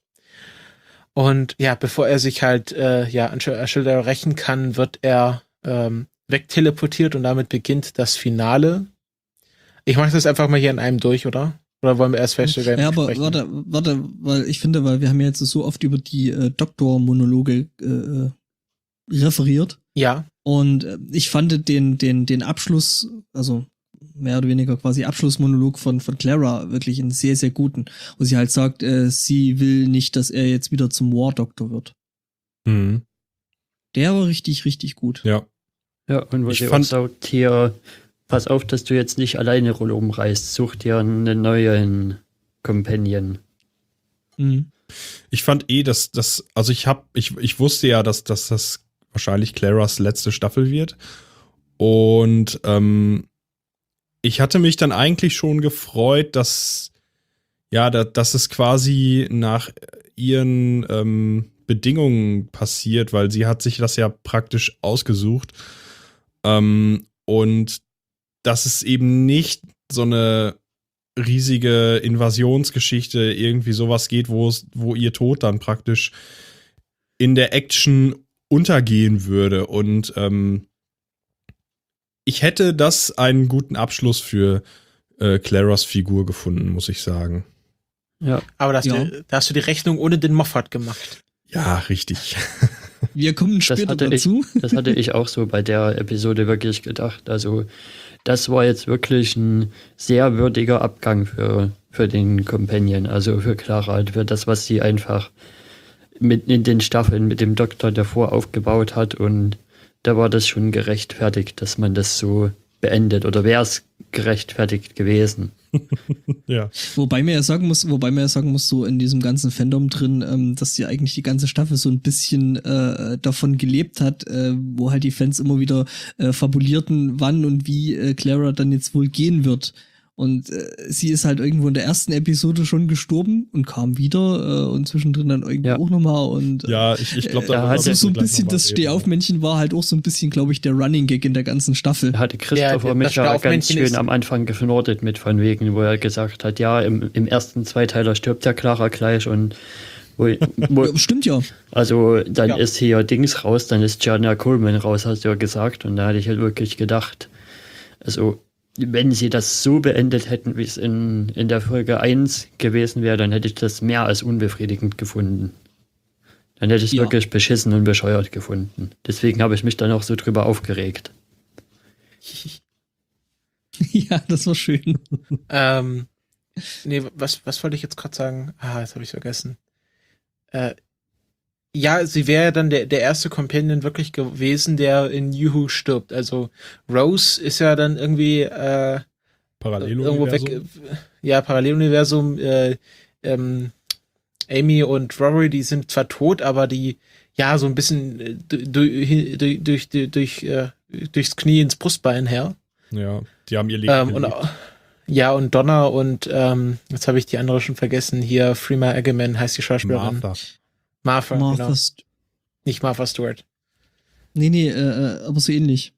Und ja, bevor er sich halt an Ashildr rächen kann, wird er wegteleportiert und damit beginnt das Finale. Ich mache das einfach mal hier in einem durch, oder? Oder wollen wir erst vielleicht sogar aber warte, weil ich finde, weil wir haben ja jetzt so oft über die Doktor-Monologe referiert. Ja. Und ich fand den Abschluss, also mehr oder weniger quasi Abschlussmonolog von Clara wirklich einen sehr, sehr guten. Wo sie halt sagt, sie will nicht, dass er jetzt wieder zum War-Doktor wird. Mhm. Der war richtig, richtig gut. Ja. Ja, und was ich auch sagt, hier, pass auf, dass du jetzt nicht alleine rumreist. Such dir einen neuen Companion. Mhm. Ich fand also ich wusste ja, dass das wahrscheinlich Claras letzte Staffel wird. Und ich hatte mich dann eigentlich schon gefreut, dass es quasi nach ihren Bedingungen passiert, weil sie hat sich das ja praktisch ausgesucht. Und dass es eben nicht so eine riesige Invasionsgeschichte irgendwie sowas geht, wo ihr Tod dann praktisch in der Action untergehen würde. Und ich hätte das einen guten Abschluss für Claras Figur gefunden, muss ich sagen. Ja. Aber da hast du die Rechnung ohne den Moffat gemacht. Ja, richtig. Wir kommen später dazu. Das hatte ich auch so bei der Episode wirklich gedacht. Also das war jetzt wirklich ein sehr würdiger Abgang für den Companion, also für Clara, für das, was sie einfach mit in den Staffeln mit dem Doktor davor aufgebaut hat, und da war das schon gerechtfertigt, dass man das so beendet, oder wäre es gerechtfertigt gewesen. Ja. Wobei man ja sagen muss, so in diesem ganzen Fandom drin, dass die eigentlich die ganze Staffel so ein bisschen davon gelebt hat, wo halt die Fans immer wieder fabulierten, wann und wie Clara dann jetzt wohl gehen wird. Und sie ist halt irgendwo in der ersten Episode schon gestorben und kam wieder und zwischendrin dann irgendwie auch nochmal. Und ja, ich glaube, da also so ein bisschen das Stehaufmännchen war halt auch so ein bisschen, glaube ich, der Running Gag in der ganzen Staffel. Da hatte Christopher mich ja ganz schön am Anfang gefnordet mit von wegen, wo er gesagt hat, ja, im ersten Zweiteiler stirbt ja Clara gleich, und stimmt ja. Also dann ist hier Dings raus, dann ist Gianna Coleman raus, hast du ja gesagt, und da hatte ich halt wirklich gedacht, also wenn sie das so beendet hätten, wie es in der Folge 1 gewesen wäre, dann hätte ich das mehr als unbefriedigend gefunden. Dann hätte ich es wirklich beschissen und bescheuert gefunden. Deswegen habe ich mich dann auch so drüber aufgeregt. Ja, das war schön. Nee, was wollte ich jetzt gerade sagen? Jetzt habe ich vergessen. Ja, sie wäre dann der erste Companion wirklich gewesen, der in New Who stirbt. Also Rose ist ja dann irgendwie irgendwo weg. Paralleluniversum. Amy und Rory, die sind zwar tot, aber die ja, so ein bisschen durchs Knie ins Brustbein her. Ja, die haben ihr Leben gelebt. Ja, und Donna und jetzt habe ich die andere schon vergessen, hier Freema Agyeman heißt die Schauspielerin. Martha, genau. Nicht Martha Stewart. Nee, aber so ähnlich.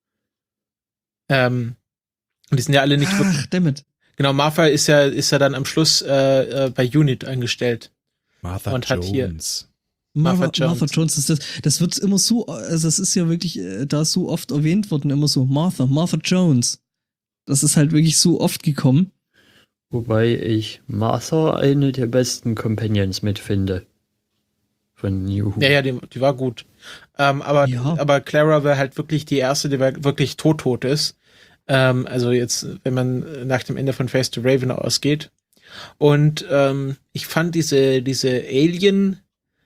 Und die sind ja alle nicht wirklich. Ach, dammit. Genau, Martha ist ja dann am Schluss bei Unit eingestellt. Martha und Jones. Hat hier Martha Jones, das wird immer so, also das ist ja wirklich da so oft erwähnt worden, immer so Martha Jones. Das ist halt wirklich so oft gekommen. Wobei ich Martha eine der besten Companions mitfinde. Von New Who. Ja, die war gut. Aber Clara war halt wirklich die erste, die wirklich tot ist. Also jetzt, wenn man nach dem Ende von Face to Raven ausgeht. Und ich fand diese Alien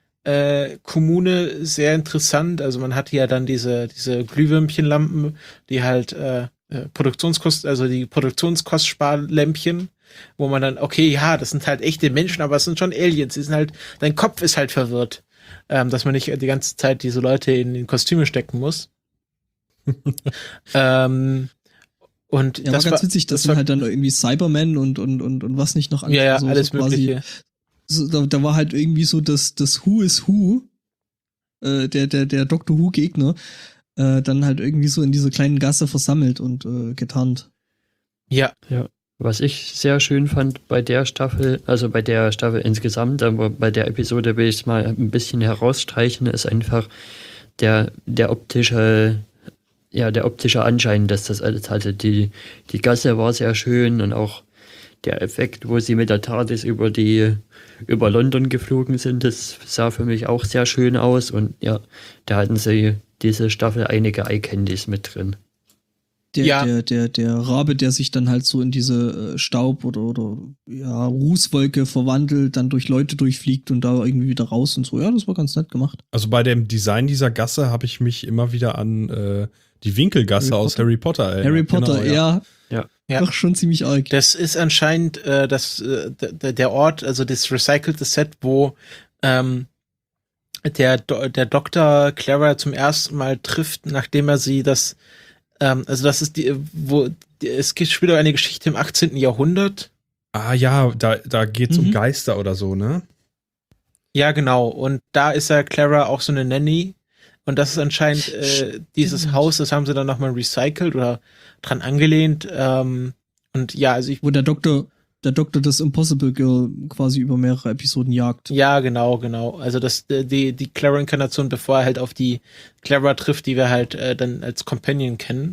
Kommune sehr interessant. Also man hatte ja dann diese Glühwürmchenlampen, die halt die Produktionskostsparlämpchen, wo man dann, okay, ja, das sind halt echte Menschen, aber es sind schon Aliens. Die sind halt, dein Kopf ist halt verwirrt, dass man nicht die ganze Zeit diese Leute in Kostüme stecken muss. Und ja, das war ganz witzig, das sind halt dann irgendwie Cybermen und was nicht noch alles. Ja, alles Mögliche. Da war halt irgendwie so das Who is Who, der Doctor Who Gegner, dann halt irgendwie so in dieser kleinen Gasse versammelt und getarnt. Ja. Was ich sehr schön fand bei der Staffel, also bei der Staffel insgesamt, aber bei der Episode will ich es mal ein bisschen herausstreichen, ist einfach der optische Anschein, dass das alles hatte. Die Gasse war sehr schön und auch der Effekt, wo sie mit der TARDIS über London geflogen sind, das sah für mich auch sehr schön aus und ja, da hatten sie diese Staffel einige Eye-Candies mit drin. Der Rabe, der sich dann halt so in diese Staub oder Rußwolke verwandelt, dann durch Leute durchfliegt und da irgendwie wieder raus und so. Ja, das war ganz nett gemacht. Also bei dem Design dieser Gasse habe ich mich immer wieder an die Winkelgasse aus Harry Potter erinnert. Harry Potter, genau, ja. Doch schon ziemlich arg. Das ist anscheinend der Ort, also das recycelte Set, wo der Doktor Clara zum ersten Mal trifft, nachdem er sie das das ist es spielt eine Geschichte im 18. Jahrhundert. Ah ja, da geht's um Geister oder so, ne? Ja, genau. Und da ist ja Clara auch so eine Nanny. Und das ist anscheinend dieses Haus, das haben sie dann nochmal recycelt oder dran angelehnt. Und ja, also wo der Doktor das Impossible Girl quasi über mehrere Episoden jagt. Ja, genau. Also die Clara-Inkarnation, bevor er halt auf die Clara trifft, die wir halt dann als Companion kennen.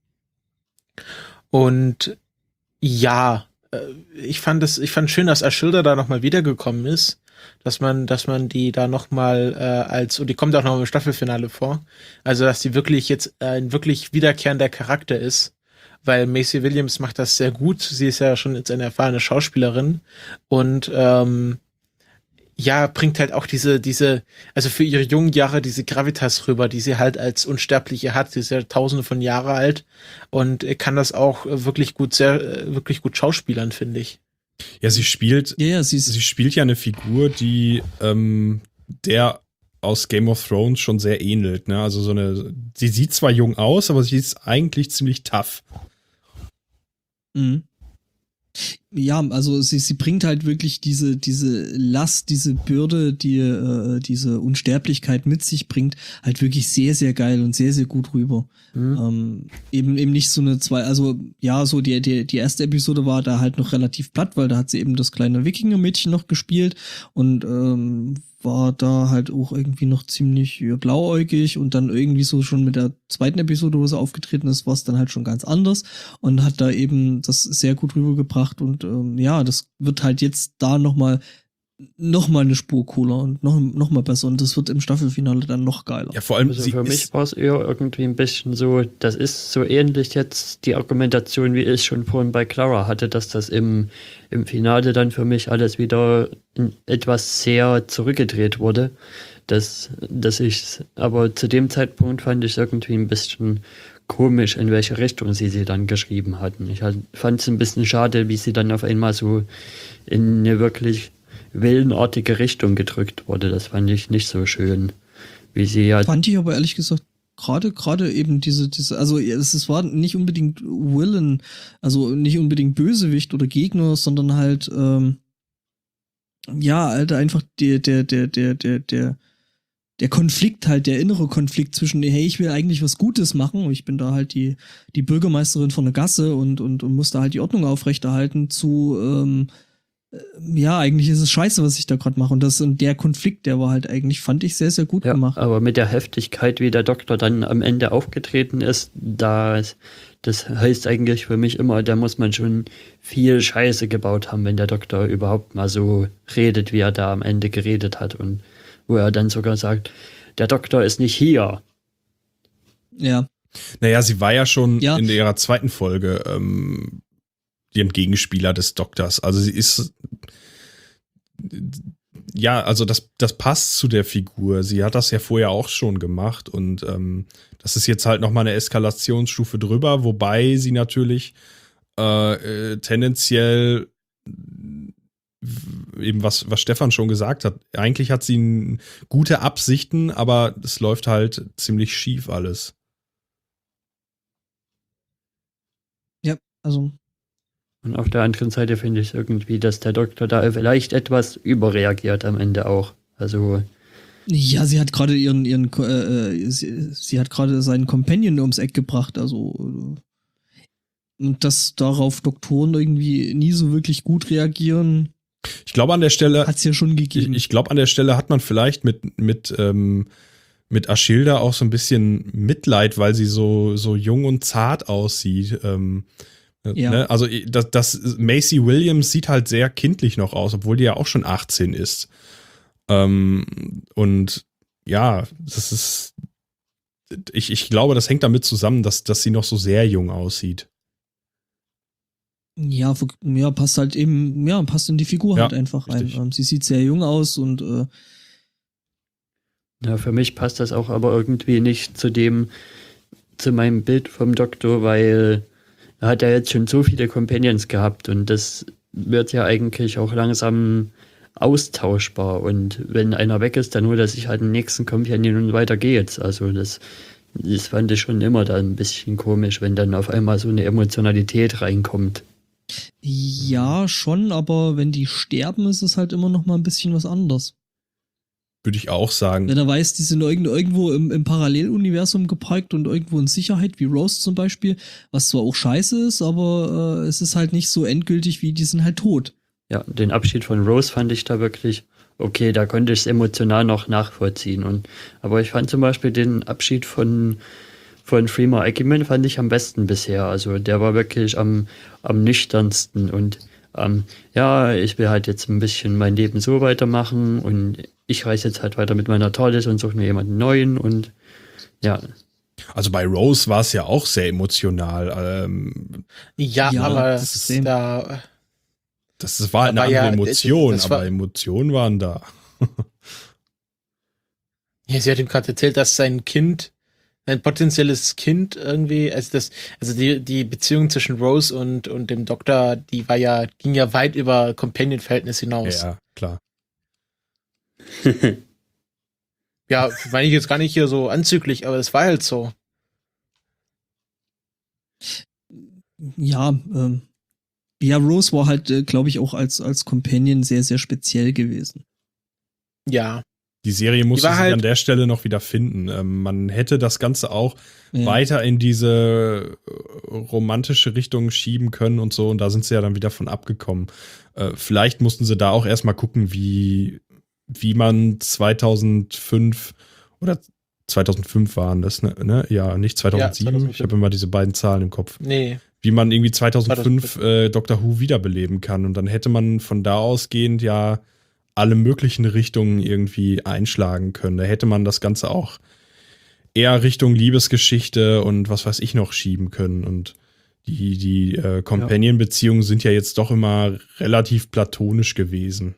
Und ja, ich fand schön, dass Ashilda da nochmal wiedergekommen ist, dass man die da nochmal und die kommt auch noch im Staffelfinale vor, also dass die wirklich jetzt ein wirklich wiederkehrender Charakter ist. Weil Maisie Williams macht das sehr gut. Sie ist ja schon jetzt eine erfahrene Schauspielerin und bringt halt auch diese, also für ihre jungen Jahre diese Gravitas rüber, die sie halt als Unsterbliche hat. Sie ist ja tausende von Jahren alt und kann das auch wirklich gut schauspielern, finde ich. Ja, sie spielt ja eine Figur, die der aus Game of Thrones schon sehr ähnelt, ne? Also sie sieht zwar jung aus, aber sie ist eigentlich ziemlich tough. Mhm. Ja, also sie bringt halt wirklich diese Last, diese Bürde, die diese Unsterblichkeit mit sich bringt, halt wirklich sehr, sehr geil und sehr, sehr gut rüber. Eben nicht so die erste Episode war da halt noch relativ platt, weil da hat sie eben das kleine Wikinger-Mädchen noch gespielt und war da halt auch irgendwie noch ziemlich blauäugig und dann irgendwie so schon mit der zweiten Episode, wo sie aufgetreten ist, war es dann halt schon ganz anders und hat da eben das sehr gut rübergebracht und das wird halt jetzt da noch mal eine Spur cooler und noch mal besser und das wird im Staffelfinale dann noch geiler. Ja, vor allem also für mich war es eher irgendwie ein bisschen so, das ist so ähnlich jetzt die Argumentation, wie ich schon vorhin bei Clara hatte, dass das im Finale dann für mich alles wieder etwas sehr zurückgedreht wurde, aber zu dem Zeitpunkt fand ich irgendwie ein bisschen komisch, in welche Richtung sie dann geschrieben hatten. Ich fand es ein bisschen schade, wie sie dann auf einmal so in eine wirklich wellenartige Richtung gedrückt wurde. Das fand ich nicht so schön. wie sie ja... Fand ich aber ehrlich gesagt gerade eben diese, also es war nicht unbedingt Villain, also nicht unbedingt Bösewicht oder Gegner, sondern halt, ja, Alter, einfach der Konflikt halt, der innere Konflikt zwischen, hey, ich will eigentlich was Gutes machen, und ich bin da halt die Bürgermeisterin von der Gasse und muss da halt die Ordnung aufrechterhalten, zu, ja, eigentlich ist es scheiße, was ich da gerade mache. Und der Konflikt, der war halt eigentlich, fand ich, sehr, sehr gut gemacht. Aber mit der Heftigkeit, wie der Doktor dann am Ende aufgetreten ist, das heißt eigentlich für mich immer, da muss man schon viel Scheiße gebaut haben, wenn der Doktor überhaupt mal so redet, wie er da am Ende geredet hat. Und wo er dann sogar sagt, der Doktor ist nicht hier. Ja. Naja, sie war ja schon in ihrer zweiten Folge dem Gegenspieler des Doktors. Also sie ist, ja, also das passt zu der Figur. Sie hat das ja vorher auch schon gemacht und das ist jetzt halt nochmal eine Eskalationsstufe drüber, wobei sie natürlich tendenziell eben was Stefan schon gesagt hat. Eigentlich hat sie gute Absichten, aber es läuft halt ziemlich schief alles. Ja, also. Und auf der anderen Seite finde ich irgendwie, dass der Doktor da vielleicht etwas überreagiert am Ende auch. Also. Ja, sie hat gerade sie hat gerade seinen Companion ums Eck gebracht, also. Und dass darauf Doktoren irgendwie nie so wirklich gut reagieren. Ich glaube, an der Stelle. Hat's ja schon gegeben. Ich glaube, an der Stelle hat man vielleicht mit Ashilda auch so ein bisschen Mitleid, weil sie so jung und zart aussieht. Ja. Ne? Also das Macy Williams sieht halt sehr kindlich noch aus, obwohl die ja auch schon 18 ist. Und ja, das ist. Ich glaube, das hängt damit zusammen, dass sie noch so sehr jung aussieht. Ja, passt halt eben, passt in die Figur halt einfach rein. Sie sieht sehr jung aus und ja, für mich passt das auch aber irgendwie nicht zu meinem Bild vom Doktor, weil er hat ja jetzt schon so viele Companions gehabt und das wird ja eigentlich auch langsam austauschbar und wenn einer weg ist, dann holt er sich halt den nächsten Companion und weiter geht's. Also das fand ich schon immer da ein bisschen komisch, wenn dann auf einmal so eine Emotionalität reinkommt. Ja, schon, aber wenn die sterben, ist es halt immer noch mal ein bisschen was anderes. Würde ich auch sagen. Wenn er weiß, die sind irgendwo im Paralleluniversum geparkt und irgendwo in Sicherheit, wie Rose zum Beispiel, was zwar auch scheiße ist, aber es ist halt nicht so endgültig, wie die sind halt tot. Ja, den Abschied von Rose fand ich da wirklich okay, da konnte ich es emotional noch nachvollziehen. Aber ich fand zum Beispiel den Abschied von Freema Agyeman fand ich am besten bisher. Also der war wirklich am nüchternsten und ja, ich will halt jetzt ein bisschen mein Leben so weitermachen und ich reise jetzt halt weiter mit meiner TARDIS und suche mir jemanden neuen und ja. Also bei Rose war es ja auch sehr emotional. Aber das war eine andere Emotion, aber Emotionen waren da. Ja, sie hat ihm gerade erzählt, dass sein potenzielles Kind irgendwie, also die Beziehung zwischen Rose und dem Doktor, ging ja weit über Companion-Verhältnis hinaus. Ja, klar. Ja, meine ich jetzt gar nicht hier so anzüglich, aber das war halt so. Ja, Rose war halt, glaube ich, auch als Companion sehr, sehr speziell gewesen. Ja. Die Serie musste sich an der Stelle noch wieder finden. Man hätte das Ganze auch weiter in diese romantische Richtung schieben können und so. Und da sind sie ja dann wieder von abgekommen. Vielleicht mussten sie da auch erstmal gucken, wie man 2005 oder 2005 waren das, ne? Ja, nicht 2007. Ja, 2005. Ich habe immer diese beiden Zahlen im Kopf. Nee. Wie man irgendwie 2005 Doctor Who wiederbeleben kann. Und dann hätte man von da ausgehend ja alle möglichen Richtungen irgendwie einschlagen können. Da hätte man das Ganze auch eher Richtung Liebesgeschichte und was weiß ich noch schieben können. Und die Companion-Beziehungen sind ja jetzt doch immer relativ platonisch gewesen.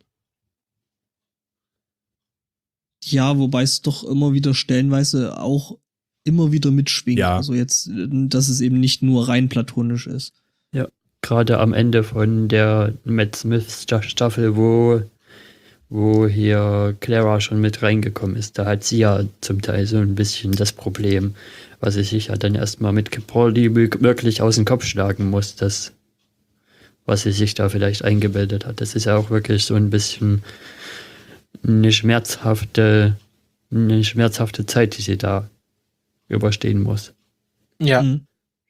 Ja, wobei es doch immer wieder stellenweise auch immer wieder mitschwingt. Ja. Also jetzt, dass es eben nicht nur rein platonisch ist. Ja, gerade am Ende von der Matt Smith Staffel, wo wo hier Clara schon mit reingekommen ist. Da hat sie ja zum Teil so ein bisschen das Problem, was sie sich ja dann erstmal mit Capaldi wirklich aus dem Kopf schlagen muss, das, was sie sich da vielleicht eingebildet hat. Das ist ja auch wirklich so ein bisschen eine schmerzhafte Zeit, die sie da überstehen muss. Ja. Mhm.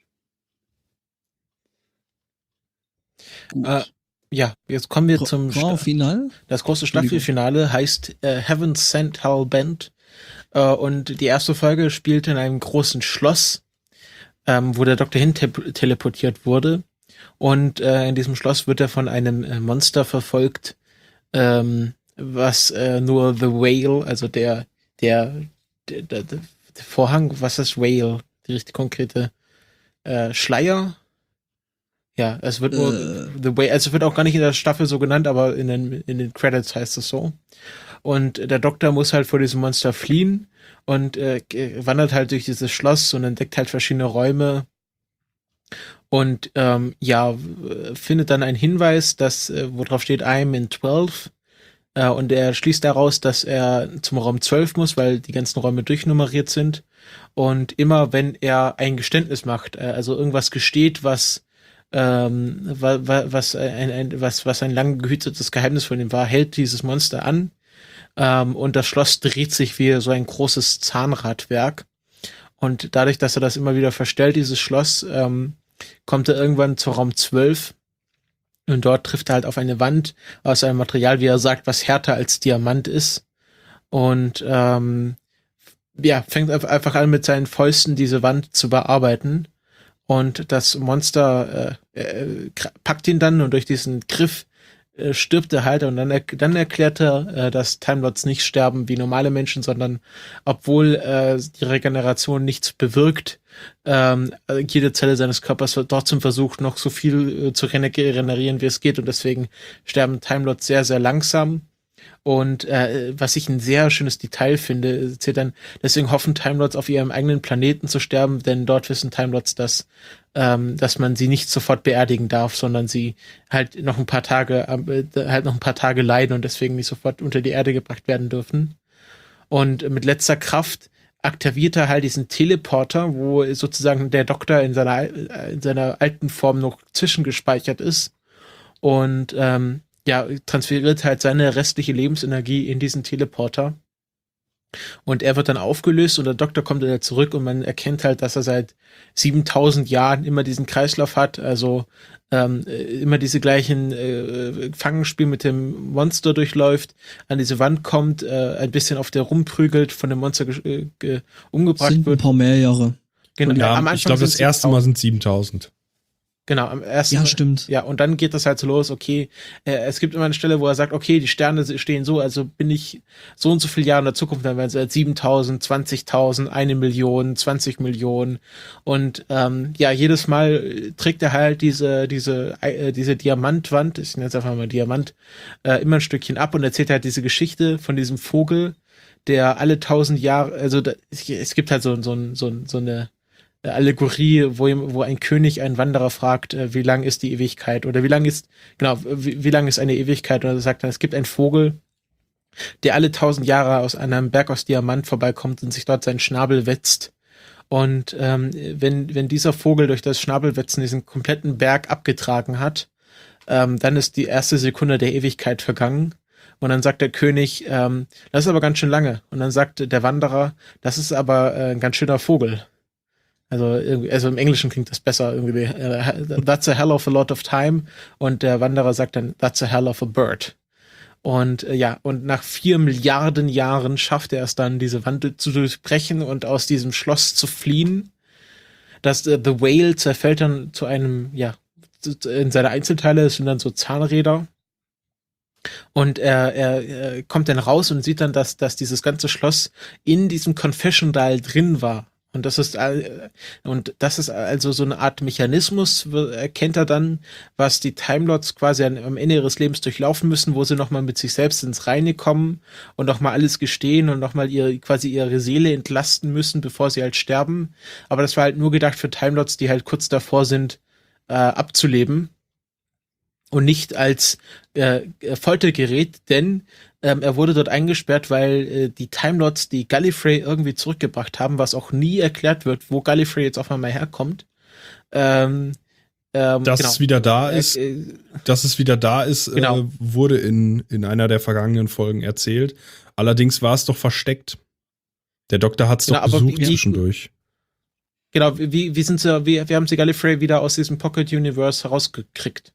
Gut. Ja, jetzt kommen wir zum Grand Finale. Das große Staffelfinale heißt Heaven Sent Hell Bent. Und die erste Folge spielt in einem großen Schloss, wo der Doktor hin teleportiert wurde. Und in diesem Schloss wird er von einem Monster verfolgt, was nur The Whale, also der Vorhang, was ist Whale? Die richtig konkrete Schleier? Ja, es wird nur The Whale, also es wird auch gar nicht in der Staffel so genannt, aber in den Credits heißt es so. Und der Doktor muss halt vor diesem Monster fliehen und wandert halt durch dieses Schloss und entdeckt halt verschiedene Räume und findet dann einen Hinweis, wo drauf steht, I'm in 12. Und er schließt daraus, dass er zum Raum 12 muss, weil die ganzen Räume durchnummeriert sind. Und immer wenn er ein Geständnis macht, also irgendwas gesteht, was ein lang gehütetes Geheimnis von ihm war, hält dieses Monster an. Und das Schloss dreht sich wie so ein großes Zahnradwerk. Und dadurch, dass er das immer wieder verstellt, dieses Schloss, kommt er irgendwann zu Raum 12. Und dort trifft er halt auf eine Wand aus einem Material, wie er sagt, was härter als Diamant ist. Und fängt einfach an, mit seinen Fäusten diese Wand zu bearbeiten. Und das Monster packt ihn dann und durch diesen Griff stirbt er halt. Und dann erklärt er, dass Time Lords nicht sterben wie normale Menschen, sondern obwohl die Regeneration nichts bewirkt, jede Zelle seines Körpers wird trotzdem versucht, noch so viel zu regenerieren, wie es geht. Und deswegen sterben Time Lords sehr, sehr langsam. Und was ich ein sehr schönes Detail finde, zählt dann, deswegen hoffen Time Lords auf ihrem eigenen Planeten zu sterben, denn dort wissen Time Lords, dass man sie nicht sofort beerdigen darf, sondern sie halt noch ein paar Tage leiden und deswegen nicht sofort unter die Erde gebracht werden dürfen. Und mit letzter Kraft aktiviert er halt diesen Teleporter, wo sozusagen der Doktor in seiner alten Form noch zwischengespeichert ist und transferiert halt seine restliche Lebensenergie in diesen Teleporter. Und er wird dann aufgelöst und der Doktor kommt wieder zurück und man erkennt halt, dass er seit 7000 Jahren immer diesen Kreislauf hat, also immer diese gleichen Fangenspiel mit dem Monster durchläuft, an diese Wand kommt, ein bisschen auf der rumprügelt, von dem Monster umgebracht sind wird. Ein paar mehr Jahre. Genau, Ja, am Anfang ich glaube, das erste Mal sind 7000. Genau, am ersten. Ja, stimmt. Ja, und dann geht das halt so los, okay, es gibt immer eine Stelle, wo er sagt, okay, die Sterne stehen so, also bin ich so und so viele Jahre in der Zukunft, dann werden es 7.000, 20.000, 1 Million, 20 Millionen und jedes Mal trägt er halt diese Diamantwand, ich nenne es einfach mal Diamant, immer ein Stückchen ab und erzählt halt diese Geschichte von diesem Vogel, der alle 1000 Jahre, es gibt halt so eine Allegorie, wo ein König einen Wanderer fragt, wie lang ist die Ewigkeit oder wie lang ist eine Ewigkeit, und er sagt dann, es gibt einen Vogel, der alle 1000 Jahre aus einem Berg aus Diamant vorbeikommt und sich dort seinen Schnabel wetzt. Und wenn dieser Vogel durch das Schnabelwetzen diesen kompletten Berg abgetragen hat, dann ist die erste Sekunde der Ewigkeit vergangen. Und dann sagt der König, das ist aber ganz schön lange. Und dann sagt der Wanderer, das ist aber ein ganz schöner Vogel. Also im Englischen klingt das besser irgendwie. That's a hell of a lot of time. Und der Wanderer sagt dann, that's a hell of a bird. Und und nach 4 Milliarden Jahren schafft er es dann, diese Wand zu durchbrechen und aus diesem Schloss zu fliehen. The Whale zerfällt dann zu einem, in seine Einzelteile, es sind dann so Zahnräder. Und er kommt dann raus und sieht dann, dass dieses ganze Schloss in diesem Confession Dial drin war. Und das ist also so eine Art Mechanismus, erkennt er dann, was die Time Lords quasi am Ende ihres Lebens durchlaufen müssen, wo sie nochmal mit sich selbst ins Reine kommen und nochmal alles gestehen und nochmal ihre Seele entlasten müssen, bevor sie halt sterben. Aber das war halt nur gedacht für Time Lords, die halt kurz davor sind, abzuleben. und nicht als Foltergerät, denn er wurde dort eingesperrt, weil die Time Lords die Gallifrey irgendwie zurückgebracht haben, was auch nie erklärt wird, wo Gallifrey jetzt auf einmal herkommt. Dass es wieder da ist, genau. Wurde in einer der vergangenen Folgen erzählt. Allerdings war es doch versteckt. Der Doktor hat es doch besucht zwischendurch. Genau, wie haben sie Gallifrey wieder aus diesem Pocket Universe herausgekriegt?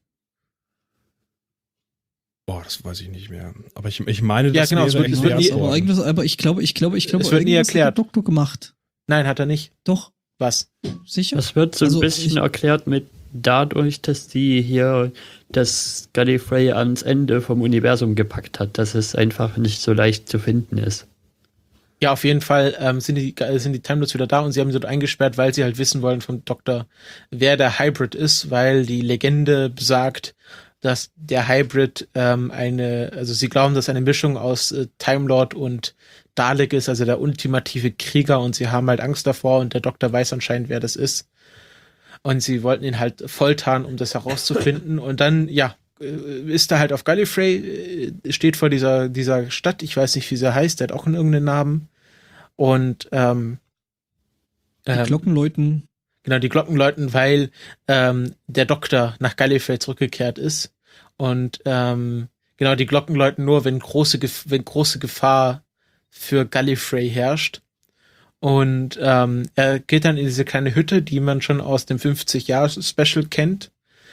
Boah, das weiß ich nicht mehr. Aber ich meine, das wäre aber ich glaube, es wird nie erklärt. Hat der Doktor gemacht. Nein, hat er nicht. Doch. Was? Sicher? Das wird so ein bisschen erklärt mit dadurch, dass die hier das Gallifrey ans Ende vom Universum gepackt hat, dass es einfach nicht so leicht zu finden ist. Ja, auf jeden Fall sind die Time Lords wieder da und sie haben sie dort eingesperrt, weil sie halt wissen wollen vom Doktor, wer der Hybrid ist, weil die Legende besagt, dass der Hybrid also sie glauben, dass eine Mischung aus Time Lord und Dalek ist, also der ultimative Krieger, und sie haben halt Angst davor und der Doktor weiß anscheinend, wer das ist. Und sie wollten ihn halt foltern, um das herauszufinden. Und dann, ist er halt auf Gallifrey, steht vor dieser Stadt, ich weiß nicht, wie sie heißt, der hat auch irgendeinen Namen. Und die Glocken läuten. Genau, die Glocken läuten, weil der Doktor nach Gallifrey zurückgekehrt ist. Und genau, die Glocken läuten nur, wenn große Gefahr für Gallifrey herrscht. Und er geht dann in diese kleine Hütte, die man schon aus dem 50-Jahr-Special kennt.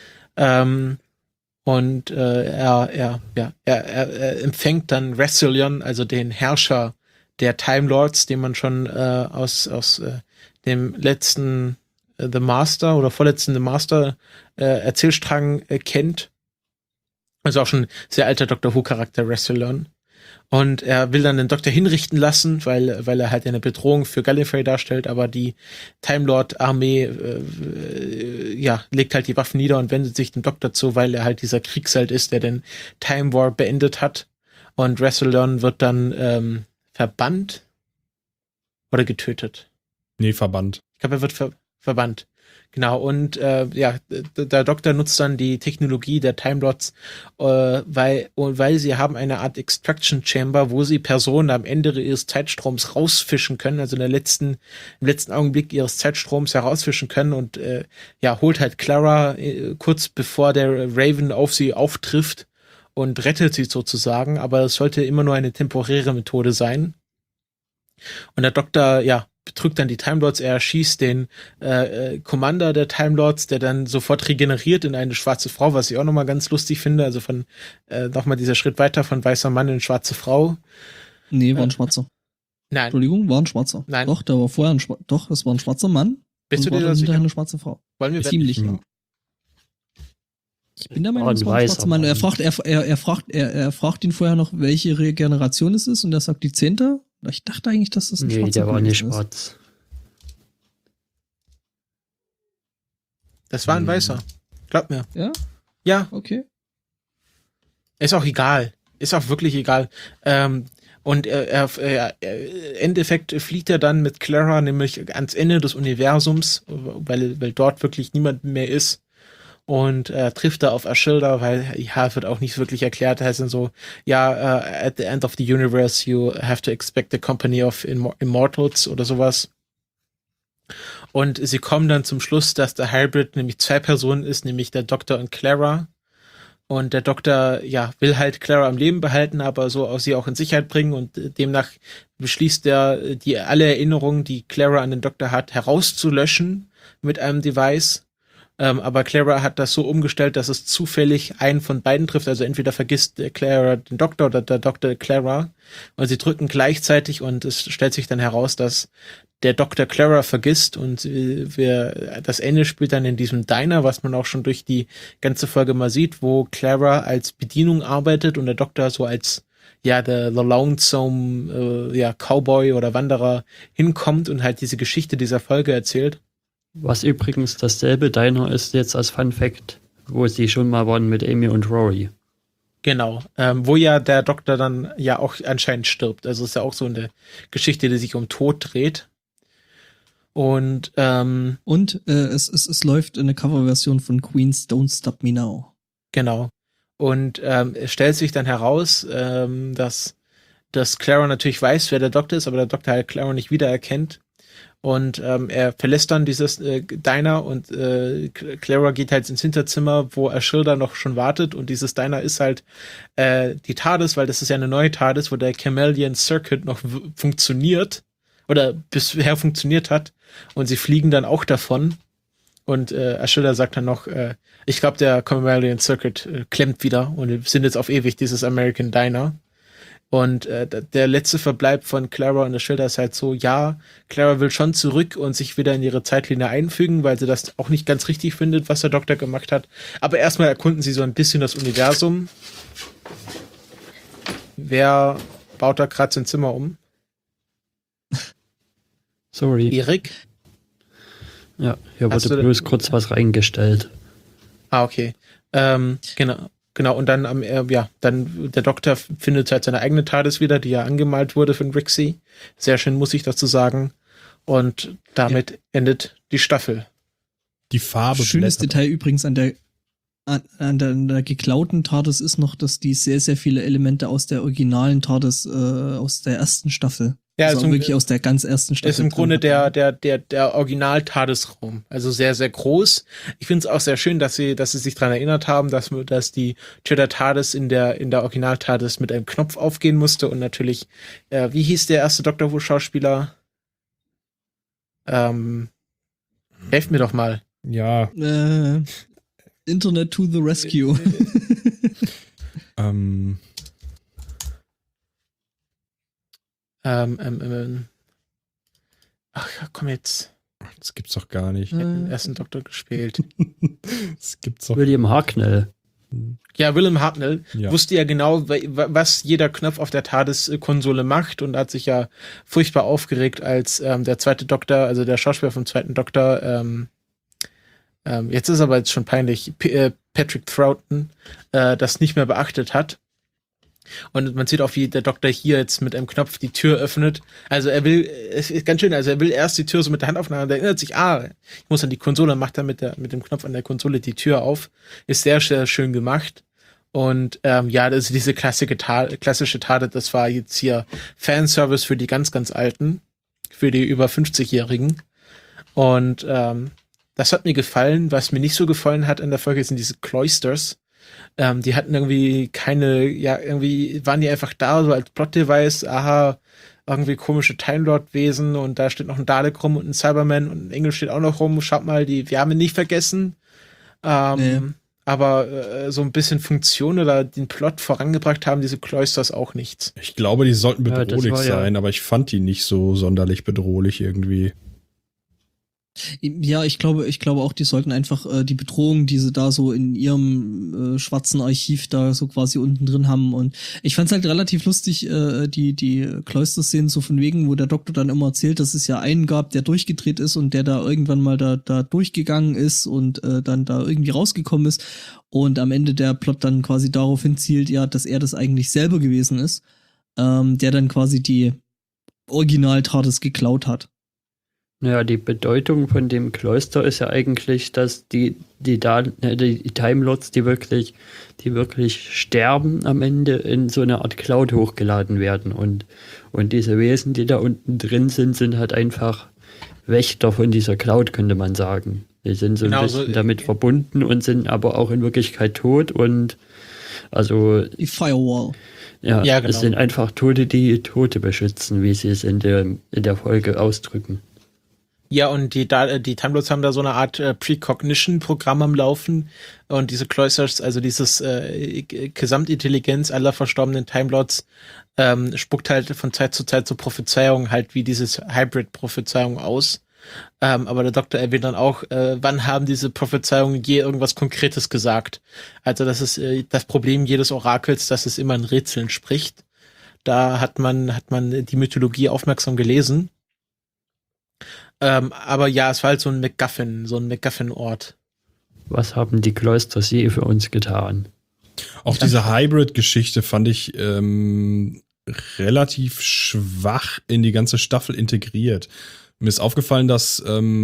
Und er empfängt dann Rassilon, also den Herrscher der Time Lords, den man schon aus dem letzten The Master oder vorletzten The Master Erzählstrang kennt. Also auch schon sehr alter Doctor Who-Charakter Rassilon. Und er will dann den Doktor hinrichten lassen, weil er halt eine Bedrohung für Gallifrey darstellt, aber die Time Lord Armee legt halt die Waffen nieder und wendet sich dem Doktor zu, weil er halt dieser Kriegsheld ist, der den Time War beendet hat. Und Rassilon wird dann verbannt oder getötet. Nee, verbannt. Ich glaube, er wird verbannt. Genau, und der Doktor nutzt dann die Technologie der Time Lords, weil sie haben eine Art Extraction Chamber, wo sie Personen am Ende ihres Zeitstroms rausfischen können, also im letzten Augenblick ihres Zeitstroms herausfischen können und holt halt Clara kurz bevor der Raven auf sie auftrifft und rettet sie sozusagen, aber es sollte immer nur eine temporäre Methode sein. Und der Doktor, betrügt dann die Time Lords, er erschießt den Commander der Time Lords, der dann sofort regeneriert in eine schwarze Frau, was ich auch nochmal ganz lustig finde, also von nochmal dieser Schritt weiter von weißer Mann in schwarze Frau. Nee, war ein Schwarzer. Nein. Entschuldigung, war ein Schwarzer. Nein. Doch, da war vorher doch, es war ein schwarzer Mann. Bist du dir da sicher? Eine schwarze Frau. Wollen wir ziemlich, ja. Ich bin der Meinung, es war ein schwarzer Mann. Er fragt ihn vorher noch, welche Regeneration es ist, und er sagt die 10. Ich dachte eigentlich, dass das ein schwarzer der war nicht ist. schwarz. Das war ein Weißer. Glaub mir. Ja? Ja. Okay. Ist auch egal. Ist auch wirklich egal. Und im Endeffekt flieht er dann mit Clara nämlich ans Ende des Universums, weil dort wirklich niemand mehr ist. Und trifft da auf Ashilda, weil wird auch nicht wirklich erklärt, heißt dann so, at the end of the universe you have to expect the company of immortals oder sowas. Und sie kommen dann zum Schluss, dass der Hybrid nämlich 2 Personen ist, nämlich der Doktor und Clara. Und der Doktor, will halt Clara am Leben behalten, aber so sie auch in Sicherheit bringen, und demnach beschließt er, alle Erinnerungen, die Clara an den Doktor hat, herauszulöschen mit einem Device. Aber Clara hat das so umgestellt, dass es zufällig einen von beiden trifft. Also entweder vergisst Clara den Doktor oder der Doktor Clara. Und sie drücken gleichzeitig und es stellt sich dann heraus, dass der Doktor Clara vergisst, und das Ende spielt dann in diesem Diner, was man auch schon durch die ganze Folge mal sieht, wo Clara als Bedienung arbeitet und der Doktor so als the lonesome Cowboy oder Wanderer hinkommt und halt diese Geschichte dieser Folge erzählt. Was übrigens dasselbe Diner ist jetzt als Fun Fact, wo sie schon mal waren mit Amy und Rory. Genau, wo ja der Doktor dann auch anscheinend stirbt. Also ist ja auch so eine Geschichte, die sich um Tod dreht. Und es läuft eine Coverversion von Queen's Don't Stop Me Now. Genau. Und es stellt sich dann heraus, dass Clara natürlich weiß, wer der Doktor ist, aber der Doktor halt Clara nicht wiedererkennt. Und er verlässt dann dieses Diner und Clara geht halt ins Hinterzimmer, wo Ashilda noch schon wartet. Und dieses Diner ist halt die TARDIS, weil das ist ja eine neue TARDIS, wo der Chameleon Circuit noch funktioniert oder bisher funktioniert hat. Und sie fliegen dann auch davon. Und Ashilda sagt dann noch, ich glaube, der Chameleon Circuit klemmt wieder und wir sind jetzt auf ewig dieses American Diner. Und der letzte Verbleib von Clara und Ashilda ist halt so, ja, Clara will schon zurück und sich wieder in ihre Zeitlinie einfügen, weil sie das auch nicht ganz richtig findet, was der Doktor gemacht hat. Aber erstmal erkunden sie so ein bisschen das Universum. Wer baut da gerade sein Zimmer um? Sorry. Erik? Ja, hier wurde bloß kurz was reingestellt. Ah, okay. Genau, und dann dann der Doktor findet halt seine eigene TARDIS wieder, die ja angemalt wurde von Rixie. Sehr schön, muss ich dazu sagen. Und damit endet die Staffel. Die Farbe. Schönes Detail übrigens an der geklauten TARDIS ist noch, dass die sehr, sehr viele Elemente aus der originalen TARDIS aus der ersten Staffel. Ja, also wirklich aus der ganz ersten Staffel. Ist im Grunde der Original-TARDIS-Raum. Also sehr, sehr groß. Ich finde es auch sehr schön, dass sie sich daran erinnert haben, dass die Tür der TARDIS in der Original-TARDIS mit einem Knopf aufgehen musste und natürlich, wie hieß der erste Doctor Who-Schauspieler? Helft mir doch mal. Ja. Internet to the rescue. Ach, komm jetzt. Das gibt's doch gar nicht. Den ersten Doktor gespielt. Das gibt's doch. William Hartnell. Ja, William Hartnell Ja. wusste ja genau, was jeder Knopf auf der TARDIS-Konsole macht und hat sich ja furchtbar aufgeregt, als der zweite Doktor, also der Schauspieler vom zweiten Doktor, jetzt ist aber jetzt schon peinlich, Patrick Troughton, das nicht mehr beachtet hat. Und man sieht auch, wie der Doktor hier jetzt mit einem Knopf die Tür öffnet. Also es ist ganz schön, also er will erst die Tür so mit der Hand aufnehmen und er erinnert sich, ich muss an die Konsole und macht dann mit dem Knopf an der Konsole die Tür auf. Ist sehr, sehr schön gemacht. Und das ist diese klassische TARDIS, das war jetzt hier Fanservice für die ganz, ganz Alten, für die über 50-Jährigen. Und das hat mir gefallen. Was mir nicht so gefallen hat in der Folge, sind diese Cloisters. Die hatten irgendwie irgendwie waren die einfach da, so als Plot-Device, irgendwie komische Time Lord-Wesen und da steht noch ein Dalek rum und ein Cyberman und ein Engel steht auch noch rum. Schaut mal, wir haben ihn nicht vergessen. Aber so ein bisschen Funktion oder den Plot vorangebracht haben diese Cloisters auch nichts. Ich glaube, die sollten Ja, bedrohlich sein, aber ich fand die nicht so sonderlich bedrohlich irgendwie. Ja, ich glaube auch, die sollten einfach die Bedrohung, die sie da so in ihrem schwarzen Archiv da so quasi unten drin haben. Und ich fand's halt relativ lustig, die Cloisters-Szenen so von wegen, wo der Doktor dann immer erzählt, dass es ja einen gab, der durchgedreht ist und der da irgendwann mal da durchgegangen ist und dann da irgendwie rausgekommen ist. Und am Ende der Plot dann quasi darauf hinzielt, ja, dass er das eigentlich selber gewesen ist, der dann quasi die Original-TARDIS geklaut hat. Naja, die Bedeutung von dem Kloster ist ja eigentlich, dass die Time Lords, die wirklich sterben, am Ende in so eine Art Cloud hochgeladen werden. Und diese Wesen, die da unten drin sind halt einfach Wächter von dieser Cloud, könnte man sagen. Die sind so ein bisschen damit verbunden und sind aber auch in Wirklichkeit tot und also die Firewall. Ja, genau. Es sind einfach Tote, die Tote beschützen, wie sie es in der Folge ausdrücken. Ja, und die Time Lords haben da so eine Art Precognition-Programm am Laufen und diese Cloisters, also dieses Gesamtintelligenz aller verstorbenen Time Lords spuckt halt von Zeit zu Zeit so Prophezeiungen halt wie dieses Hybrid-Prophezeiung aus. Aber der Doktor erwähnt dann auch, wann haben diese Prophezeiungen je irgendwas Konkretes gesagt. Also das ist das Problem jedes Orakels, dass es immer in Rätseln spricht. Da hat man die Mythologie aufmerksam gelesen. Aber ja, es war halt so ein MacGuffin-Ort. Was haben die Cloisters je für uns getan? Auch diese Hybrid-Geschichte fand ich relativ schwach in die ganze Staffel integriert. Mir ist aufgefallen, dass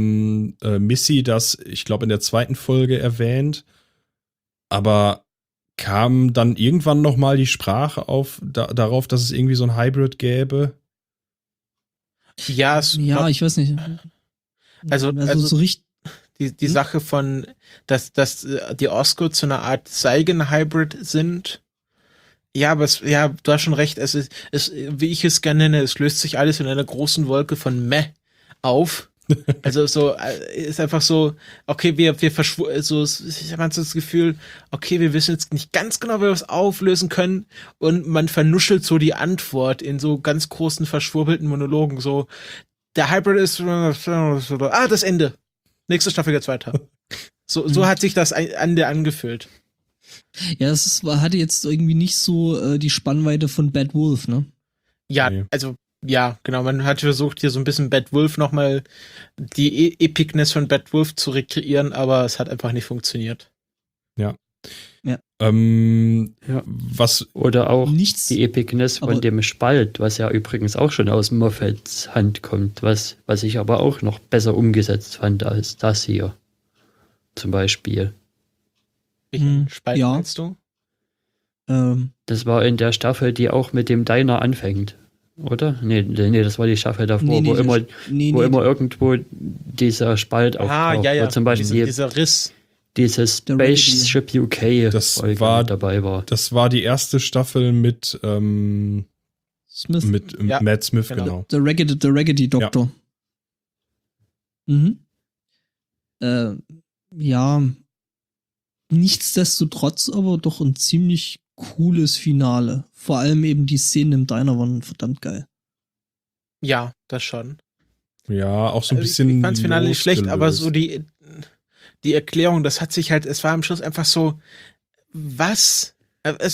Missy das, ich glaube, in der zweiten Folge erwähnt, aber kam dann irgendwann noch mal die Sprache darauf, dass es irgendwie so ein Hybrid gäbe? Ja, ich weiß nicht. Also so richtig. Die Sache von, dass die Osgood so eine Art Seigen-Hybrid sind. Ja, aber du hast schon recht. Es ist, wie ich es gerne nenne, es löst sich alles in einer großen Wolke von Meh auf. Also so ist einfach so, okay, wir verschwurbeln, so ich habe so das Gefühl, okay, wir wissen jetzt nicht ganz genau, wie wir es auflösen können, und man vernuschelt so die Antwort in so ganz großen verschwurbelten Monologen. So, der Hybrid ist das Ende. Nächste Staffel geht's weiter. So hat sich das angefühlt. Ja, hatte jetzt irgendwie nicht so die Spannweite von Bad Wolf, ne? Ja, also ja, genau, man hat versucht, hier so ein bisschen Bad Wolf nochmal die Epicness von Bad Wolf zu rekreieren, aber es hat einfach nicht funktioniert. Ja. Was oder auch nichts, die Epicness von dem Spalt, was ja übrigens auch schon aus Moffats Hand kommt, was ich aber auch noch besser umgesetzt fand als das hier. Zum Beispiel. Welchen Spalt meinst du? Das war in der Staffel, die auch mit dem Diner anfängt. Oder? Nee, das war die Staffel davor, wo immer irgendwo dieser Spalt auftaucht. Ja. Zum Beispiel dieser Riss. Dieses Spaceship UK dabei war. Das war die erste Staffel mit Smith. Mit Matt Smith, genau. The Raggedy Doctor. Ja. Nichtsdestotrotz aber doch ein ziemlich cooles Finale. Vor allem eben die Szenen im Diner waren verdammt geil. Ja, das schon. Ja, auch so ein bisschen. Ich fand's Finale nicht schlecht, aber so die Erklärung, das hat sich halt, es war am Schluss einfach so, was? Es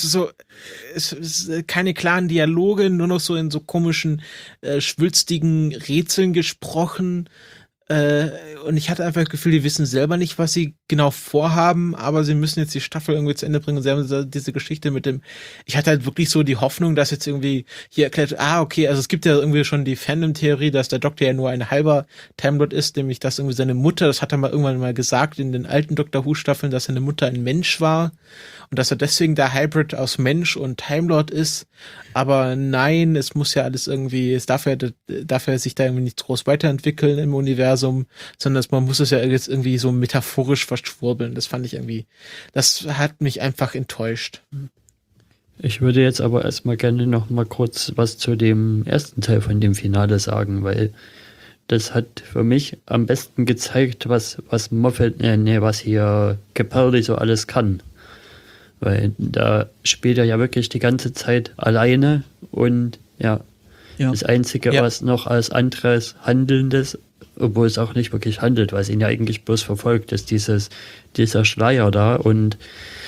ist keine klaren Dialoge, nur noch so in so komischen, schwülstigen Rätseln gesprochen. Und ich hatte einfach das Gefühl, die wissen selber nicht, was sie genau vorhaben, aber sie müssen jetzt die Staffel irgendwie zu Ende bringen. Und sie haben diese Geschichte mit dem, ich hatte halt wirklich so die Hoffnung, dass jetzt irgendwie hier erklärt, okay, also es gibt ja irgendwie schon die Fandom-Theorie, dass der Doktor ja nur ein halber Time Lord ist, nämlich dass irgendwie seine Mutter, das hat er mal irgendwann mal gesagt in den alten Doctor Who-Staffeln, dass seine Mutter ein Mensch war und dass er deswegen der Hybrid aus Mensch und Time Lord ist. Aber nein, es muss ja alles irgendwie, es darf ja sich da irgendwie nicht groß weiterentwickeln im Universum, sondern man muss es ja jetzt irgendwie so metaphorisch verschwurbeln. Das fand ich irgendwie, das hat mich einfach enttäuscht. Ich würde jetzt aber erstmal gerne noch mal kurz was zu dem ersten Teil von dem Finale sagen, weil das hat für mich am besten gezeigt, was Moffat, was hier Capaldi so alles kann. Weil da spielt er ja wirklich die ganze Zeit alleine und das Einzige, was noch als anderes Handelndes, obwohl es auch nicht wirklich handelt, weil es ihn ja eigentlich bloß verfolgt, ist dieser Schleier da, und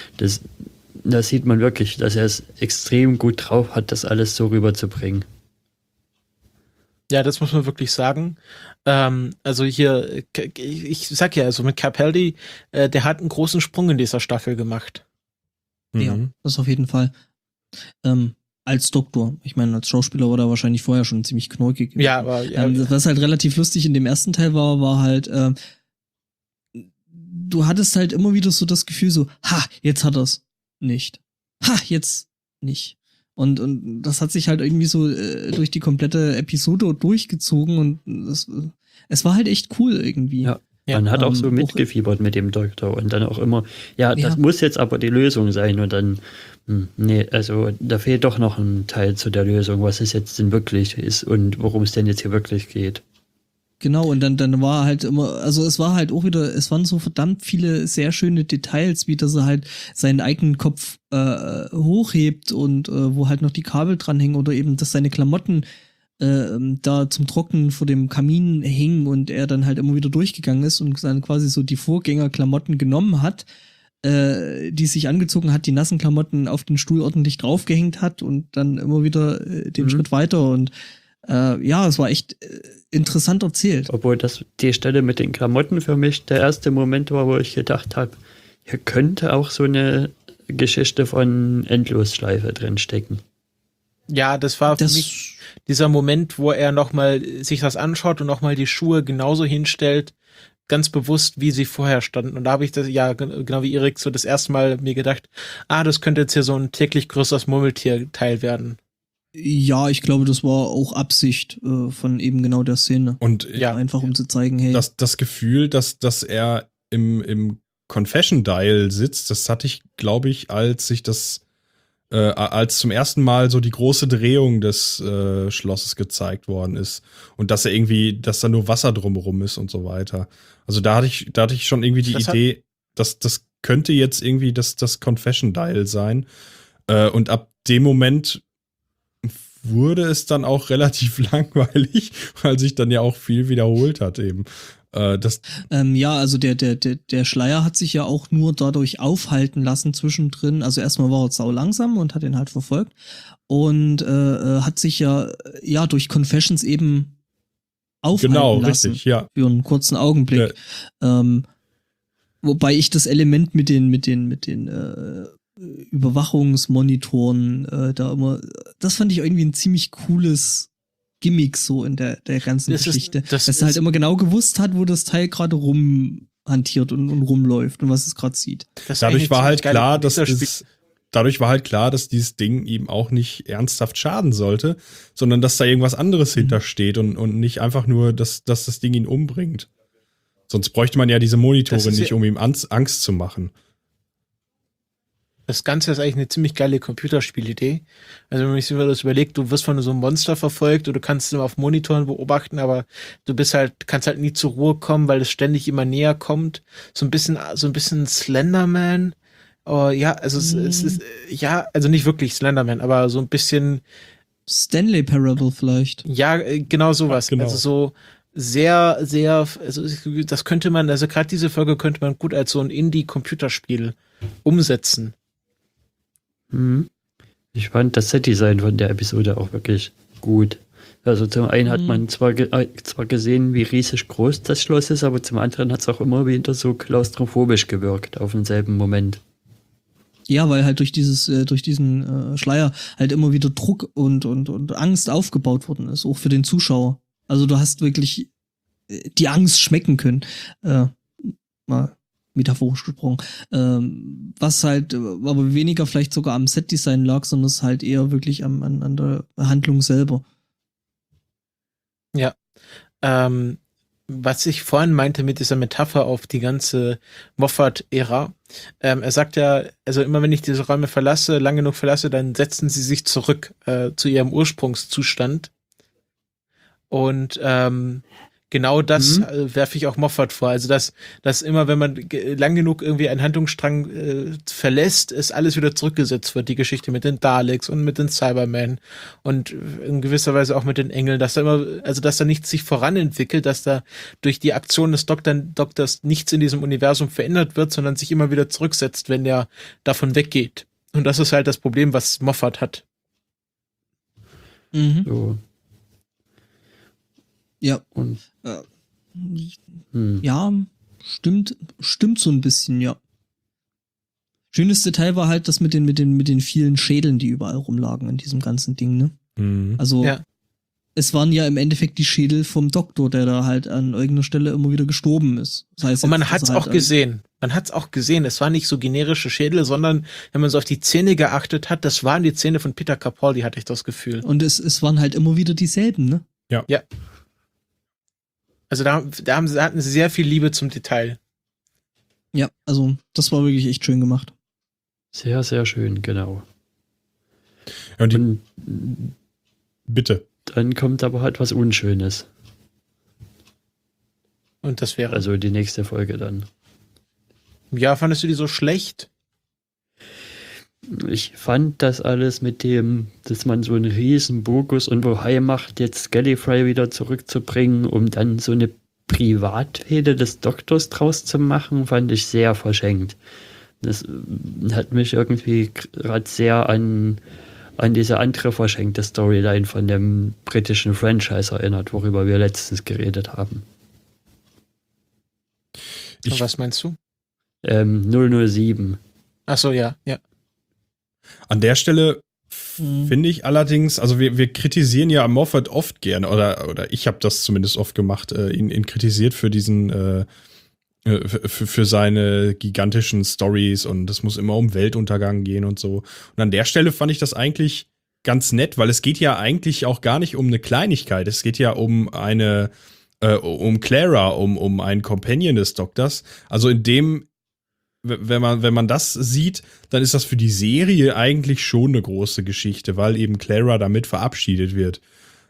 da sieht man wirklich, dass er es extrem gut drauf hat, das alles so rüberzubringen. Ja, das muss man wirklich sagen. Also hier, ich sag ja, also mit Capaldi, der hat einen großen Sprung in dieser Staffel gemacht. Ja, das auf jeden Fall. Als Doktor. Ich meine, als Schauspieler war er wahrscheinlich vorher schon ziemlich knorkig. Ja, aber was halt relativ lustig in dem ersten Teil war halt, du hattest halt immer wieder so das Gefühl so, jetzt hat er's nicht. Jetzt nicht. Und das hat sich halt irgendwie so durch die komplette Episode durchgezogen, und es war halt echt cool irgendwie. Ja. Man hat auch so mitgefiebert mit dem Doktor und dann auch immer, das muss jetzt aber die Lösung sein, und dann, also da fehlt doch noch ein Teil zu der Lösung, was es jetzt denn wirklich ist und worum es denn jetzt hier wirklich geht. Genau, und dann war halt immer, also es war halt auch wieder, es waren so verdammt viele sehr schöne Details, wie dass er halt seinen eigenen Kopf hochhebt und wo halt noch die Kabel dranhängen, oder eben, dass seine Klamotten da zum Trocknen vor dem Kamin hingen und er dann halt immer wieder durchgegangen ist und dann quasi so die Vorgängerklamotten genommen hat, die sich angezogen hat, die nassen Klamotten auf den Stuhl ordentlich draufgehängt hat und dann immer wieder den Schritt weiter, und es war echt interessant erzählt. Obwohl die Stelle mit den Klamotten für mich der erste Moment war, wo ich gedacht habe, hier könnte auch so eine Geschichte von Endlosschleife drinstecken. Ja, das war für mich dieser Moment, wo er nochmal sich das anschaut und nochmal die Schuhe genauso hinstellt, ganz bewusst, wie sie vorher standen. Und da habe ich das, ja, genau wie Erik, so das erste Mal mir gedacht, das könnte jetzt hier so ein täglich größeres Murmeltier-Teil werden. Ja, ich glaube, das war auch Absicht von eben genau der Szene. Und Ja. Einfach um zu zeigen, hey. das Gefühl, dass er im Confession Dial sitzt, das hatte ich, glaube ich, als zum ersten Mal so die große Drehung des Schlosses gezeigt worden ist. Und dass da nur Wasser drumherum ist und so weiter. Also da hatte ich schon irgendwie die Idee, dass das könnte jetzt irgendwie das Confession Dial sein. Und ab dem Moment wurde es dann auch relativ langweilig, weil sich dann ja auch viel wiederholt hat eben. Ja, also der Schleier hat sich ja auch nur dadurch aufhalten lassen zwischendrin. Also erstmal war er sau langsam und hat ihn halt verfolgt und hat sich ja durch Confessions eben aufhalten lassen. Richtig, ja. Für einen kurzen Augenblick. Ja. Wobei ich das Element mit den Überwachungsmonitoren das fand ich irgendwie ein ziemlich cooles Gimmick so in der ganzen Geschichte. Dass er halt immer genau gewusst hat, wo das Teil gerade rumhantiert und rumläuft und was es gerade sieht. Dadurch war halt klar, dass dieses Ding ihm auch nicht ernsthaft schaden sollte, sondern dass da irgendwas anderes hintersteht und nicht einfach nur, dass das Ding ihn umbringt. Sonst bräuchte man ja diese Monitore nicht, um ihm Angst zu machen. Das Ganze ist eigentlich eine ziemlich geile Computerspielidee. Also wenn man sich das überlegt, du wirst von so einem Monster verfolgt oder du kannst es immer auf Monitoren beobachten, aber du kannst halt nie zur Ruhe kommen, weil es ständig immer näher kommt. So ein bisschen Slenderman. Oh, ja, also es ist, also nicht wirklich Slenderman, aber so ein bisschen Stanley Parable vielleicht. Ja, genau sowas. Genau. Also so sehr, sehr, also das könnte man, also gerade diese Folge könnte man gut als so ein Indie-Computerspiel umsetzen. Ich fand das Set-Design von der Episode auch wirklich gut. Also zum einen hat man zwar gesehen, wie riesig groß das Schloss ist, aber zum anderen hat es auch immer wieder so klaustrophobisch gewirkt auf denselben Moment. Ja, weil halt durch diesen Schleier halt immer wieder Druck und Angst aufgebaut worden ist, auch für den Zuschauer. Also du hast wirklich die Angst schmecken können. Mal metaphorisch gesprochen. Was halt aber weniger vielleicht sogar am Set-Design lag, sondern es halt eher wirklich an der Handlung selber. Ja. Was ich vorhin meinte mit dieser Metapher auf die ganze Moffat-Ära, er sagt ja, also immer wenn ich diese Räume lang genug verlasse, dann setzen sie sich zurück zu ihrem Ursprungszustand. Und genau das werfe ich auch Moffat vor. Also dass immer, wenn man lang genug irgendwie einen Handlungsstrang verlässt, es alles wieder zurückgesetzt wird. Die Geschichte mit den Daleks und mit den Cybermen und in gewisser Weise auch mit den Engeln, dass da nichts sich voranentwickelt, dass da durch die Aktion des Doktors nichts in diesem Universum verändert wird, sondern sich immer wieder zurücksetzt, wenn er davon weggeht. Und das ist halt das Problem, was Moffat hat. So. Ja. Und ja, stimmt so ein bisschen, ja. Schönes Detail war halt das mit den vielen Schädeln, die überall rumlagen in diesem ganzen Ding, ne? Also, es waren ja im Endeffekt die Schädel vom Doktor, der da halt an irgendeiner Stelle immer wieder gestorben ist. Das heißt, und man hat's auch gesehen. Man hat's auch gesehen. Es waren nicht so generische Schädel, sondern wenn man so auf die Zähne geachtet hat, das waren die Zähne von Peter Capaldi, hatte ich das Gefühl. Und es waren halt immer wieder dieselben, ne? Ja. Also da hatten sie sehr viel Liebe zum Detail. Ja, also das war wirklich echt schön gemacht. sehr, sehr schön, genau. Ja, und bitte. Dann kommt aber halt was Unschönes. Und das wäre? Also die nächste Folge dann. Ja, fandest du die so schlecht? Ich fand das alles mit dem, dass man so einen riesen Bogus und Bohai macht, jetzt Gallifrey wieder zurückzubringen, um dann so eine Privatfehde des Doktors draus zu machen, fand ich sehr verschenkt. Das hat mich irgendwie gerade sehr an diese andere verschenkte Storyline von dem britischen Franchise erinnert, worüber wir letztens geredet haben. Was meinst du? 007. Ach so, ja. An der Stelle finde ich allerdings, also wir kritisieren ja Moffat oft gerne, oder ich habe das zumindest oft gemacht, ihn kritisiert für diesen für seine gigantischen Stories und es muss immer um Weltuntergang gehen und so. Und an der Stelle fand ich das eigentlich ganz nett, weil es geht ja eigentlich auch gar nicht um eine Kleinigkeit. Es geht ja um um Clara, um einen Companion des Doktors. Also in dem, wenn man das sieht, dann ist das für die Serie eigentlich schon eine große Geschichte, weil eben Clara damit verabschiedet wird.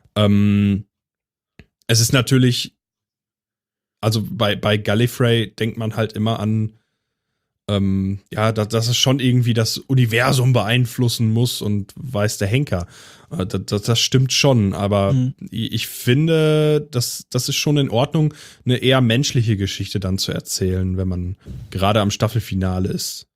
Es ist natürlich, also bei Gallifrey denkt man halt immer an, dass es schon irgendwie das Universum beeinflussen muss und weiß der Henker. Das stimmt schon, aber ich finde, das ist schon in Ordnung, eine eher menschliche Geschichte dann zu erzählen, wenn man gerade am Staffelfinale ist.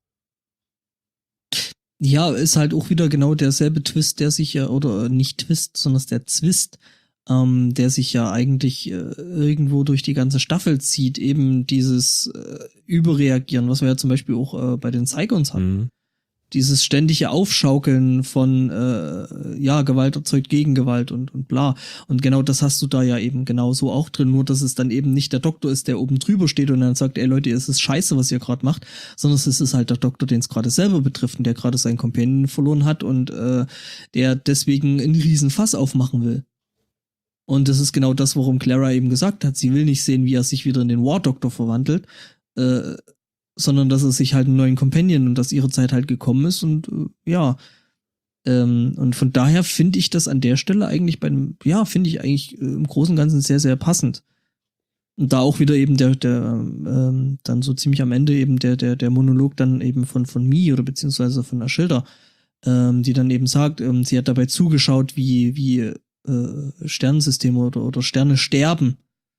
Ja, ist halt auch wieder genau derselbe Twist, der sich ja, oder nicht Twist, sondern der Zwist, der sich ja eigentlich irgendwo durch die ganze Staffel zieht, eben dieses Überreagieren, was wir ja zum Beispiel auch bei den Cygons hatten. Dieses ständige Aufschaukeln von Gewalt erzeugt Gegengewalt und bla. Und genau das hast du da ja eben genauso auch drin, nur dass es dann eben nicht der Doktor ist, der oben drüber steht und dann sagt, ey Leute, es ist scheiße, was ihr gerade macht, sondern es ist halt der Doktor, den es gerade selber betrifft und der gerade seinen Companion verloren hat und der deswegen einen riesen Fass aufmachen will. Und das ist genau das, worum Clara eben gesagt hat. Sie will nicht sehen, wie er sich wieder in den War Doctor verwandelt, sondern dass er sich halt einen neuen Companion und dass ihre Zeit halt gekommen ist und und von daher finde ich das an der Stelle eigentlich finde ich eigentlich im Großen und Ganzen sehr, sehr passend. Und da auch wieder eben dann so ziemlich am Ende eben der Monolog dann eben von Mi oder beziehungsweise von Ashilda, die dann eben sagt, sie hat dabei zugeschaut, wie Sternensysteme oder Sterne sterben.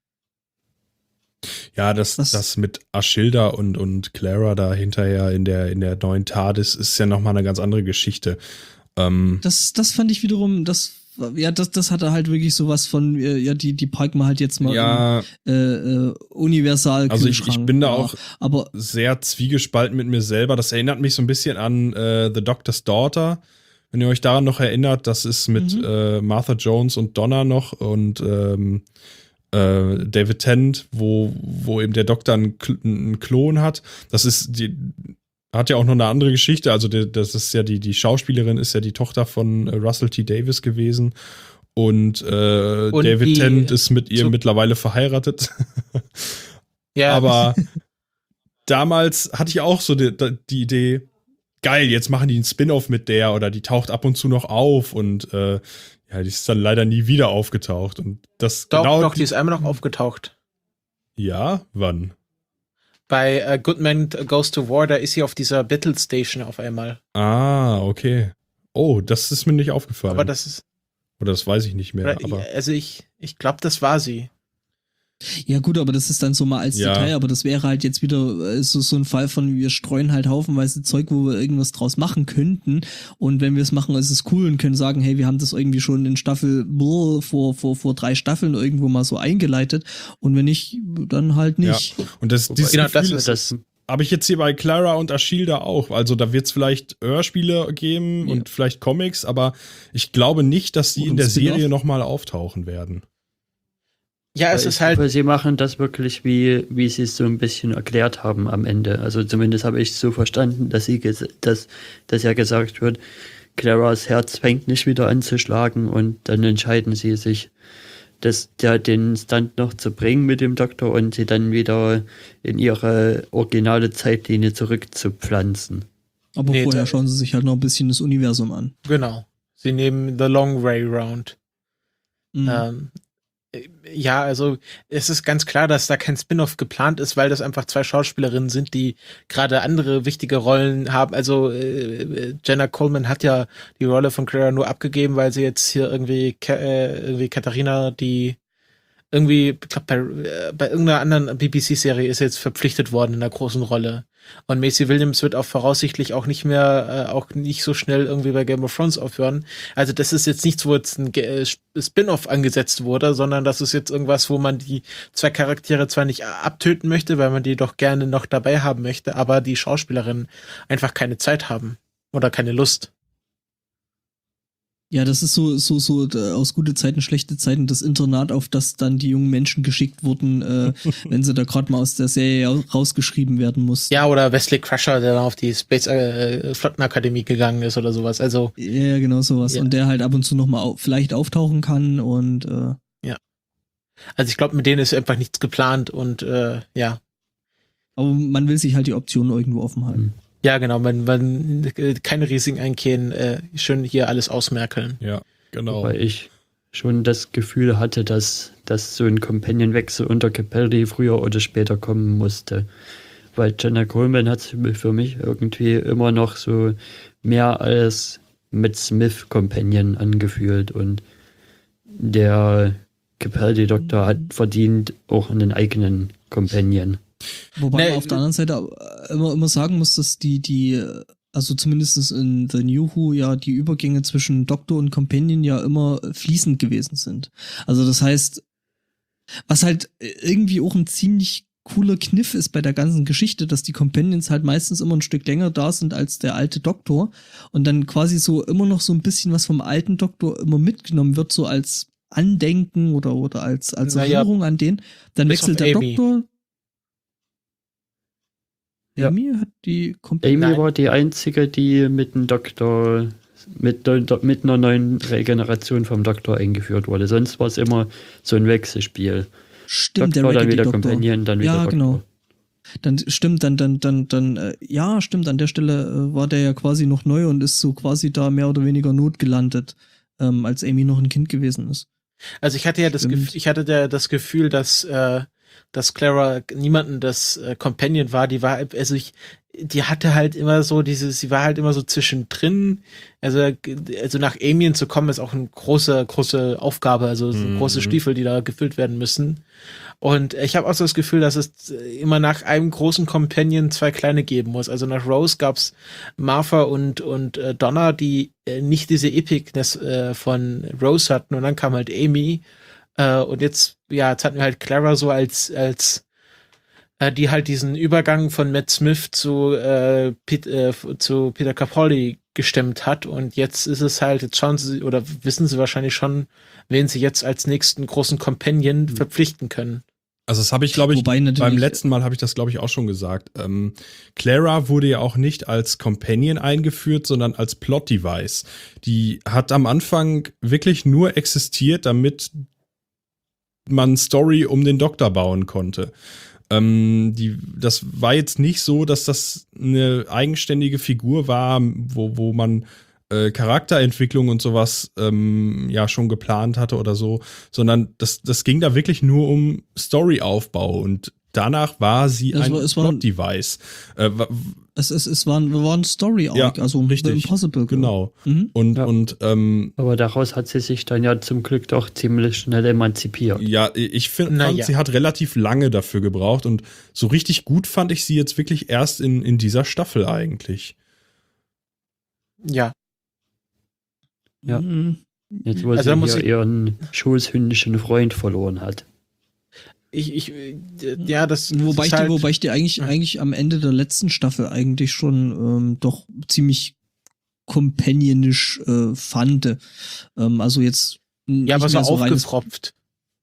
Ja, das mit Ashilda und Clara da hinterher in der neuen TARDIS ist ja nochmal eine ganz andere Geschichte. Das fand ich wiederum, das hatte halt wirklich sowas von, die parken wir halt jetzt mal universal. Also ich bin da auch sehr zwiegespalten mit mir selber. Das erinnert mich so ein bisschen an The Doctor's Daughter. Wenn ihr euch daran noch erinnert, das ist mit Martha Jones und Donna noch und David Tennant, wo eben der Doktor einen Klon hat. Das hat ja auch noch eine andere Geschichte. Also das ist ja die Schauspielerin ist ja die Tochter von Russell T. Davies gewesen und David Tennant ist mit ihr mittlerweile verheiratet. Ja. Aber damals hatte ich auch so die Idee, geil, jetzt machen die einen Spin-off mit der oder die taucht ab und zu noch auf und die ist dann leider nie wieder aufgetaucht. Und das Doch, die ist einmal noch aufgetaucht. Ja, wann? Bei Goodman Goes to War, da ist sie auf dieser Battle Station auf einmal. Ah, okay. Oh, das ist mir nicht aufgefallen. Aber das ist... Oder das weiß ich nicht mehr. Also ich glaube, das war sie. Ja gut, aber das ist dann so mal als Detail, aber das wäre halt jetzt wieder so ein Fall von, wir streuen halt haufenweise Zeug, wo wir irgendwas draus machen könnten und wenn wir es machen, ist es cool und können sagen, hey, wir haben das irgendwie schon in Staffel vor 3 Staffeln irgendwo mal so eingeleitet und wenn nicht, dann halt nicht. Ja. Und das habe ich jetzt hier bei Clara und Ashilda auch. Also da wird es vielleicht Hörspiele geben und vielleicht Comics, aber ich glaube nicht, dass die in der Serie nochmal auftauchen werden. Ja, es ist halt. Aber sie machen das wirklich, wie sie es so ein bisschen erklärt haben am Ende. Also zumindest habe ich es so verstanden, dass ja gesagt wird, Claras Herz fängt nicht wieder an zu schlagen und dann entscheiden sie sich, den Stunt noch zu bringen mit dem Doktor und sie dann wieder in ihre originale Zeitlinie zurückzupflanzen. Aber vorher schauen sie sich halt noch ein bisschen das Universum an. Genau. Sie nehmen The Long Way Round. Ja, also es ist ganz klar, dass da kein Spin-off geplant ist, weil das einfach 2 Schauspielerinnen sind, die gerade andere wichtige Rollen haben. Also Jenna Coleman hat ja die Rolle von Clara nur abgegeben, weil sie jetzt hier irgendwie Katharina, die irgendwie, ich glaube bei irgendeiner anderen BBC-Serie ist jetzt verpflichtet worden in einer großen Rolle. Und Maisie Williams wird auch voraussichtlich auch nicht mehr, auch nicht so schnell irgendwie bei Game of Thrones aufhören. Also das ist jetzt nichts, wo jetzt ein Spin-off angesetzt wurde, sondern das ist jetzt irgendwas, wo man die 2 Charaktere zwar nicht abtöten möchte, weil man die doch gerne noch dabei haben möchte, aber die Schauspielerinnen einfach keine Zeit haben oder keine Lust. Ja, das ist so aus gute Zeiten, schlechte Zeiten, das Internat, auf das dann die jungen Menschen geschickt wurden, wenn sie da gerade mal aus der Serie rausgeschrieben werden mussten. Ja, oder Wesley Crusher, der dann auf die Space Flottenakademie gegangen ist oder sowas. Also Ja, genau sowas. Ja. Und der halt ab und zu nochmal vielleicht auftauchen kann und Also ich glaube, mit denen ist einfach nichts geplant und ja. aber man will sich halt die Option irgendwo offen halten. Ja, genau, man keine Risiken eingehen, schön hier alles ausmerkeln. Ja, genau. Weil ich schon das Gefühl hatte, dass so ein Companion-Wechsel unter Capaldi früher oder später kommen musste. Weil Jenna Coleman hat sich für mich irgendwie immer noch so mehr als Matt Smith Companion angefühlt und der Capaldi-Doktor hat verdient auch einen eigenen Companion. Wobei Nee, man auf der anderen Seite immer sagen muss, dass die also zumindest in The New Who ja die Übergänge zwischen Doktor und Companion ja immer fließend gewesen sind. Also das heißt, was halt irgendwie auch ein ziemlich cooler Kniff ist bei der ganzen Geschichte, dass die Companions halt meistens immer ein Stück länger da sind als der alte Doktor und dann quasi so immer noch so ein bisschen was vom alten Doktor immer mitgenommen wird, so als Andenken oder als Naja, Erinnerung an den. Dann bis wechselt auf der Amy. Doktor. Ja. Amy hat die Companion. Amy Nein. war die einzige, die mit dem Doktor, mit einer neuen Regeneration vom Doktor eingeführt wurde. Sonst war es immer so ein Wechselspiel. Stimmt, Doktor, der dann wieder Raggedy-Doktor. Companion, dann wieder Ja, Doktor. genau. Dann stimmt, ja, stimmt, an der Stelle war der ja quasi noch neu und ist so quasi da mehr oder weniger notgelandet, als Amy noch ein Kind gewesen ist. Also ich hatte ja Stimmt. das Gefühl, dass Clara niemanden das Companion war, die hatte halt immer so sie war halt immer so zwischendrin. Also nach Amy zu kommen ist auch eine große Aufgabe, also so große Stiefel, die da gefüllt werden müssen. Und ich habe auch so das Gefühl, dass es immer nach einem großen Companion zwei kleine geben muss. Also nach Rose gab's Martha und Donna, die nicht diese Epicness von Rose hatten. Und dann kam halt Amy. Und jetzt hatten wir halt Clara so als die halt diesen Übergang von Matt Smith zu Peter Capaldi gestemmt hat. Und jetzt ist es halt, jetzt schauen sie, oder wissen sie wahrscheinlich schon, wen sie jetzt als nächsten großen Companion verpflichten können. Also das habe ich, glaube ich, Wobei natürlich- beim letzten Mal habe ich das, glaube ich, auch schon gesagt. Clara wurde ja auch nicht als Companion eingeführt, sondern als Plot-Device. Die hat am Anfang wirklich nur existiert, damit man Story um den Doktor bauen konnte. Das war jetzt nicht so, dass das eine eigenständige Figur war, wo man Charakterentwicklung und sowas schon geplant hatte oder so, sondern das ging da wirklich nur um Storyaufbau und danach war sie ein Plot-Device. Es war ein Story-Arc, Ja, also richtig. The Impossible. Genau. Mhm. Aber daraus hat sie sich dann ja zum Glück doch ziemlich schnell emanzipiert. Ja, ich fand, Naja. sie hat relativ lange dafür gebraucht und so richtig gut fand ich sie jetzt wirklich erst in dieser Staffel eigentlich. Ja. Ja. Mhm. Jetzt, wo Also da muss sie ich- hier ihren schulshündischen Freund verloren hat. Das Wobei ist halt, ich die eigentlich am Ende der letzten Staffel eigentlich schon doch ziemlich companionisch fand. Also jetzt ja, aber nicht so mehr reines- aufgepropft.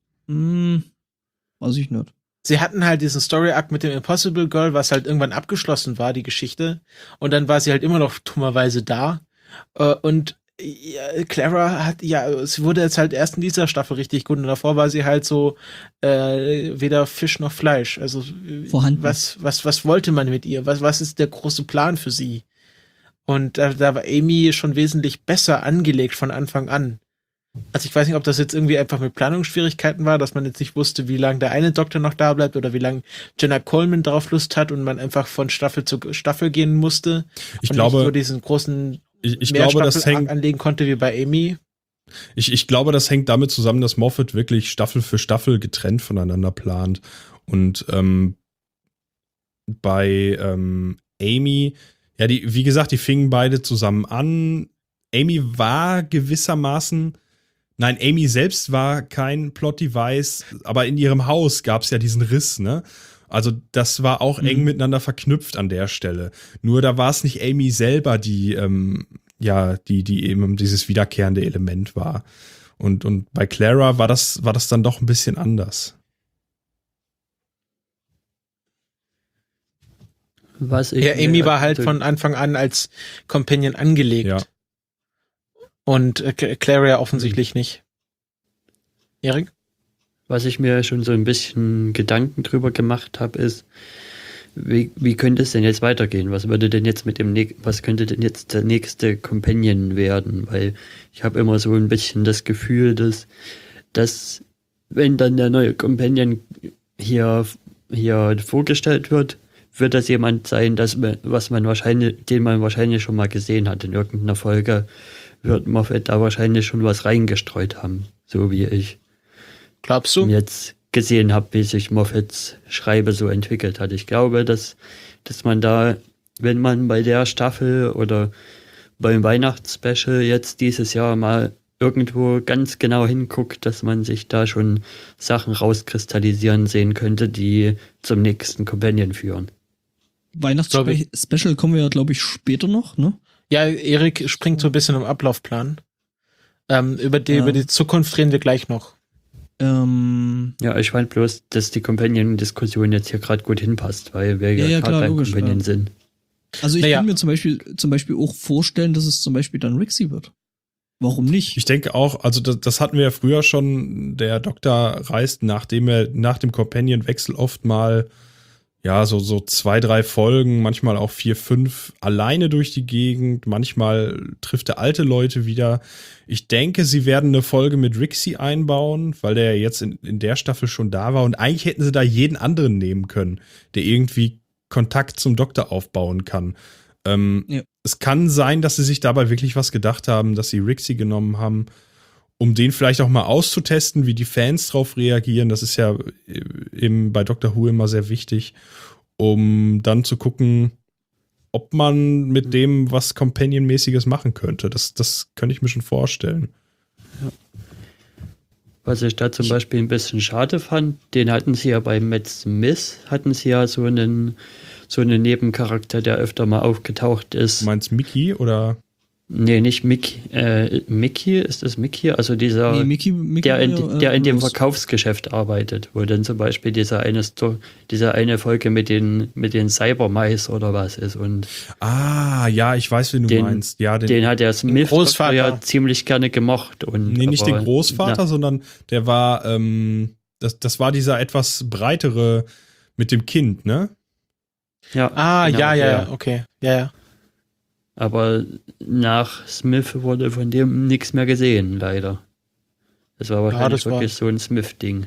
Weiß ich nicht. Sie hatten halt diesen Story-Arc mit dem Impossible Girl, was halt irgendwann abgeschlossen war, die Geschichte. Und dann war sie halt immer noch dummerweise da. Und Clara sie wurde jetzt halt erst in dieser Staffel richtig gut. Und davor war sie halt so weder Fisch noch Fleisch. Also Vorhanden. was wollte man mit ihr? Was ist der große Plan für sie? Und da war Amy schon wesentlich besser angelegt von Anfang an. Also ich weiß nicht, ob das jetzt irgendwie einfach mit Planungsschwierigkeiten war, dass man jetzt nicht wusste, wie lange der eine Doktor noch da bleibt oder wie lange Jenna Coleman darauf Lust hat und man einfach von Staffel zu Staffel gehen musste. Ich und glaube, nicht so diesen großen ich glaube, das hängt anlegen konnte wie bei Amy. Ich glaube, das hängt damit zusammen, dass Moffat wirklich Staffel für Staffel getrennt voneinander plant. Und bei Amy, ja, wie gesagt, die fingen beide zusammen an. Amy war gewissermaßen, nein, Amy selbst war kein Plot-Device, aber in ihrem Haus gab es ja diesen Riss, ne? Also das war auch eng miteinander verknüpft an der Stelle. Nur da war es nicht Amy selber, die die eben dieses wiederkehrende Element war. Und bei Clara war das dann doch ein bisschen anders. Amy war halt von Anfang an als Companion angelegt. Ja. Und Clara offensichtlich nicht. Erik? Was ich mir schon so ein bisschen Gedanken drüber gemacht habe, ist, wie könnte es denn jetzt weitergehen? Was könnte denn jetzt der nächste Companion werden? Weil ich habe immer so ein bisschen das Gefühl, dass wenn dann der neue Companion hier vorgestellt wird das jemand sein, den man wahrscheinlich schon mal gesehen hat. In irgendeiner Folge wird Moffat da wahrscheinlich schon was reingestreut haben, so wie ich. Glaubst du? Jetzt gesehen habe, wie sich Moffats Schreibe so entwickelt hat. Ich glaube, dass man da, wenn man bei der Staffel oder beim Weihnachtsspecial jetzt dieses Jahr mal irgendwo ganz genau hinguckt, dass man sich da schon Sachen rauskristallisieren sehen könnte, die zum nächsten Companion führen. Weihnachtsspecial kommen wir ja, glaube ich, später noch, ne? Ja, Erik springt so ein bisschen im Ablaufplan. Über die Zukunft reden wir gleich noch. Ja, ich fand bloß, dass die Companion-Diskussion jetzt hier gerade gut hinpasst, weil wir ja gerade beim Companion sind. Also ich kann mir zum Beispiel auch vorstellen, dass es zum Beispiel dann Rixie wird. Warum nicht? Ich denke auch, also das hatten wir ja früher schon, der Doktor reist nach dem Companion-Wechsel oft mal so 2, 3 Folgen, manchmal auch 4, 5 alleine durch die Gegend. Manchmal trifft er alte Leute wieder. Ich denke, sie werden eine Folge mit Rixie einbauen, weil der ja jetzt in der Staffel schon da war. Und eigentlich hätten sie da jeden anderen nehmen können, der irgendwie Kontakt zum Doktor aufbauen kann. Es kann sein, dass sie sich dabei wirklich was gedacht haben, dass sie Rixie genommen haben, um den vielleicht auch mal auszutesten, wie die Fans drauf reagieren. Das ist ja eben bei Doctor Who immer sehr wichtig, um dann zu gucken, ob man mit dem was Companion-mäßiges machen könnte. Das könnte ich mir schon vorstellen. Ja. Was ich da zum Beispiel ein bisschen schade fand, den hatten sie ja bei Matt Smith, so einen Nebencharakter, der öfter mal aufgetaucht ist. Du meinst Mickey oder? Nee, nicht Mickey, ist das Mickey? Also dieser, Mickey der in dem Verkaufsgeschäft arbeitet, wo dann zum Beispiel diese eine Folge mit den Cybermice oder was ist. Und ich weiß, wen du meinst. Ja, den hat der Smith ja ziemlich gerne gemocht. Nicht den Großvater, sondern der war, das war dieser etwas breitere mit dem Kind, ne? Ja. Genau, okay. Ja. Aber nach Smith wurde von dem nichts mehr gesehen, leider. Das war wahrscheinlich wirklich so ein Smith-Ding.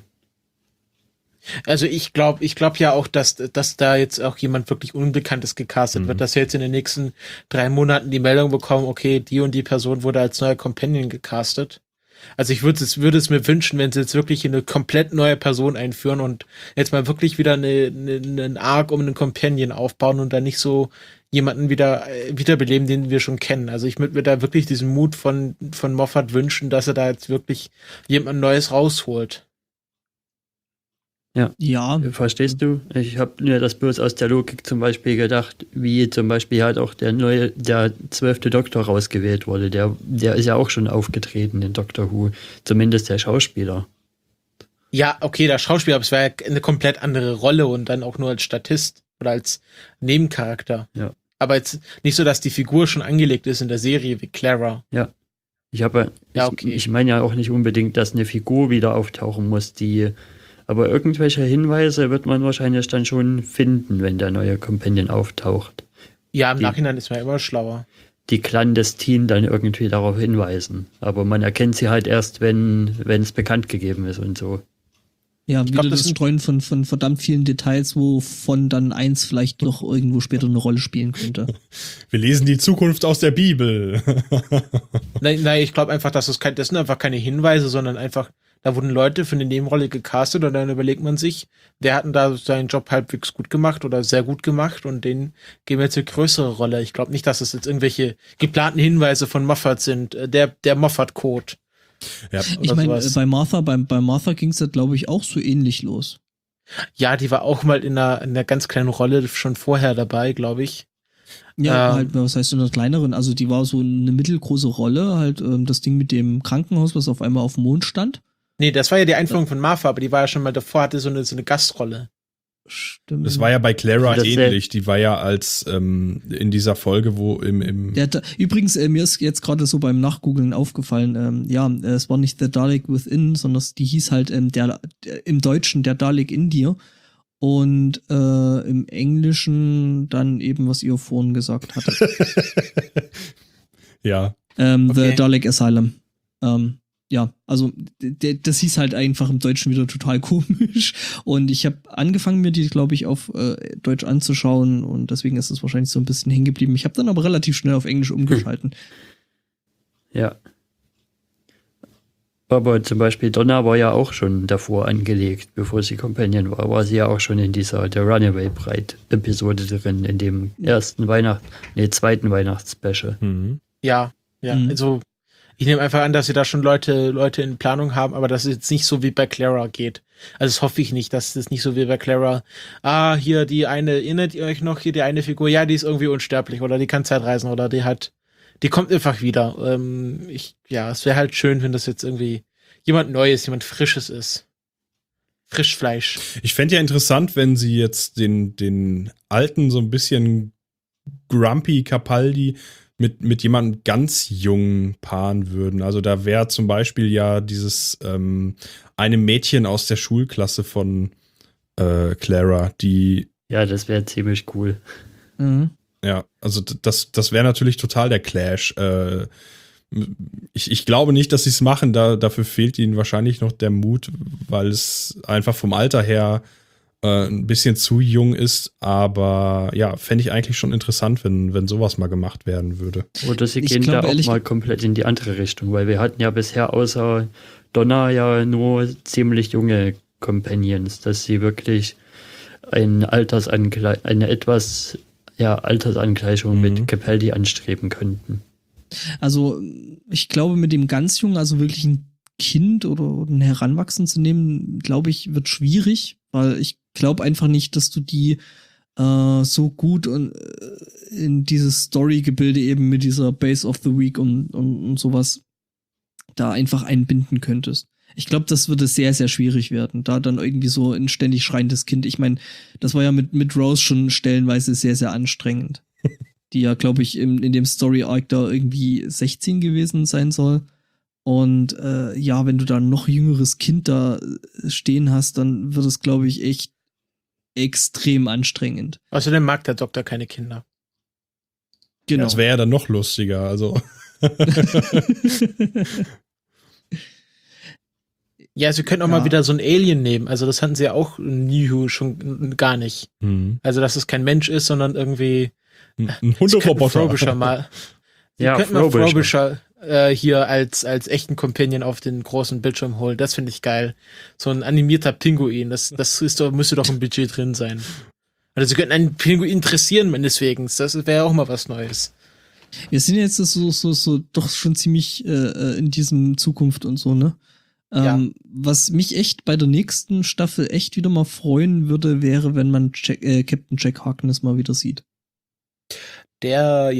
Also ich glaube ja auch, dass da jetzt auch jemand wirklich Unbekanntes gecastet wird, dass wir jetzt in den nächsten 3 Monaten die Meldung bekommen, okay, die und die Person wurde als neuer Companion gecastet. Also ich würde es mir wünschen, wenn sie jetzt wirklich eine komplett neue Person einführen und jetzt mal wirklich wieder einen Arc um einen Companion aufbauen und dann nicht so jemanden wiederbeleben, den wir schon kennen. Also ich würde mir da wirklich diesen Mut von Moffat wünschen, dass er da jetzt wirklich jemand Neues rausholt. Ja. Verstehst du? Ich habe mir das bloß aus der Logik zum Beispiel gedacht, wie zum Beispiel halt auch der 12. Doktor rausgewählt wurde. Der ist ja auch schon aufgetreten in Doctor Who. Zumindest der Schauspieler. Ja, okay, der Schauspieler, aber es war ja eine komplett andere Rolle und dann auch nur als Statist oder als Nebencharakter. Ja. Aber jetzt nicht so, dass die Figur schon angelegt ist in der Serie wie Clara. Ja. Ich meine ja auch nicht unbedingt, dass eine Figur wieder auftauchen muss, aber irgendwelche Hinweise wird man wahrscheinlich dann schon finden, wenn der neue Companion auftaucht. Ja, im Nachhinein ist man immer schlauer. Die Clandestinen dann irgendwie darauf hinweisen. Aber man erkennt sie halt erst, wenn es bekannt gegeben ist und so. Ja, wieder das Streuen von verdammt vielen Details, wovon dann eins vielleicht noch irgendwo später eine Rolle spielen könnte. Wir lesen die Zukunft aus der Bibel. Nein, ich glaube einfach, das sind einfach keine Hinweise, sondern einfach, da wurden Leute für eine Nebenrolle gecastet und dann überlegt man sich, wer hat denn da seinen Job halbwegs gut gemacht oder sehr gut gemacht und denen geben wir jetzt eine größere Rolle. Ich glaube nicht, dass es jetzt irgendwelche geplanten Hinweise von Moffat sind, der Moffat-Code. Ja, ich meine, bei Martha ging es ja, glaube ich, auch so ähnlich los. Ja, die war auch mal in einer ganz kleinen Rolle schon vorher dabei, glaube ich. Ja, halt, was heißt in einer kleineren? Also die war so eine mittelgroße Rolle, halt das Ding mit dem Krankenhaus, was auf einmal auf dem Mond stand. Nee, das war ja die Einführung von Martha, aber die war ja schon mal davor, hatte so eine Gastrolle. Stimmt. Das war ja bei Clara Das ähnlich. Die war ja als in dieser Folge, wo im Übrigens, mir ist jetzt gerade so beim Nachgoogeln aufgefallen, es war nicht The Dalek Within, sondern die hieß halt im Deutschen der Dalek in dir und im Englischen dann eben, was ihr vorhin gesagt hattet. ja. The Dalek Asylum. Ja, also das hieß halt einfach im Deutschen wieder total komisch. Und ich habe angefangen, mir die, glaube ich, auf Deutsch anzuschauen und deswegen ist es wahrscheinlich so ein bisschen hängen geblieben. Ich habe dann aber relativ schnell auf Englisch umgeschalten. Ja. Aber zum Beispiel Donna war ja auch schon davor angelegt, bevor sie Companion war sie ja auch schon in dieser The Runaway Bride Episode drin, in dem zweiten Weihnachtsspecial. Mhm. Ja, also ich nehme einfach an, dass sie da schon Leute in Planung haben, aber dass es jetzt nicht so wie bei Clara geht. Also das hoffe ich nicht, dass es nicht so wie bei Clara, hier die eine, erinnert ihr euch noch, hier die eine Figur, ja, die ist irgendwie unsterblich oder die kann Zeitreisen oder die kommt einfach wieder. Es wäre halt schön, wenn das jetzt irgendwie jemand Neues, jemand Frisches ist. Frischfleisch. Ich fände ja interessant, wenn sie jetzt den alten, so ein bisschen grumpy Capaldi mit jemandem ganz jung paaren würden. Also da wäre zum Beispiel ja dieses eine Mädchen aus der Schulklasse von Clara, die... Ja, das wäre ziemlich cool. Mhm. Ja, also das wäre natürlich total der Clash. Ich glaube nicht, dass sie es machen, dafür fehlt ihnen wahrscheinlich noch der Mut, weil es einfach vom Alter her ein bisschen zu jung ist, aber ja, fände ich eigentlich schon interessant, wenn sowas mal gemacht werden würde. Oder sie gehen da auch mal komplett in die andere Richtung, weil wir hatten ja bisher außer Donna ja nur ziemlich junge Companions, dass sie wirklich eine Altersangleichung mit Capaldi anstreben könnten. Also ich glaube, mit dem ganz Jungen, also wirklich ein Kind oder ein Heranwachsen zu nehmen, glaube ich, wird schwierig, weil ich glaube einfach nicht, dass du die so gut in dieses Story-Gebilde eben mit dieser Base of the Week und sowas da einfach einbinden könntest. Ich glaube, das würde sehr, sehr schwierig werden, da dann irgendwie so ein ständig schreiendes Kind. Ich meine, das war ja mit Rose schon stellenweise sehr, sehr anstrengend. Die ja, glaube ich, in dem Story-Arc da irgendwie 16 gewesen sein soll. Und wenn du da ein noch jüngeres Kind da stehen hast, dann wird es, glaube ich, echt extrem anstrengend. Außerdem mag der Doktor keine Kinder. Genau. Das wäre ja dann noch lustiger, also. Ja, sie können auch mal wieder so ein Alien nehmen. Also das hatten sie ja auch in New Who schon gar nicht. Mhm. Also dass es kein Mensch ist, sondern irgendwie ein Hunderoboter. Frobisher mal. Sie könnten mal Frobisher hier als echten Companion auf den großen Bildschirm holen. Das finde ich geil. So ein animierter Pinguin. Das müsste doch im Budget drin sein. Also sie könnten einen Pinguin dressieren, meineswegen. Das wäre auch mal was Neues. Wir sind jetzt so doch schon ziemlich in diesem Zukunft und so, ne? Was mich echt bei der nächsten Staffel echt wieder mal freuen würde, wäre, wenn man Captain Jack Harkness mal wieder sieht. Ich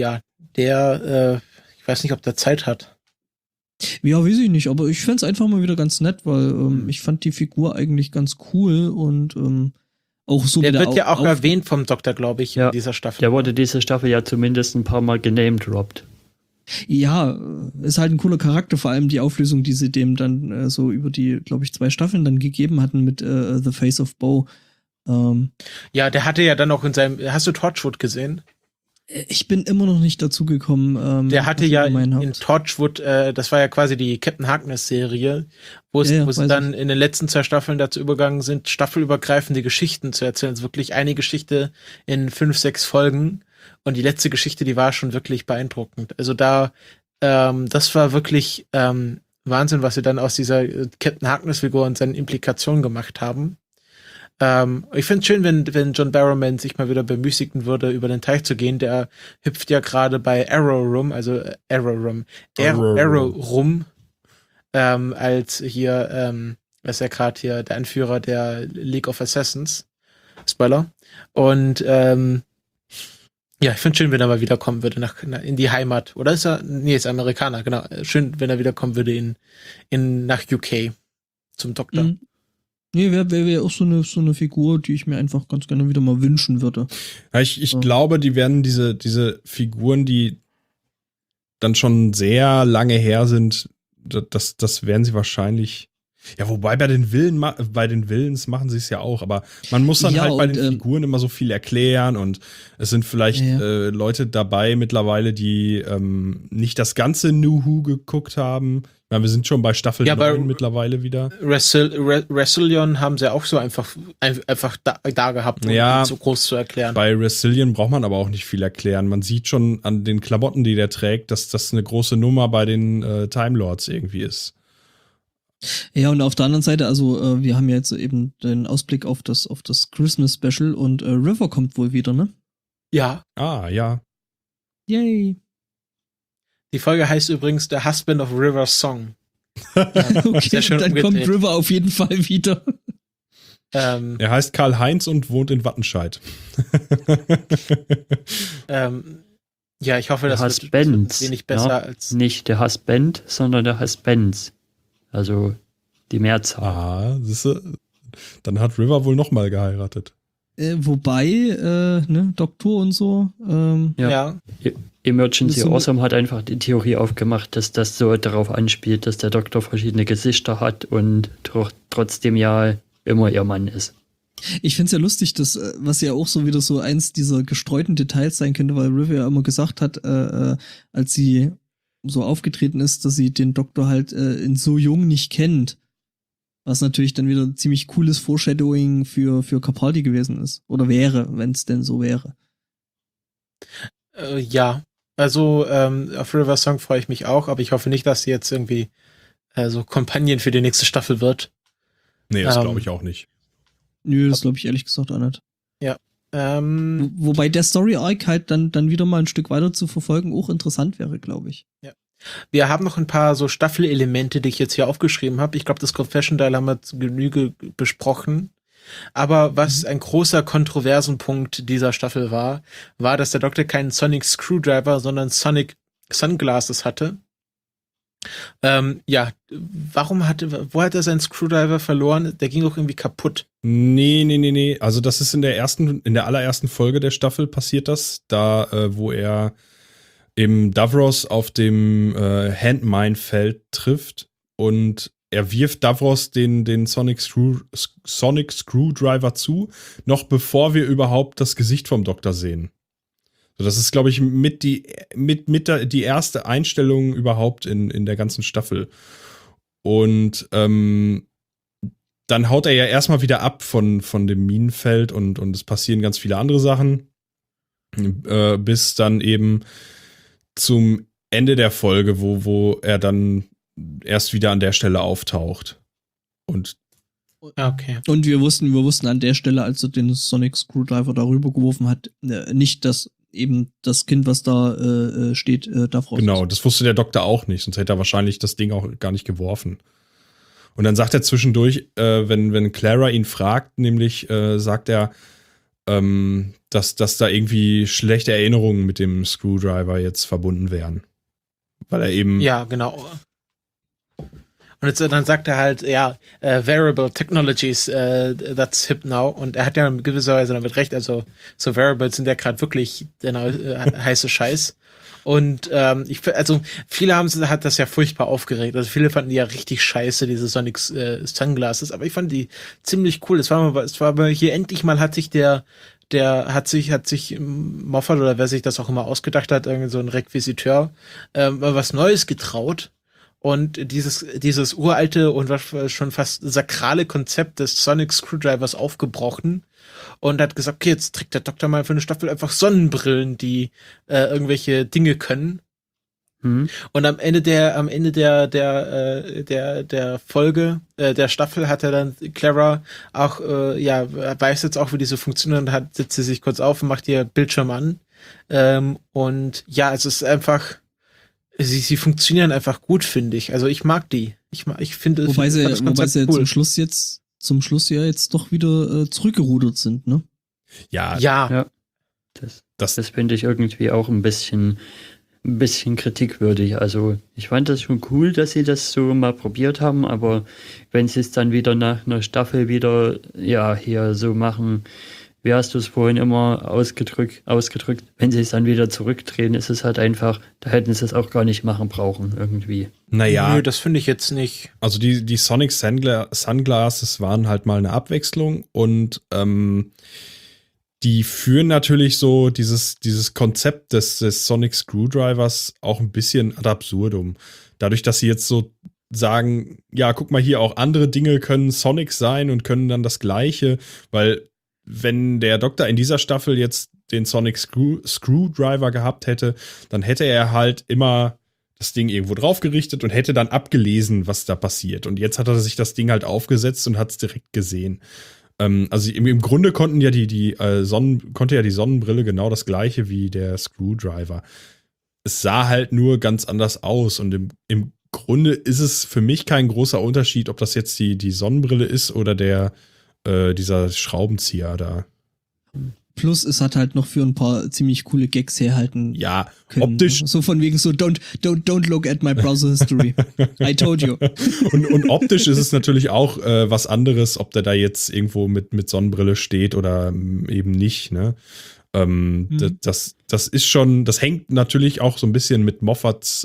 weiß nicht, ob der Zeit hat. Ja, weiß ich nicht, aber ich fänd's einfach mal wieder ganz nett, weil ich fand die Figur eigentlich ganz cool und auch so. Der wird ja auch erwähnt vom Doktor, glaube ich, in dieser Staffel. Der wurde diese Staffel ja zumindest ein paar Mal genamedroppt. Ja, ist halt ein cooler Charakter, vor allem die Auflösung, die sie dem dann so über die, glaube ich, 2 Staffeln dann gegeben hatten mit The Face of Bo. Ja, der hatte ja dann auch in seinem, hast du Torchwood gesehen? Ich bin immer noch nicht dazu gekommen. Der hatte ja in Torchwood, das war ja quasi die Captain Harkness-Serie, wo sie dann in den letzten 2 Staffeln dazu übergegangen sind, staffelübergreifende Geschichten zu erzählen. Also wirklich eine Geschichte in 5, 6 Folgen. Und die letzte Geschichte, die war schon wirklich beeindruckend. Also das war wirklich Wahnsinn, was sie dann aus dieser Captain Harkness-Figur und seinen Implikationen gemacht haben. Ich finde es schön, wenn John Barrowman sich mal wieder bemüßigen würde, über den Teich zu gehen. Der hüpft ja gerade bei Arrow rum, als hier, ist ja gerade hier der Anführer der League of Assassins. Spoiler. Und Ja, ich finde schön, wenn er mal wiederkommen würde in die Heimat. Oder ist er? Nee, ist Amerikaner, genau. Schön, wenn er wiederkommen würde nach UK zum Doktor. Mhm. Nee, wäre auch so eine Figur, die ich mir einfach ganz gerne wieder mal wünschen würde. Ja, ich glaube, die werden diese Figuren, die dann schon sehr lange her sind, das werden sie wahrscheinlich. Ja, wobei bei den Villains machen sie es ja auch, aber man muss dann halt bei den Figuren immer so viel erklären und es sind vielleicht Leute dabei mittlerweile, die nicht das ganze New Who geguckt haben. Ich meine, wir sind schon bei Staffel 9 mittlerweile wieder. Resillion haben sie auch so einfach da gehabt, um so groß zu erklären. Bei Resillion braucht man aber auch nicht viel erklären. Man sieht schon an den Klamotten, die der trägt, dass das eine große Nummer bei den Time Lords irgendwie ist. Ja, und auf der anderen Seite, also wir haben ja jetzt eben den Ausblick auf das Christmas Special und River kommt wohl wieder, ne? Ja. Ah, ja. Yay. Die Folge heißt übrigens The Husband of River's Song. Okay, dann kommt River auf jeden Fall wieder. Er heißt Karl-Heinz und wohnt in Wattenscheid. Ja, ich hoffe, das wird wenig besser als... Nicht der Husband, sondern der Husbands. Also die Mehrzahl. Ah, siehste, dann hat River wohl nochmal geheiratet. Wobei, Doktor und so. Ja. Emergency Awesome hat einfach die Theorie aufgemacht, dass das so darauf anspielt, dass der Doktor verschiedene Gesichter hat und trotzdem ja immer ihr Mann ist. Ich find's ja lustig, dass, was ja auch so wieder so eins dieser gestreuten Details sein könnte, weil River ja immer gesagt hat, als sie so aufgetreten ist, dass sie den Doktor halt in so jung nicht kennt. Was natürlich dann wieder ein ziemlich cooles Foreshadowing für Capaldi gewesen ist. Oder wäre, wenn es denn so wäre. Ja, also auf River Song freue ich mich auch, aber ich hoffe nicht, dass sie jetzt irgendwie so Companion für die nächste Staffel wird. Nee, das glaube ich auch nicht. Nö, das glaube ich ehrlich gesagt auch nicht. Ja. Wobei der Story-Arc halt dann wieder mal ein Stück weiter zu verfolgen auch interessant wäre, glaube ich. Ja. Wir haben noch ein paar so Staffelelemente, die ich jetzt hier aufgeschrieben habe. Ich glaube, das Confession Dial haben wir zu Genüge besprochen. Aber was ein großer Kontroversenpunkt dieser Staffel war, dass der Doktor keinen Sonic Screwdriver, sondern Sonic Sunglasses hatte. Wo hat er seinen Screwdriver verloren? Der ging doch irgendwie kaputt. Nee. Also das ist in der allerersten Folge der Staffel passiert das, da wo er im Davros auf dem Handmine-Feld trifft und er wirft Davros den Sonic Screwdriver zu, noch bevor wir überhaupt das Gesicht vom Doktor sehen. So, das ist, glaube ich, die erste Einstellung überhaupt in der ganzen Staffel. Und dann haut er ja erstmal wieder ab von dem Minenfeld und es passieren ganz viele andere Sachen, bis dann eben zum Ende der Folge, wo er dann erst wieder an der Stelle auftaucht. Und okay. Und wir wussten an der Stelle, als er den Sonic Screwdriver darüber geworfen hat, nicht, dass eben das Kind, was da steht, Davros. Genau, das wusste der Doktor auch nicht, sonst hätte er wahrscheinlich das Ding auch gar nicht geworfen. Und dann sagt er zwischendurch, wenn Clara ihn fragt, nämlich sagt er, dass da irgendwie schlechte Erinnerungen mit dem Screwdriver jetzt verbunden wären. Weil er eben... Ja, genau. Und dann sagt er halt, Variable Technologies, that's hip now. Und er hat ja in gewisser Weise damit recht. Also so Variables sind ja gerade wirklich heiße Scheiß. Und viele hat das ja furchtbar aufgeregt. Also viele fanden die ja richtig scheiße, diese Sonic Sunglasses. Aber ich fand die ziemlich cool. Es war aber hier endlich mal hat sich Moffat oder wer sich das auch immer ausgedacht hat, irgendwie so ein Requisiteur, was Neues getraut. Und dieses uralte und schon fast sakrale Konzept des Sonic Screwdrivers aufgebrochen und hat gesagt, okay, jetzt trägt der Doktor mal für eine Staffel einfach Sonnenbrillen, die irgendwelche Dinge können. Mhm. Und am Ende der Folge, der Staffel hat er dann Clara auch, weiß jetzt auch, wie diese funktionieren und setzt sie sich kurz auf und macht ihr Bildschirm an. Und ja, es ist einfach, sie funktionieren einfach gut, finde ich. Also ich mag die. Ich finde, wobei sie cool. zum Schluss ja jetzt doch wieder zurückgerudert sind, ne? Ja. Das Das finde ich irgendwie auch ein bisschen kritikwürdig. Also ich fand das schon cool, dass sie das so mal probiert haben, aber wenn sie es dann wieder nach einer Staffel wieder, ja, hier so machen, wie hast du es vorhin immer ausgedrückt, wenn sie es dann wieder zurückdrehen, ist es halt einfach, da hätten sie es auch gar nicht machen brauchen, irgendwie. Naja. Nö, das finde ich jetzt nicht. Also die Sonic Sunglasses waren halt mal eine Abwechslung und die führen natürlich so dieses Konzept des Sonic Screwdrivers auch ein bisschen ad absurdum. Dadurch, dass sie jetzt so sagen, ja, guck mal hier, auch andere Dinge können Sonic sein und können dann das Gleiche, weil wenn der Doktor in dieser Staffel jetzt den Sonic Screwdriver gehabt hätte, dann hätte er halt immer das Ding irgendwo drauf gerichtet und hätte dann abgelesen, was da passiert. Und jetzt hat er sich das Ding halt aufgesetzt und hat es direkt gesehen. Also im Grunde konnte ja die Sonnenbrille genau das gleiche wie der Screwdriver. Es sah halt nur ganz anders aus und im Grunde ist es für mich kein großer Unterschied, ob das jetzt die Sonnenbrille ist oder dieser Schraubenzieher da. Plus, es hat halt noch für ein paar ziemlich coole Gags herhalten Ja, können. optisch. So von wegen so, don't look at my browser history. I told you. Und optisch ist es natürlich auch was anderes, ob der da jetzt irgendwo mit Sonnenbrille steht oder eben nicht, ne? Das ist schon, das hängt natürlich auch so ein bisschen mit Moffats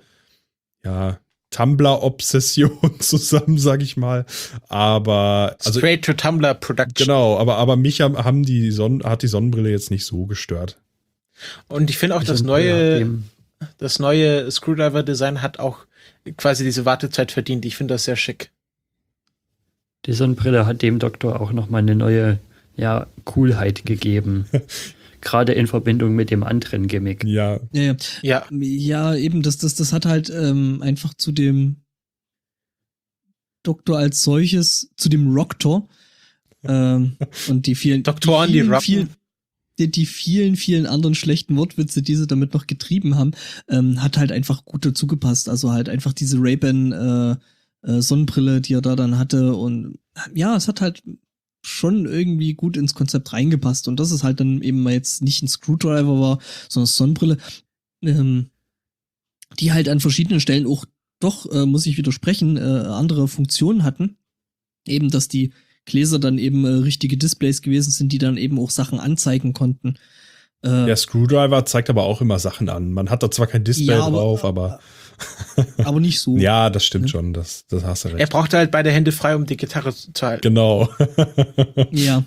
Tumblr-Obsession zusammen, sag ich mal. Aber also, Straight to Tumblr Production. Genau, aber mich hat die Sonnenbrille jetzt nicht so gestört. Und ich finde auch, das neue Screwdriver-Design hat auch quasi diese Wartezeit verdient. Ich finde das sehr schick. Die Sonnenbrille hat dem Doktor auch nochmal eine neue, ja, Coolheit gegeben. Gerade in Verbindung mit dem anderen Gimmick. Ja. Ja, eben, das hat halt einfach zu dem Doktor als solches, zu dem Roktor und die vielen Doktoren, die rocken. Die vielen anderen schlechten Wortwitze, die sie damit noch getrieben haben, hat halt einfach gut dazu gepasst. Also halt einfach diese Ray-Ban Sonnenbrille, die er da dann hatte und ja, es hat halt schon irgendwie gut ins Konzept reingepasst und dass es halt dann eben mal jetzt nicht ein Screwdriver war, sondern Sonnenbrille, die halt an verschiedenen Stellen auch doch, muss ich widersprechen, andere Funktionen hatten. Eben, dass die Gläser dann eben richtige Displays gewesen sind, die dann eben auch Sachen anzeigen konnten. Der Screwdriver zeigt aber auch immer Sachen an. Man hat da zwar kein Display drauf, aber aber nicht so. Ja, das stimmt schon. Das hast du recht. Er brauchte halt beide Hände frei, um die Gitarre zu halten. Genau. Ja.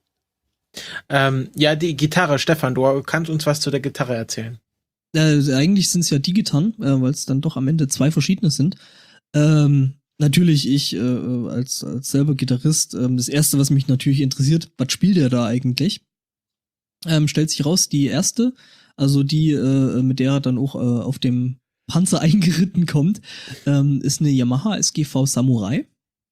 Ja, die Gitarre, Stefan, du kannst uns was zu der Gitarre erzählen. Eigentlich sind es ja die Gitarren, weil es dann doch am Ende 2 verschiedene sind. Natürlich, ich als selber Gitarrist, das erste, was mich natürlich interessiert, was spielt er da eigentlich? Stellt sich raus, die erste, also die, mit der er dann auch auf dem Panzer eingeritten kommt, ist eine Yamaha SGV Samurai.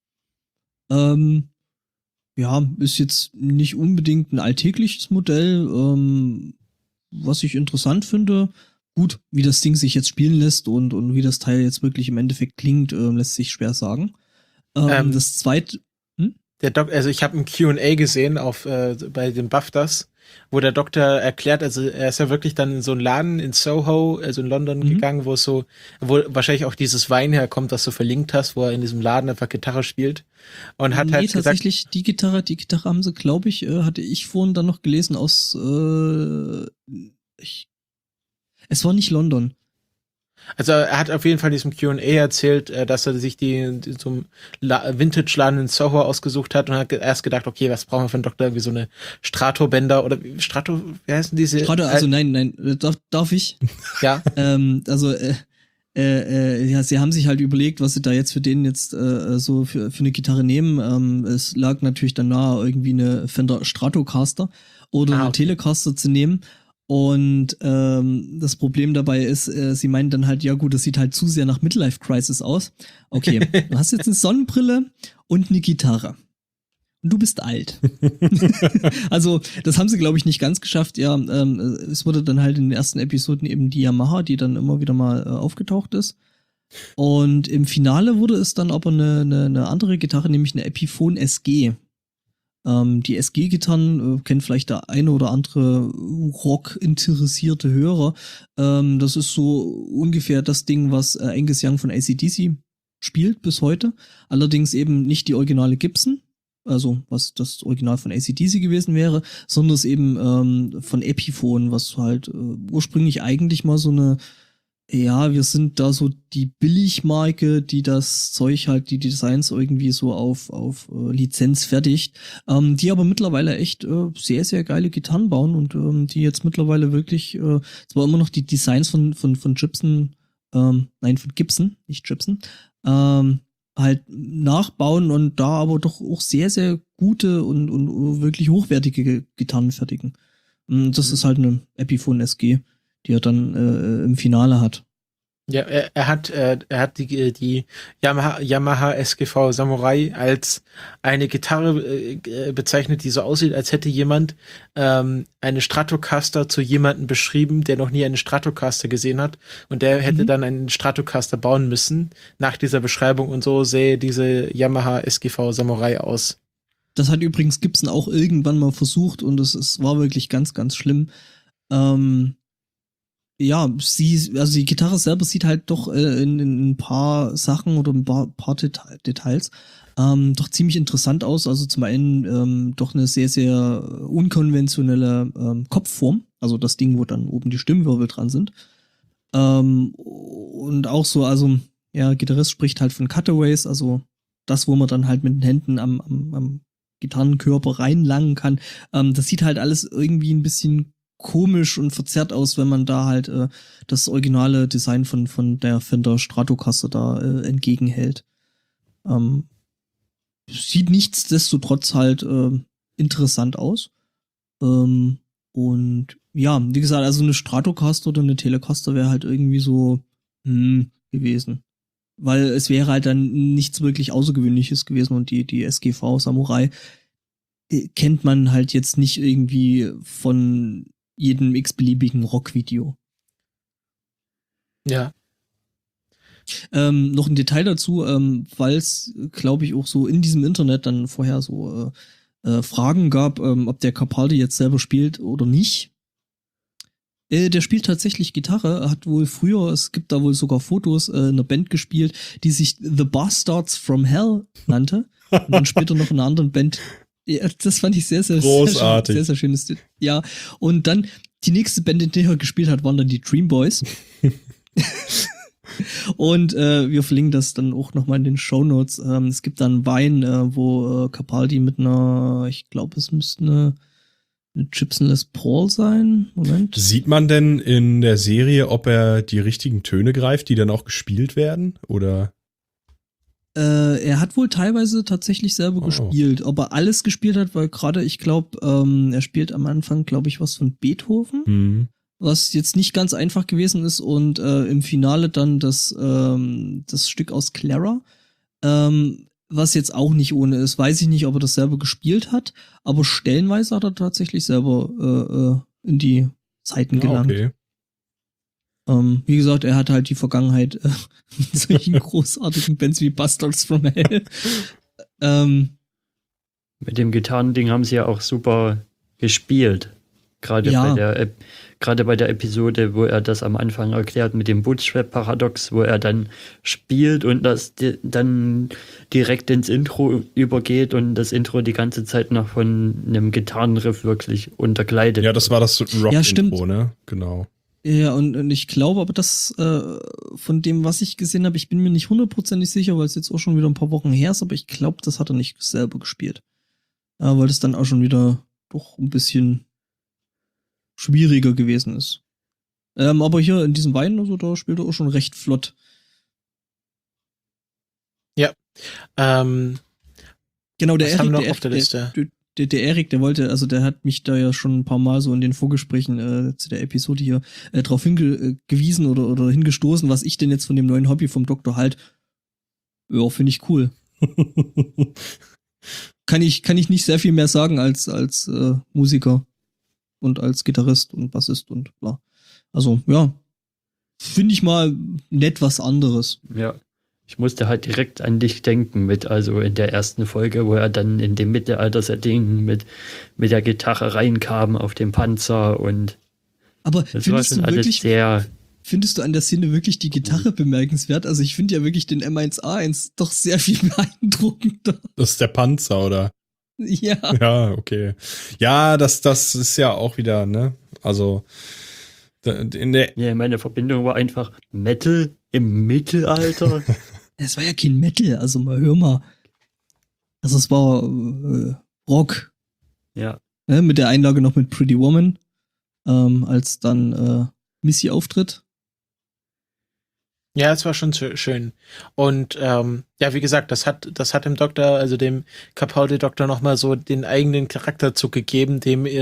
Ja, ist jetzt nicht unbedingt ein alltägliches Modell, was ich interessant finde. Gut, wie das Ding sich jetzt spielen lässt und wie das Teil jetzt wirklich im Endeffekt klingt, lässt sich schwer sagen. Das zweite... Also ich habe ein Q&A gesehen bei den BAFTAs, wo der Doktor erklärt, also er ist ja wirklich dann in so einen Laden in Soho, also in London gegangen, wo wahrscheinlich auch dieses Wein herkommt, das du verlinkt hast, wo er in diesem Laden einfach Gitarre spielt. Und hat halt tatsächlich die Gitarre haben sie, glaube ich, hatte ich vorhin dann noch gelesen aus es war nicht London. Also er hat auf jeden Fall in diesem Q&A erzählt, dass er sich die so einem Vintage-Laden in Soho ausgesucht hat und hat erst gedacht, okay, was brauchen wir für einen Doktor? Irgendwie so eine Strato-Bänder oder wie heißen diese? Strato, also nein, darf ich? Ja. Ja, sie haben sich halt überlegt, was sie da jetzt für den jetzt so für eine Gitarre nehmen. Es lag natürlich dann nahe, irgendwie eine Fender Stratocaster oder eine Telecaster zu nehmen. Und das Problem dabei ist, sie meinen dann halt, ja gut, das sieht halt zu sehr nach Midlife Crisis aus. Okay, du hast jetzt eine Sonnenbrille und eine Gitarre. Und du bist alt. Also, das haben sie, glaube ich, nicht ganz geschafft. Ja, es wurde dann halt in den ersten Episoden eben die Yamaha, die dann immer wieder mal aufgetaucht ist. Und im Finale wurde es dann aber eine andere Gitarre, nämlich eine Epiphone SG. Die SG-Gitarren kennt vielleicht der eine oder andere Rock-interessierte Hörer. Das ist so ungefähr das Ding, was Angus Young von AC/DC spielt bis heute. Allerdings eben nicht die originale Gibson, also was das Original von AC/DC gewesen wäre, sondern es eben von Epiphone, was halt ursprünglich eigentlich mal so eine, ja, wir sind da so die Billigmarke, die das Zeug halt, die Designs irgendwie so auf Lizenz fertigt, die aber mittlerweile echt sehr, sehr geile Gitarren bauen und die jetzt mittlerweile wirklich zwar immer noch die Designs von Gibson, von Gibson, nicht Gibson, halt nachbauen und da aber doch auch sehr, sehr gute und wirklich hochwertige Gitarren fertigen. Das ist halt eine Epiphone SG, die er dann im Finale hat. Ja, er hat die Yamaha SGV Samurai als eine Gitarre bezeichnet, die so aussieht, als hätte jemand eine Stratocaster zu jemandem beschrieben, der noch nie eine Stratocaster gesehen hat, und der hätte dann einen Stratocaster bauen müssen nach dieser Beschreibung, und so sähe diese Yamaha SGV Samurai aus. Das hat übrigens Gibson auch irgendwann mal versucht und es war wirklich ganz, ganz schlimm. Ja, also die Gitarre selber sieht halt doch in ein paar Sachen oder ein paar Details doch ziemlich interessant aus. Also zum einen doch eine sehr, sehr unkonventionelle Kopfform. Also das Ding, wo dann oben die Stimmwirbel dran sind. Und auch so, also ja, Gitarrist spricht halt von Cutaways, also das, wo man dann halt mit den Händen am Gitarrenkörper reinlangen kann. Das sieht halt alles irgendwie ein bisschen komisch und verzerrt aus, wenn man da halt das originale Design von der Fender Stratocaster da entgegenhält. Sieht nichtsdestotrotz halt interessant aus. Und ja, wie gesagt, also eine Stratocaster oder eine Telecaster wäre halt irgendwie so gewesen. Weil es wäre halt dann nichts wirklich Außergewöhnliches gewesen und die SGV Samurai kennt man halt jetzt nicht irgendwie von jedem x-beliebigen Rockvideo. Ja. Noch ein Detail dazu, weil es, glaube ich, auch so in diesem Internet dann vorher so Fragen gab, ob der Capaldi jetzt selber spielt oder nicht. Der spielt tatsächlich Gitarre, hat wohl früher, es gibt da wohl sogar Fotos, in einer Band gespielt, die sich The Bastards from Hell nannte. Und dann später noch in einer anderen Band. Ja, das fand ich sehr, sehr großartig. Sehr, sehr schönes. Ja, und dann die nächste Band, in der er gespielt hat, waren dann die Dream Boys. Und wir verlinken das dann auch nochmal in den Shownotes. Es gibt dann Wein, wo Capaldi mit einer, ich glaube, es müsste eine Gibson Les Paul sein. Moment. Sieht man denn in der Serie, ob er die richtigen Töne greift, die dann auch gespielt werden? Oder? Er hat wohl teilweise tatsächlich selber gespielt, ob er alles gespielt hat, weil gerade, ich glaube, er spielt am Anfang, glaube ich, was von Beethoven, was jetzt nicht ganz einfach gewesen ist, und im Finale dann das Stück aus Clara, was jetzt auch nicht ohne ist. Weiß ich nicht, ob er das selber gespielt hat, aber stellenweise hat er tatsächlich selber in die Zeiten gelangt. Okay. Wie gesagt, er hat halt die Vergangenheit mit solchen großartigen Bands wie Bastards from Hell. Mit dem Gitarrending haben sie ja auch super gespielt. Gerade bei der Episode, wo er das am Anfang erklärt mit dem Bootstrap-Paradox, wo er dann spielt und das dann direkt ins Intro übergeht und das Intro die ganze Zeit noch von einem Gitarrenriff wirklich untergleitet. Ja, das war das Rock-Intro, ja, ne? Genau. Ja, und ich glaube aber, dass von dem, was ich gesehen habe, ich bin mir nicht 100% sicher, weil es jetzt auch schon wieder ein paar Wochen her ist, aber ich glaube, das hat er nicht selber gespielt. Weil das dann auch schon wieder doch ein bisschen schwieriger gewesen ist. Aber hier in diesem Wein, also da spielt er auch schon recht flott. Ja. Genau, der Erik, der wollte, also der hat mich da ja schon ein paar Mal so in den Vorgesprächen zu der Episode hier drauf hingewiesen oder hingestoßen, was ich denn jetzt von dem neuen Hobby vom Doktor halt. Ja, finde ich cool. Kann ich nicht sehr viel mehr sagen als Musiker und als Gitarrist und Bassist und bla. Also, ja, finde ich mal nett was anderes. Ja. Ich musste halt direkt an dich denken also in der ersten Folge, wo er dann in dem Mittelalter-Setting mit der Gitarre reinkam auf den Panzer und Aber das war schon alles sehr... Findest du an der Szene wirklich die Gitarre bemerkenswert? Also ich finde ja wirklich den M1A1 doch sehr viel beeindruckender. Das ist der Panzer, oder? Ja. Ja, okay. Ja, das ist ja auch wieder, ne? Also meine Verbindung war einfach Metal im Mittelalter. Es war ja kein Metal, also mal hör mal. Also es war Rock. Ja. Mit der Einlage noch mit Pretty Woman, als dann Missy auftritt. Ja, es war schon schön. Und ja, wie gesagt, das hat dem Doktor, also dem Capaldi-Doktor nochmal so den eigenen Charakterzug gegeben,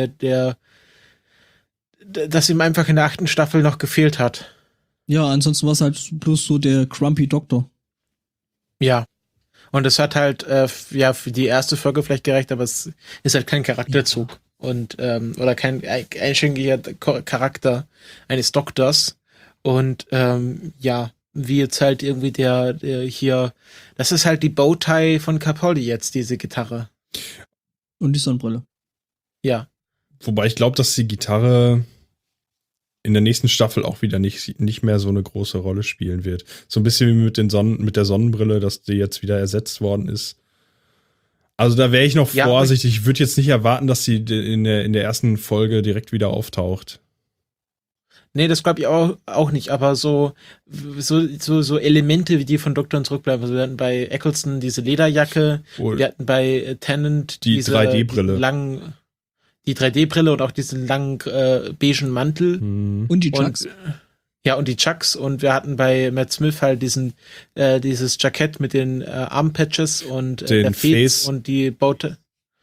das ihm einfach in der 8. Staffel noch gefehlt hat. Ja, ansonsten war es halt bloß so der Grumpy Doktor. Ja. Und es hat halt, für die erste Folge vielleicht gereicht, aber es ist halt kein Charakterzug. Ja. Und, oder kein einschlägiger Charakter eines Doktors. Und, wie jetzt halt irgendwie der hier, das ist halt die Bowtie von Capaldi jetzt, diese Gitarre. Und die Sonnenbrille. Ja. Wobei ich glaube, dass die Gitarre in der nächsten Staffel auch wieder nicht mehr so eine große Rolle spielen wird. So ein bisschen wie mit der Sonnenbrille, dass die jetzt wieder ersetzt worden ist. Also da wäre ich noch vorsichtig. Ich würde jetzt nicht erwarten, dass sie in der ersten Folge direkt wieder auftaucht. Nee, das glaube ich auch nicht, aber so Elemente, wie die von Doktoren zurückbleiben. Also wir hatten bei Eccleston diese Lederjacke, wir hatten bei Tennant diese 3D-Brille. Die 3D-Brille und auch diesen langen beigen Mantel. Und die Chucks. Und die Chucks. Und wir hatten bei Matt Smith halt dieses Jackett mit den Armpatches und den der Fez und die Bowtie.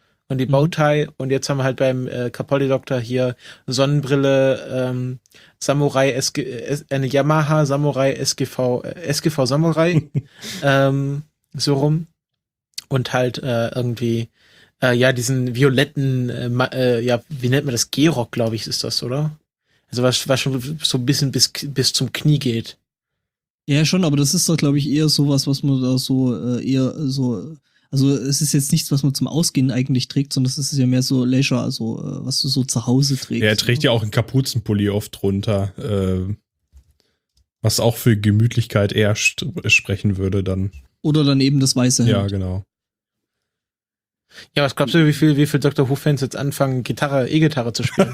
Und jetzt haben wir halt beim Capaldi-Doktor hier Sonnenbrille, Samurai, eine Yamaha Samurai SGV Samurai, so rum. Und halt irgendwie, diesen violetten, wie nennt man das? Gehrock, glaube ich, ist das, oder? Also was schon so ein bisschen bis zum Knie geht. Ja, schon, aber das ist doch, glaube ich, eher sowas, was man da so eher so. Also es ist jetzt nichts, was man zum Ausgehen eigentlich trägt, sondern es ist ja mehr so Leisure, also was du so zu Hause trägst. Ja, er trägt ja auch einen Kapuzenpulli oft drunter, was auch für Gemütlichkeit eher sprechen würde dann. Oder dann eben das weiße Hemd. Ja, genau. Ja, was glaubst du, wie viel Dr. Who-Fans jetzt anfangen, E-Gitarre zu spielen?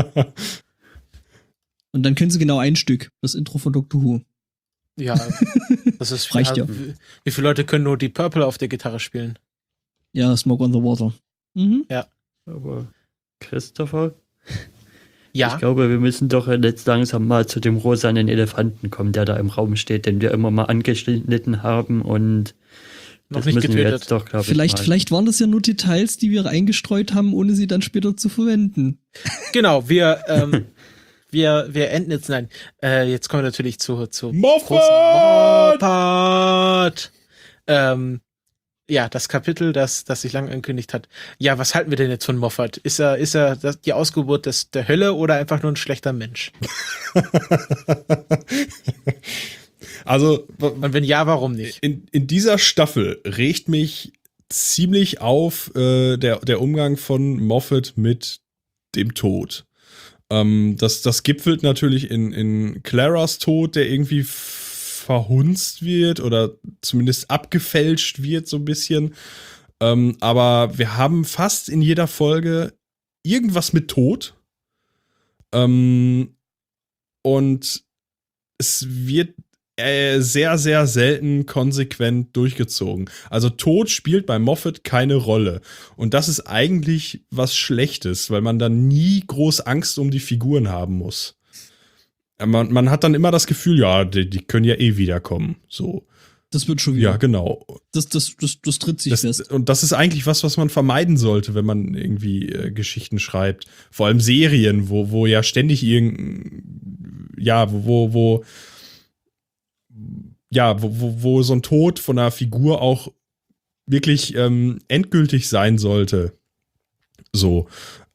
Und dann können sie genau ein Stück, das Intro von Dr. Who. Ja, das ist reicht ja. Wie viele Leute können nur Deep Purple auf der Gitarre spielen? Ja, Smoke on the Water. Mhm. Ja. Aber Christopher? Ja. Ich glaube, wir müssen doch jetzt langsam mal zu dem rosanen Elefanten kommen, der da im Raum steht, den wir immer mal angeschnitten haben und noch das nicht müssen getötet. Wir jetzt doch, glaube ich, vielleicht waren das ja nur Details, die wir eingestreut haben, ohne sie dann später zu verwenden. Genau, wir enden jetzt, jetzt kommen wir natürlich zu Moffat! Das Kapitel, das sich lang angekündigt hat. Ja, was halten wir denn jetzt von Moffat? Ist er die Ausgeburt der Hölle oder einfach nur ein schlechter Mensch? Also, und wenn ja, warum nicht? In dieser Staffel regt mich ziemlich auf der Umgang von Moffat mit dem Tod. Das gipfelt natürlich in Claras Tod, der irgendwie verhunzt wird oder zumindest abgefälscht wird so ein bisschen. Aber wir haben fast in jeder Folge irgendwas mit Tod. Und es wird sehr, sehr selten konsequent durchgezogen. Also Tod spielt bei Moffat keine Rolle. Und das ist eigentlich was Schlechtes, weil man dann nie groß Angst um die Figuren haben muss. Man hat dann immer das Gefühl, ja, die können ja eh wiederkommen. So. Das wird schon wieder. Ja, genau. Das tritt sich fest. Und das ist eigentlich was man vermeiden sollte, wenn man irgendwie Geschichten schreibt. Vor allem Serien, wo ja ständig wo so ein Tod von einer Figur auch wirklich endgültig sein sollte. So.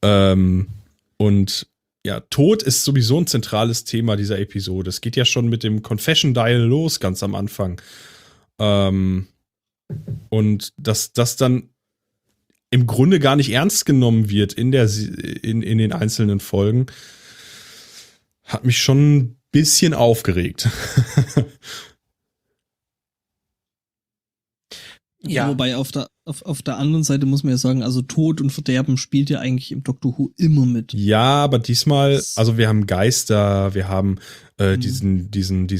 Und ja, Tod ist sowieso ein zentrales Thema dieser Episode. Es geht ja schon mit dem Confession Dial los, ganz am Anfang. Und dass das dann im Grunde gar nicht ernst genommen wird in den einzelnen Folgen, hat mich schon ein bisschen aufgeregt. Ja, wobei auf der anderen Seite muss man ja sagen, also Tod und Verderben spielt ja eigentlich im Doctor Who immer mit. Ja, aber diesmal, also wir haben Geister, wir haben diesen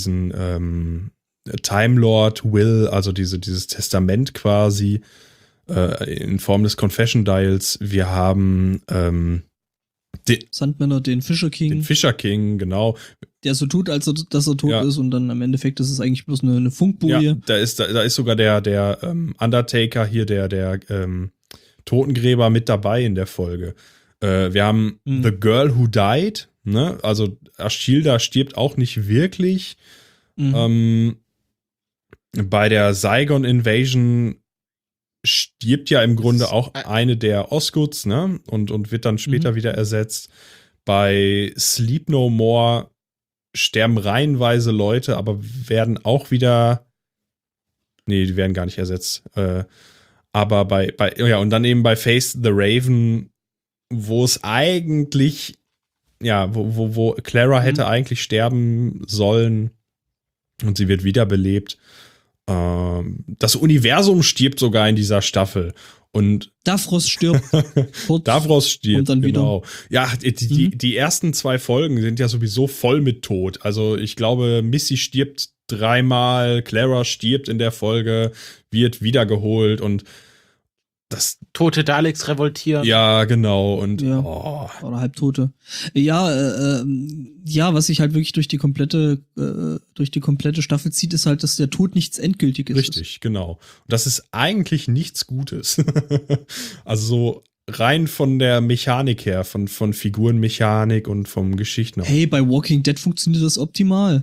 Time Lord Will, also dieses Testament quasi in Form des Confession Dials. Wir haben Sandmänner, den Fisher King. Den Fisher King, genau. Der so tut, als dass er tot ist und dann am Endeffekt ist es eigentlich bloß eine Funkboje. Ja, da ist sogar der Undertaker hier, der Totengräber mit dabei in der Folge. Wir haben The Girl Who Died, ne? Also Ashilda stirbt auch nicht wirklich. Bei der Saigon Invasion stirbt ja im Grunde auch eine der Osgoods, ne? Und wird dann später wieder ersetzt. Bei Sleep No More sterben reihenweise Leute, aber werden auch wieder. Nee, die werden gar nicht ersetzt. Aber und dann eben bei Face the Raven, wo es eigentlich, wo Clara hätte eigentlich sterben sollen und sie wird wiederbelebt. Das Universum stirbt sogar in dieser Staffel. Und Davros stirbt. Davros stirbt, und dann genau. Wieder. Ja, die ersten 2 Folgen sind ja sowieso voll mit Tod. Also ich glaube, Missy stirbt 3-mal, Clara stirbt in der Folge, wird wiedergeholt und das tote Daleks revoltieren. Ja, genau. Und oder Halbtote. Ja, was sich halt wirklich durch die komplette Staffel zieht, ist halt, dass der Tod nichts Endgültiges ist. Richtig, genau. Und das ist eigentlich nichts Gutes. Also so rein von der Mechanik her, von Figurenmechanik und vom Geschichten. Hey, bei Walking Dead funktioniert das optimal.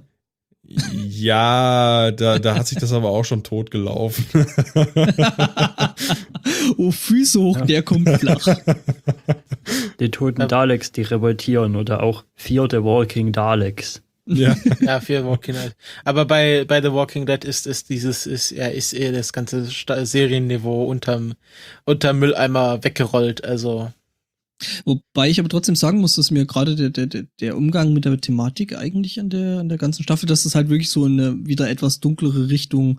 Ja, da hat sich das aber auch schon totgelaufen. Oh, Füße hoch, der kommt flach. Die toten Daleks, die revoltieren oder auch 4 The Walking Daleks. Ja. Ja, 4 Walking Dead. Aber bei The Walking Dead ist eher das ganze Serienniveau unterm Mülleimer weggerollt, also. Wobei ich aber trotzdem sagen muss, dass mir gerade der Umgang mit der Thematik eigentlich an der ganzen Staffel, dass es halt wirklich so in eine wieder etwas dunklere Richtung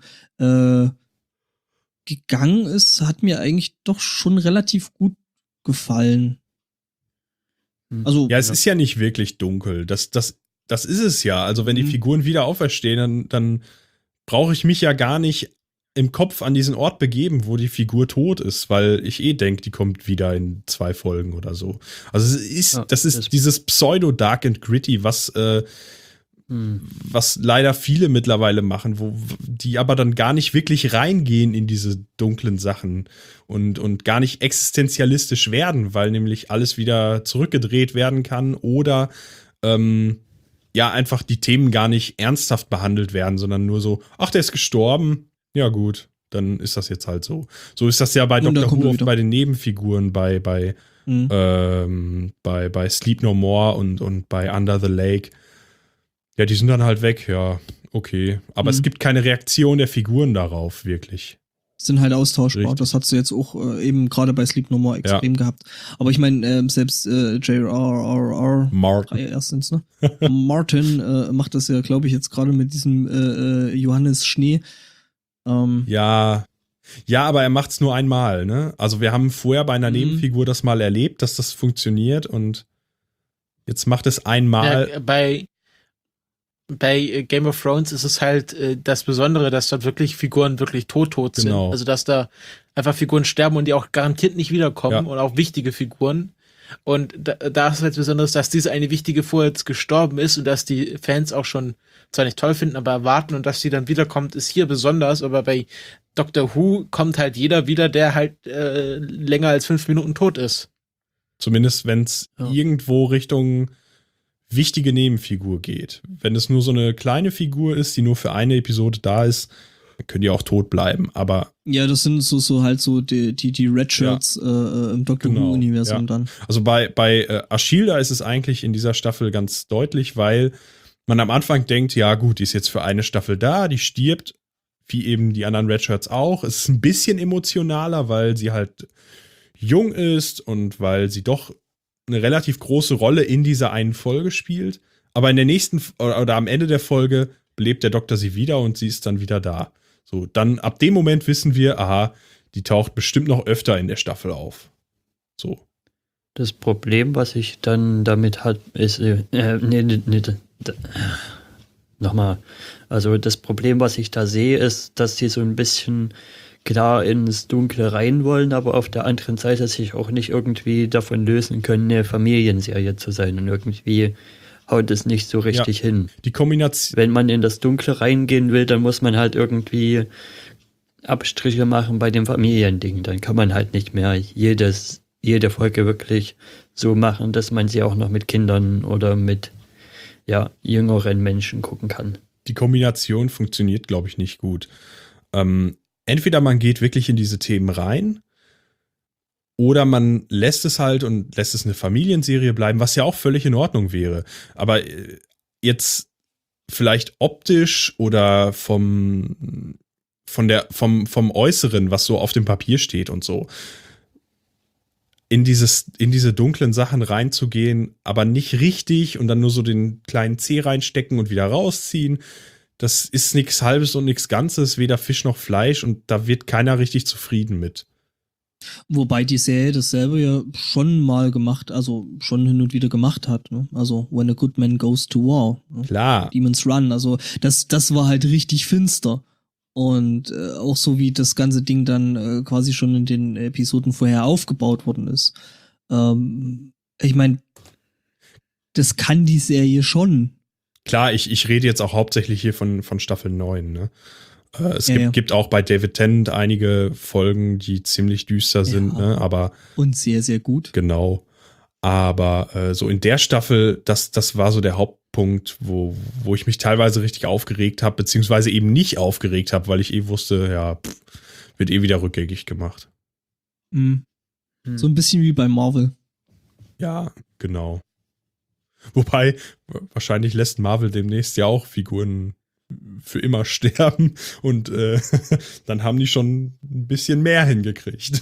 gegangen ist, hat mir eigentlich doch schon relativ gut gefallen. Also ja, es ist ja nicht wirklich dunkel. Das ist es ja. Also wenn die Figuren wieder auferstehen, dann brauche ich mich ja gar nicht im Kopf an diesen Ort begeben, wo die Figur tot ist, weil ich denke, die kommt wieder in 2 Folgen oder so. Also das ist dieses Pseudo-Dark and Gritty, was leider viele mittlerweile machen, die aber dann gar nicht wirklich reingehen in diese dunklen Sachen und gar nicht existenzialistisch werden, weil nämlich alles wieder zurückgedreht werden kann oder einfach die Themen gar nicht ernsthaft behandelt werden, sondern nur so, ach, der ist gestorben. Ja, gut, dann ist das jetzt halt so. So ist das ja bei Dr. Who oft bei den Nebenfiguren, bei Sleep No More und bei Under the Lake. Ja, die sind dann halt weg, ja, okay. Aber es gibt keine Reaktion der Figuren darauf, wirklich. Sind halt austauschbar. Richtig. Das hast du jetzt auch eben gerade bei Sleep No More extrem gehabt. Aber ich meine, selbst J.R.R. Martin. Erstens, ne? Martin macht das ja, glaube ich, jetzt gerade mit diesem Johannes Schnee. Ja, aber er macht's nur einmal, ne? Also wir haben vorher bei einer Nebenfigur das mal erlebt, dass das funktioniert und jetzt macht es einmal. Ja, bei Game of Thrones ist es halt das Besondere, dass dort wirklich Figuren wirklich tot sind. Genau. Also dass da einfach Figuren sterben und die auch garantiert nicht wiederkommen und auch wichtige Figuren. Und da ist halt Besonderes, dass diese eine wichtige Figur jetzt gestorben ist und dass die Fans auch schon zwar nicht toll finden, aber erwarten und dass sie dann wiederkommt, ist hier besonders. Aber bei Doctor Who kommt halt jeder wieder, der halt länger als 5 Minuten tot ist. Zumindest wenn es irgendwo Richtung wichtige Nebenfigur geht. Wenn es nur so eine kleine Figur ist, die nur für eine Episode da ist, dann können die auch tot bleiben. Aber ja, das sind so halt so die Red Shirts im Doctor Who-Universum dann. Also bei Ashilda ist es eigentlich in dieser Staffel ganz deutlich, weil man am Anfang denkt, ja gut, die ist jetzt für eine Staffel da, die stirbt wie eben die anderen Redshirts auch. Es ist ein bisschen emotionaler, weil sie halt jung ist und weil sie doch eine relativ große Rolle in dieser einen Folge spielt. Aber in der nächsten oder am Ende der Folge belebt der Doktor sie wieder und sie ist dann wieder da. So, dann ab dem Moment wissen wir, aha, die taucht bestimmt noch öfter in der Staffel auf. Das Problem, was ich dann damit hat, ist, nochmal. Also das Problem, was ich da sehe, ist, dass sie so ein bisschen klar ins Dunkle rein wollen, aber auf der anderen Seite sich auch nicht irgendwie davon lösen können, eine Familienserie zu sein. Und irgendwie haut es nicht so richtig hin. Die Kombination. Wenn man in das Dunkle reingehen will, dann muss man halt irgendwie Abstriche machen bei dem Familiending. Dann kann man halt nicht mehr jede Folge wirklich so machen, dass man sie auch noch mit Kindern oder mit jüngeren Menschen gucken kann. Die Kombination funktioniert, glaube ich, nicht gut. Entweder man geht wirklich in diese Themen rein oder man lässt es halt und lässt es eine Familienserie bleiben, was ja auch völlig in Ordnung wäre. Aber jetzt vielleicht optisch oder vom Äußeren, was so auf dem Papier steht und so, in diese dunklen Sachen reinzugehen, aber nicht richtig und dann nur so den kleinen Zeh reinstecken und wieder rausziehen. Das ist nichts Halbes und nichts Ganzes, weder Fisch noch Fleisch, und da wird keiner richtig zufrieden mit. Wobei die Serie dasselbe ja schon mal gemacht, also schon hin und wieder gemacht hat. Ne? Also When a Good Man Goes to War. Ne? Klar. Demon's Run. Also das war halt richtig finster. Und auch so wie das ganze Ding dann quasi schon in den Episoden vorher aufgebaut worden ist. Ich meine, das kann die Serie schon. Klar, ich rede jetzt auch hauptsächlich hier von Staffel 9, ne? Es Ja, gibt auch bei David Tennant einige Folgen, die ziemlich düster sind, ne? Aber und sehr, sehr gut. genau. Aber so in der Staffel, das war so der Hauptpunkt, wo ich mich teilweise richtig aufgeregt habe, beziehungsweise eben nicht aufgeregt habe, weil ich wusste, wird wieder rückgängig gemacht. Mhm. So ein bisschen wie bei Marvel. Ja, genau. Wobei, wahrscheinlich lässt Marvel demnächst ja auch Figuren für immer sterben und dann haben die schon ein bisschen mehr hingekriegt.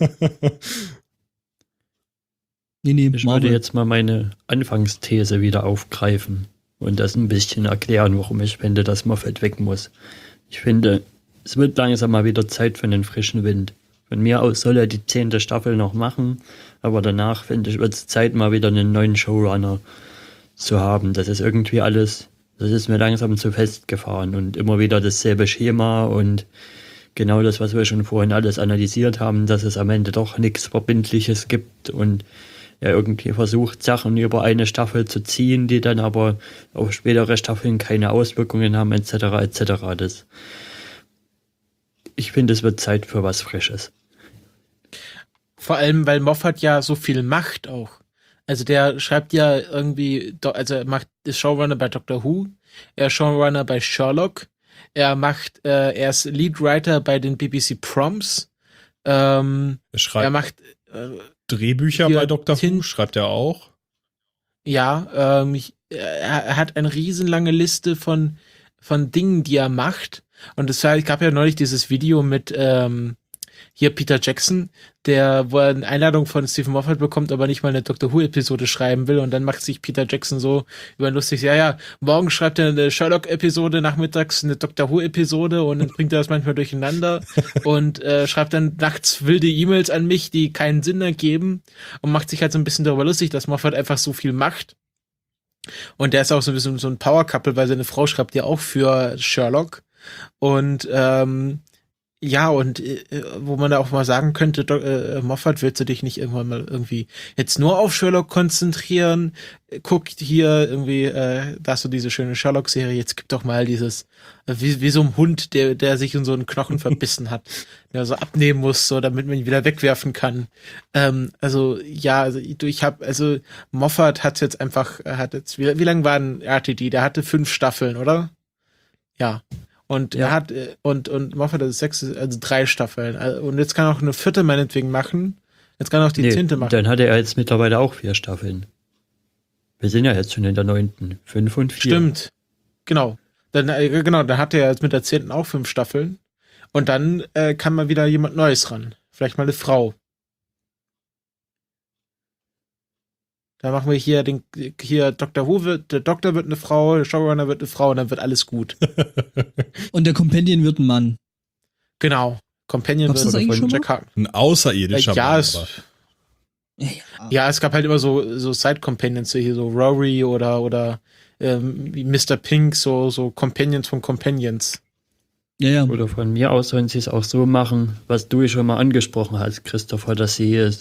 Nee, Ich würde jetzt mal meine Anfangsthese wieder aufgreifen und das ein bisschen erklären, warum ich finde, dass Moffat weg muss. Ich finde, es wird langsam mal wieder Zeit für einen frischen Wind. Von mir aus soll er die 10. Staffel noch machen, aber danach, finde ich, wird es Zeit, mal wieder einen neuen Showrunner zu haben. Das ist irgendwie alles, das ist mir langsam zu festgefahren und immer wieder dasselbe Schema und genau das, was wir schon vorhin alles analysiert haben, dass es am Ende doch nichts Verbindliches gibt und er irgendwie versucht, Sachen über eine Staffel zu ziehen, die dann aber auf spätere Staffeln keine Auswirkungen haben, etc. etc. Ich finde, es wird Zeit für was Frisches. Vor allem, weil Moffat ja so viel macht auch. Also der schreibt ja irgendwie, also er ist Showrunner bei Doctor Who, er ist Showrunner bei Sherlock, er ist Leadwriter bei den BBC Proms, Er macht Drehbücher bei Doctor Who, schreibt er auch. Ja, er hat eine riesenlange Liste von Dingen, die er macht. Und es gab ja neulich dieses Video mit hier Peter Jackson, wo er eine Einladung von Stephen Moffat bekommt, aber nicht mal eine Doctor Who-Episode schreiben will. Und dann macht sich Peter Jackson so über lustig, morgen schreibt er eine Sherlock-Episode, nachmittags eine Doctor Who-Episode und dann bringt er das manchmal durcheinander und schreibt dann nachts wilde E-Mails an mich, die keinen Sinn ergeben und macht sich halt so ein bisschen darüber lustig, dass Moffat einfach so viel macht. Und der ist auch so ein bisschen so ein Power-Couple, weil seine Frau schreibt ja auch für Sherlock. Und wo man da auch mal sagen könnte, Moffat, willst du dich nicht irgendwann mal irgendwie jetzt nur auf Sherlock konzentrieren? Guck hier irgendwie, da hast du diese schöne Sherlock-Serie, jetzt gib doch mal dieses, wie so ein Hund, der sich in so einen Knochen verbissen hat, der so abnehmen muss, so damit man ihn wieder wegwerfen kann. Moffat hat jetzt einfach, wie lang war denn RTD? Der hatte 5 Staffeln, oder? Ja. Und er hat, und Moffat hat 3 Staffeln. Und jetzt kann er auch eine 4. meinetwegen machen. Jetzt kann er auch die 10. machen. Dann hat er jetzt mittlerweile auch 4 Staffeln. Wir sind ja jetzt schon in der 9. 5 und 4. Stimmt. Genau. Dann, genau, dann hat er jetzt mit der 10. auch 5 Staffeln. Und dann kann mal wieder jemand Neues ran. Vielleicht mal eine Frau. Da machen wir hier Dr. Who der Doktor wird eine Frau, der Showrunner wird eine Frau und dann wird alles gut. Und der Companion wird ein Mann. Genau. Companion Gab's wird das eigentlich von schon Jack Harkness. Ein außerirdischer Ja, Mann, es, aber. ja, es gab halt immer so Side-Companions, hier so Rory oder wie Mr. Pink, so Companions von Companions. Ja. Oder von mir aus sollen sie es auch so machen, was du schon mal angesprochen hast, Christopher, dass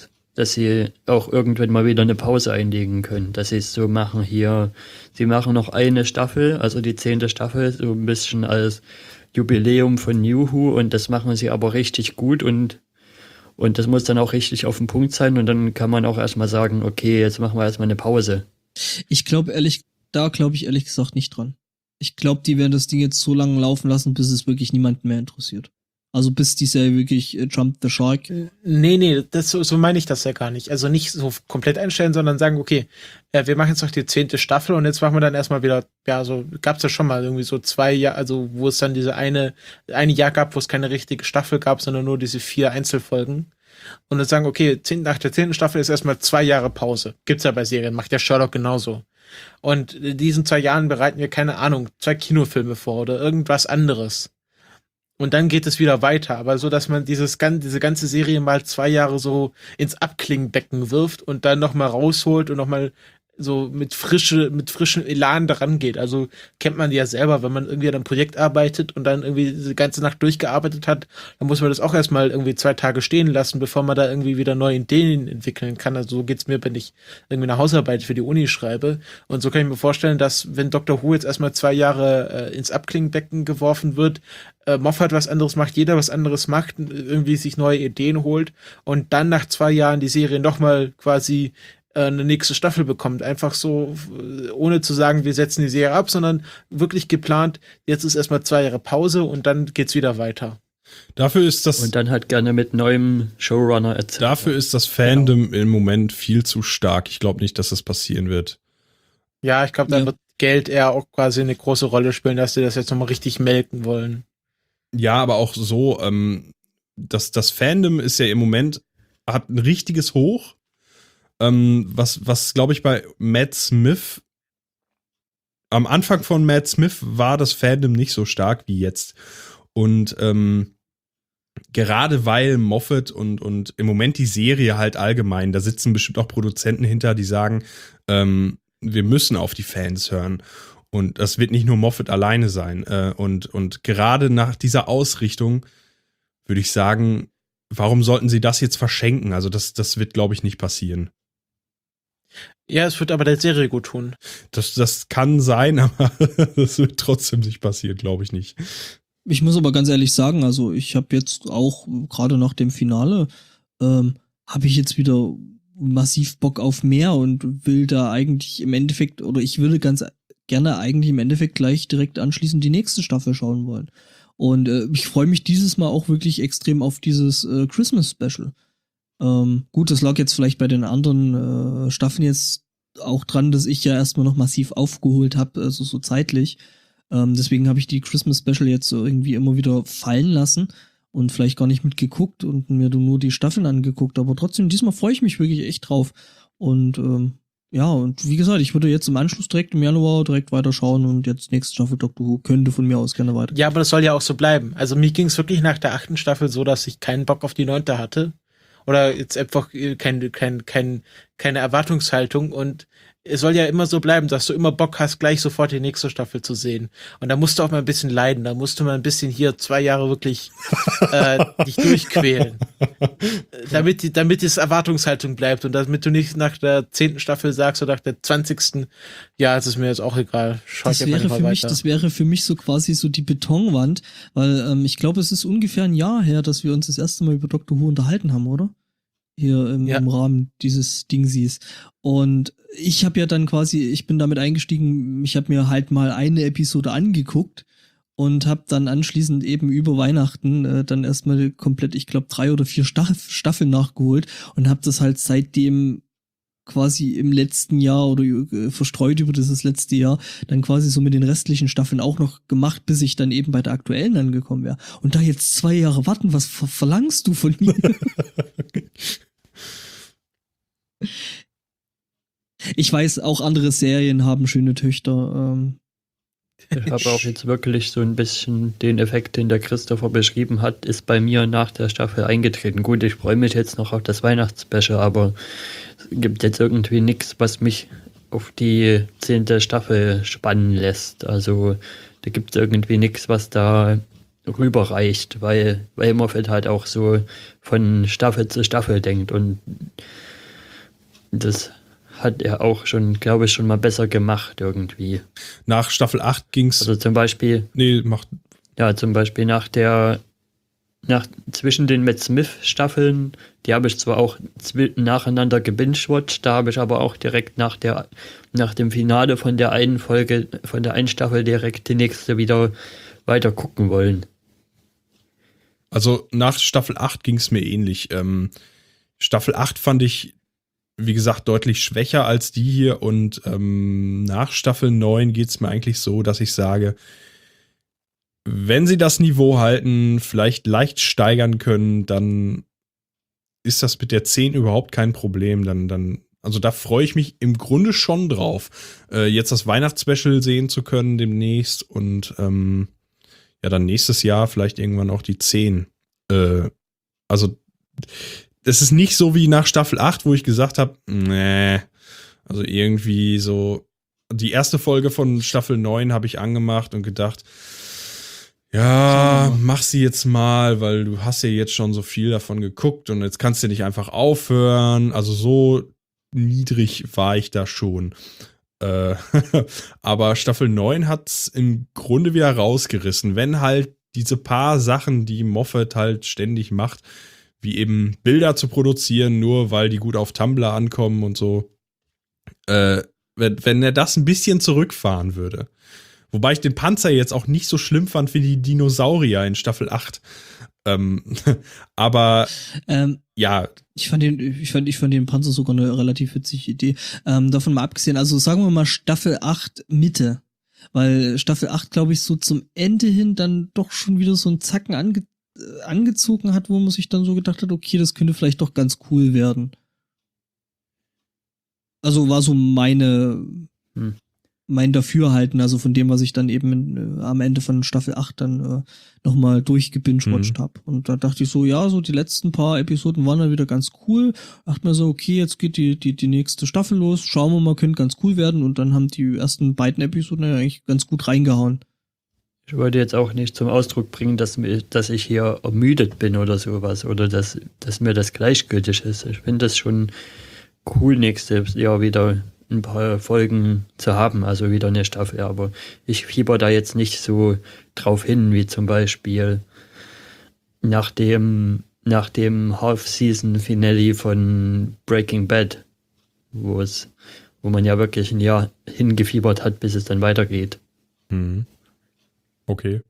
sie auch irgendwann mal wieder eine Pause einlegen können. Dass sie es so machen hier, sie machen noch eine Staffel, also die 10. Staffel, so ein bisschen als Jubiläum von New Who und das machen sie aber richtig gut und das muss dann auch richtig auf den Punkt sein und dann kann man auch erstmal sagen, okay, jetzt machen wir erstmal eine Pause. Ich glaube ehrlich gesagt nicht dran. Ich glaube, die werden das Ding jetzt so lange laufen lassen, bis es wirklich niemanden mehr interessiert. Also bis die Serie wirklich Jump the Shark. Nee, so meine ich das ja gar nicht. Also nicht so komplett einstellen, sondern sagen, okay, wir machen jetzt noch die 10. Staffel und jetzt machen wir dann erstmal wieder, ja, so gab's ja schon mal irgendwie so 2 Jahre, also wo es dann diese eine Jahr gab, wo es keine richtige Staffel gab, sondern nur diese 4 Einzelfolgen. Und dann sagen, okay, nach der 10. Staffel ist erstmal 2 Jahre Pause. Gibt's ja bei Serien, macht ja Sherlock genauso. Und in diesen 2 Jahren bereiten wir, keine Ahnung, 2 Kinofilme vor oder irgendwas anderes. Und dann geht es wieder weiter, aber so, dass man diese ganze Serie mal 2 Jahre so ins Abklingbecken wirft und dann nochmal rausholt und nochmal so mit frischem Elan daran geht. Also kennt man ja selber, wenn man irgendwie an einem Projekt arbeitet und dann irgendwie diese ganze Nacht durchgearbeitet hat, dann muss man das auch erstmal irgendwie 2 Tage stehen lassen, bevor man da irgendwie wieder neue Ideen entwickeln kann. Also so geht's mir, wenn ich irgendwie eine Hausarbeit für die Uni schreibe. Und so kann ich mir vorstellen, dass wenn Dr. Who jetzt erstmal 2 Jahre ins Abklingbecken geworfen wird, Moffat was anderes macht, jeder was anderes macht, irgendwie sich neue Ideen holt und dann nach 2 Jahren die Serie nochmal quasi eine nächste Staffel bekommt. Einfach so, ohne zu sagen, wir setzen die Serie ab, sondern wirklich geplant, jetzt ist erstmal 2 Jahre Pause und dann geht's wieder weiter. Dafür ist das. Und dann halt gerne mit neuem Showrunner erzählt. Dafür ist das Fandom im Moment viel zu stark. Ich glaube nicht, dass das passieren wird. Ja, ich glaube, da wird Geld eher auch quasi eine große Rolle spielen, dass sie das jetzt nochmal richtig melken wollen. Ja, aber auch so, das Fandom ist ja im Moment, hat ein richtiges Hoch. Was glaube ich bei Matt Smith, am Anfang von Matt Smith war das Fandom nicht so stark wie jetzt. Und gerade weil Moffat und im Moment die Serie halt allgemein, da sitzen bestimmt auch Produzenten hinter, die sagen, wir müssen auf die Fans hören. Und das wird nicht nur Moffat alleine sein. Und gerade nach dieser Ausrichtung würde ich sagen, warum sollten sie das jetzt verschenken? Also das wird, glaube ich, nicht passieren. Ja, es wird aber der Serie gut tun. Das kann sein, aber das wird trotzdem nicht passieren, glaube ich nicht. Ich muss aber ganz ehrlich sagen, also ich habe jetzt auch gerade nach dem Finale habe ich jetzt wieder massiv Bock auf mehr und will da eigentlich im Endeffekt, oder ich würde ganz gerne eigentlich im Endeffekt gleich direkt anschließend die nächste Staffel schauen wollen. Und ich freue mich dieses Mal auch wirklich extrem auf dieses Christmas Special. Gut, das lag jetzt vielleicht bei den anderen Staffeln jetzt auch dran, dass ich ja erstmal noch massiv aufgeholt habe, also so zeitlich. Deswegen habe ich die Christmas Special jetzt so irgendwie immer wieder fallen lassen und vielleicht gar nicht mitgeguckt und mir nur die Staffeln angeguckt. Aber trotzdem, diesmal freue ich mich wirklich echt drauf. Und ja, und wie gesagt, ich würde jetzt im Anschluss direkt im Januar direkt weiterschauen und jetzt nächste Staffel Doctor Who könnte von mir aus gerne weiter. Ja, aber das soll ja auch so bleiben. Also mir ging es wirklich nach der 8. Staffel so, dass ich keinen Bock auf die 9. hatte. Oder jetzt einfach keine Erwartungshaltung und es soll ja immer so bleiben, dass du immer Bock hast, gleich sofort die nächste Staffel zu sehen. Und da musst du auch mal ein bisschen leiden, da musst du mal ein bisschen hier 2 Jahre wirklich dich durchquälen. Damit es Erwartungshaltung bleibt und damit du nicht nach der 10. Staffel sagst oder nach der 20. Ja, es ist mir jetzt auch egal. Schau ich einfach mal weiter. Das wäre für mich so quasi so die Betonwand, weil ich glaube, es ist ungefähr ein Jahr her, dass wir uns das erste Mal über Doctor Who unterhalten haben, oder? Hier im Rahmen dieses Dingsies. Und ich habe ja dann quasi, ich bin damit eingestiegen, ich habe mir halt mal eine Episode angeguckt und habe dann anschließend eben über Weihnachten dann erstmal komplett, ich glaube 3 oder 4 Staffeln nachgeholt und habe das halt seitdem quasi im letzten Jahr oder verstreut über dieses letzte Jahr dann quasi so mit den restlichen Staffeln auch noch gemacht, bis ich dann eben bei der aktuellen angekommen wäre. Und da jetzt 2 Jahre warten, was verlangst du von mir? Ich weiß, auch andere Serien haben schöne Töchter. Ich habe auch jetzt wirklich so ein bisschen den Effekt, den der Christopher beschrieben hat, ist bei mir nach der Staffel eingetreten. Gut, ich freue mich jetzt noch auf das Weihnachtsspecial, aber es gibt jetzt irgendwie nichts, was mich auf die 10. Staffel spannen lässt. Also da gibt es irgendwie nichts, was da rüberreicht, weil Moffat halt auch so von Staffel zu Staffel denkt und das hat er auch schon, glaube ich, schon mal besser gemacht irgendwie. Nach Staffel 8 ging's. Also zum Beispiel. Nee, macht. Ja, zum Beispiel zwischen den Matt Smith-Staffeln, die habe ich zwar auch nacheinander gebingewatcht, da habe ich aber auch direkt nach dem Finale von der einen Folge, von der einen Staffel direkt die nächste wieder weiter gucken wollen. Also nach Staffel 8 ging's mir ähnlich. Staffel 8 fand ich, wie gesagt, deutlich schwächer als die hier und nach Staffel 9 geht's mir eigentlich so, dass ich sage, wenn sie das Niveau halten, vielleicht leicht steigern können, dann ist das mit der 10 überhaupt kein Problem. Also da freue ich mich im Grunde schon drauf, jetzt das Weihnachtsspecial sehen zu können demnächst und ja, dann nächstes Jahr vielleicht irgendwann auch die 10. Also das ist nicht so wie nach Staffel 8, wo ich gesagt habe, nee, also irgendwie so, die erste Folge von Staffel 9 habe ich angemacht und gedacht, ja, mach sie jetzt mal, weil du hast ja jetzt schon so viel davon geguckt und jetzt kannst du nicht einfach aufhören. Also so niedrig war ich da schon. Aber Staffel 9 hat's im Grunde wieder rausgerissen, wenn halt diese paar Sachen, die Moffat halt ständig macht, wie eben Bilder zu produzieren, nur weil die gut auf Tumblr ankommen und so. Wenn er das ein bisschen zurückfahren würde. Wobei ich den Panzer jetzt auch nicht so schlimm fand wie die Dinosaurier in Staffel 8. Aber ja. Ich fand den Panzer sogar eine relativ witzige Idee. Davon mal abgesehen, also sagen wir mal Staffel 8 Mitte. Weil Staffel 8, glaube ich, so zum Ende hin dann doch schon wieder so einen Zacken angezogen hat, wo man sich dann so gedacht hat, okay, das könnte vielleicht doch ganz cool werden. Also war so mein Dafürhalten, also von dem, was ich dann eben am Ende von Staffel 8 dann nochmal durchgebingewatcht habe. Und da dachte ich so, ja, so die letzten paar Episoden waren dann wieder ganz cool. Dachte mir so, okay, jetzt geht die nächste Staffel los, schauen wir mal, könnte ganz cool werden. Und dann haben die ersten beiden Episoden eigentlich ganz gut reingehauen. Ich wollte jetzt auch nicht zum Ausdruck bringen, dass ich hier ermüdet bin oder sowas oder dass mir das gleichgültig ist. Ich finde das schon cool, nächstes Jahr wieder ein paar Folgen zu haben, also wieder eine Staffel, aber ich fieber da jetzt nicht so drauf hin, wie zum Beispiel nach dem Half-Season-Finale von Breaking Bad, wo man ja wirklich ein Jahr hingefiebert hat, bis es dann weitergeht. Mhm. Okay.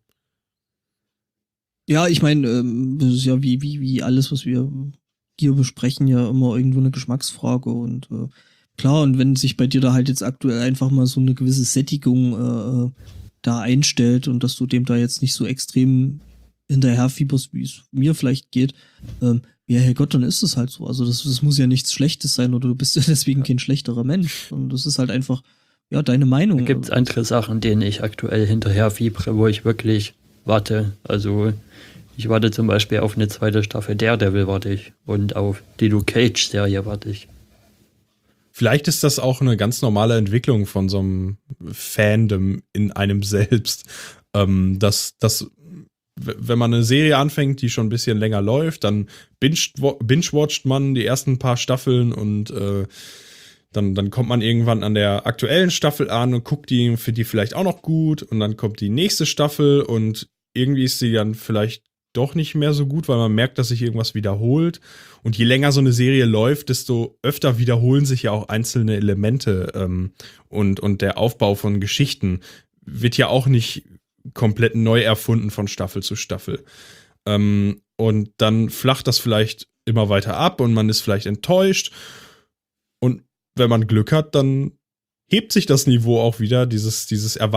Ja, ich meine, das ist ja wie alles, was wir hier besprechen, ja immer irgendwo eine Geschmacksfrage und klar, und wenn sich bei dir da halt jetzt aktuell einfach mal so eine gewisse Sättigung da einstellt und dass du dem da jetzt nicht so extrem hinterherfieberst, wie es mir vielleicht geht, ja, Herrgott, dann ist es halt so. Also das muss ja nichts Schlechtes sein oder du bist ja deswegen kein schlechterer Mensch. Und das ist halt einfach, ja, deine Meinung. Da gibt es andere Sachen, denen ich aktuell hinterherfiebere, wo ich wirklich warte. Also ich warte zum Beispiel auf eine zweite Staffel Daredevil warte ich und auf die Luke Cage-Serie warte ich. Vielleicht ist das auch eine ganz normale Entwicklung von so einem Fandom in einem selbst, dass wenn man eine Serie anfängt, die schon ein bisschen länger läuft, dann binge-watcht man die ersten paar Staffeln und dann kommt man irgendwann an der aktuellen Staffel an und guckt die, findet die vielleicht auch noch gut und dann kommt die nächste Staffel und irgendwie ist sie dann vielleicht doch nicht mehr so gut, weil man merkt, dass sich irgendwas wiederholt. Und je länger so eine Serie läuft, desto öfter wiederholen sich ja auch einzelne Elemente und der Aufbau von Geschichten wird ja auch nicht komplett neu erfunden von Staffel zu Staffel. Und dann flacht das vielleicht immer weiter ab und man ist vielleicht enttäuscht. Und wenn man Glück hat, dann hebt sich das Niveau auch wieder, dieses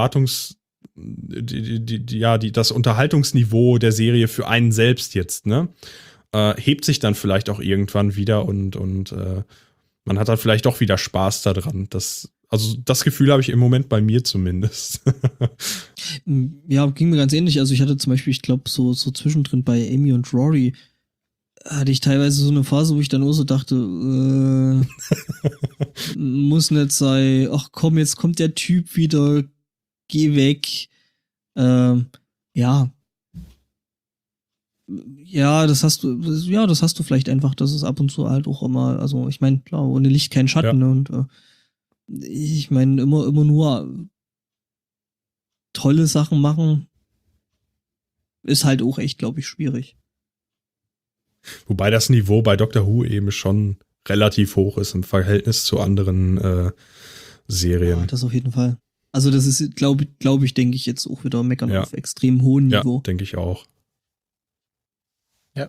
das Unterhaltungsniveau der Serie für einen selbst jetzt, ne? Hebt sich dann vielleicht auch irgendwann wieder und man hat dann vielleicht doch wieder Spaß daran. Also das Gefühl habe ich im Moment bei mir zumindest. Ja, ging mir ganz ähnlich. Also ich hatte zum Beispiel, ich glaube, so zwischendrin bei Amy und Rory hatte ich teilweise so eine Phase, wo ich dann auch so dachte, muss nicht sein, ach komm, jetzt kommt der Typ wieder, geh weg. Ja, das hast du vielleicht einfach, dass es ab und zu halt auch immer, also ich meine, klar, ohne Licht kein Schatten, ne? Und ich meine, immer nur tolle Sachen machen, ist halt auch echt, glaube ich, schwierig. Wobei das Niveau bei Doctor Who eben schon relativ hoch ist im Verhältnis zu anderen Serien. Ja, das auf jeden Fall. Also das ist, glaube ich, denke ich, jetzt auch wieder meckern auf extrem hohem Niveau. Ja, denke ich auch. Ja.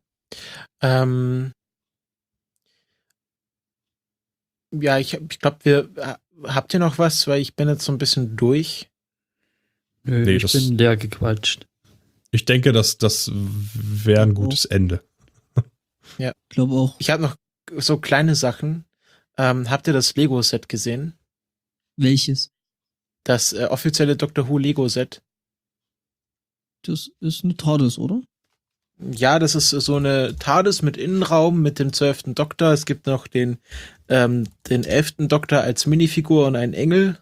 Ja, ich glaube, habt ihr noch was? Weil ich bin jetzt so ein bisschen durch. Nö, Nee, ich bin leer gequatscht. Ich denke, das wäre ein gutes Ende. Ja. Ich glaube auch. Ich habe noch so kleine Sachen. Habt ihr das Lego-Set gesehen? Welches? Das offizielle Doctor Who Lego-Set. Das ist eine TARDIS, oder? Ja, das ist so eine TARDIS mit Innenraum mit dem 12. Doktor. Es gibt noch den 11. Doktor als Minifigur und einen Engel.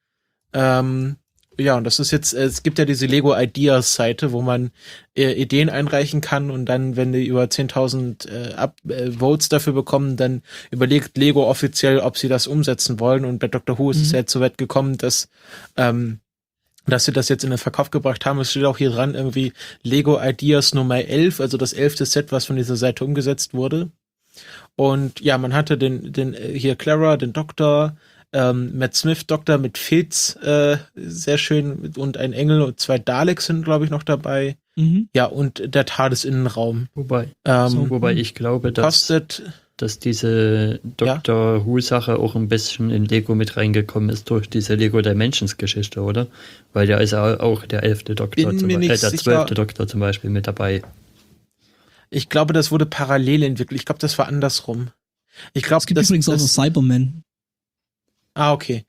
Ja, und das ist jetzt, es gibt ja diese Lego Ideas Seite, wo man Ideen einreichen kann und dann, wenn die über 10.000 Votes dafür bekommen, dann überlegt Lego offiziell, ob sie das umsetzen wollen. Und bei Doctor Who ist es jetzt so weit gekommen, dass sie das jetzt in den Verkauf gebracht haben. Es steht auch hier dran irgendwie Lego Ideas Nummer 11, also das 11. Set, was von dieser Seite umgesetzt wurde. Und ja, man hatte den hier Clara, den Doktor, Matt Smith Doktor mit Fitz, sehr schön, und ein Engel und 2 Daleks sind, glaube ich, noch dabei. Mhm. Ja, und der TARDIS-Innenraum. Wobei ich glaube, dass diese Doctor Who-Sache auch ein bisschen in Lego mit reingekommen ist durch diese Lego Dimensions-Geschichte, oder? Weil da ist auch der 11. Doktor, der 12. Doktor zum Beispiel mit dabei. Ich glaube, das wurde parallel entwickelt. Ich glaube, das war andersrum. Ich glaube, es gibt übrigens auch noch Cyberman. Ah, okay.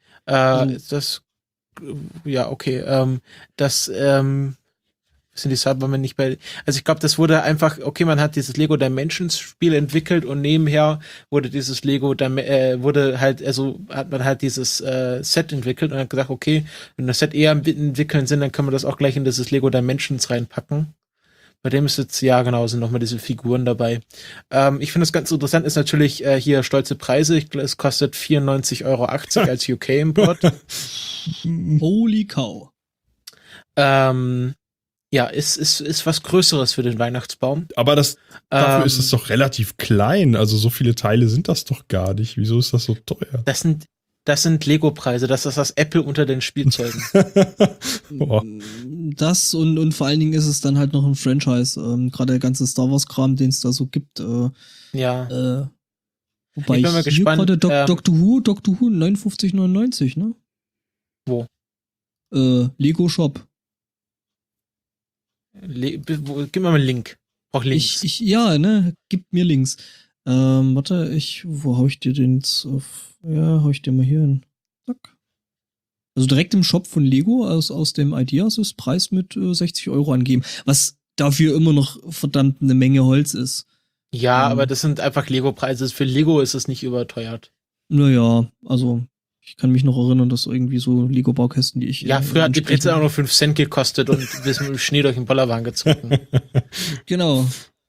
Sind die Cybermen nicht bei. Also ich glaube, das wurde einfach, okay, man hat dieses Lego Dimensions Spiel entwickelt und nebenher wurde dieses hat man halt dieses Set entwickelt und hat gesagt, okay, wenn das Set eher entwickeln sind, dann können wir das auch gleich in dieses Lego Dimensions reinpacken. Bei dem ist jetzt, ja genau, sind nochmal diese Figuren dabei. Ich finde das ganz interessant, ist natürlich hier stolze Preise. Es kostet 94,80 Euro als UK-Import. Holy cow. Ja, ist was Größeres für den Weihnachtsbaum. Aber dafür ist es doch relativ klein. Also so viele Teile sind das doch gar nicht. Wieso ist das so teuer? Das sind Lego-Preise. Das ist das Apple unter den Spielzeugen. Das und vor allen Dingen ist es dann halt noch ein Franchise. Gerade der ganze Star Wars-Kram, den es da so gibt. Ja. Wobei ich bin mal gespannt. Gerade Doctor Who 59,99, ne? Wo? Lego Shop. Gib mir mal einen Link. Brauch Links. Gib mir Links. Warte, wo hau ich dir den hau ich dir mal hier hin. Zack. Also direkt im Shop von Lego aus dem Ideas ist Preis mit 60 Euro angegeben. Was dafür immer noch verdammt eine Menge Holz ist. Ja, aber das sind einfach Lego-Preise. Für Lego ist es nicht überteuert. Naja, also ich kann mich noch erinnern, dass irgendwie so Lego-Baukästen, die ich... Ja, früher hat die Brezel auch nur 5 Cent gekostet und wir sind mit dem Schnee durch den Bollerwagen gezogen. Genau.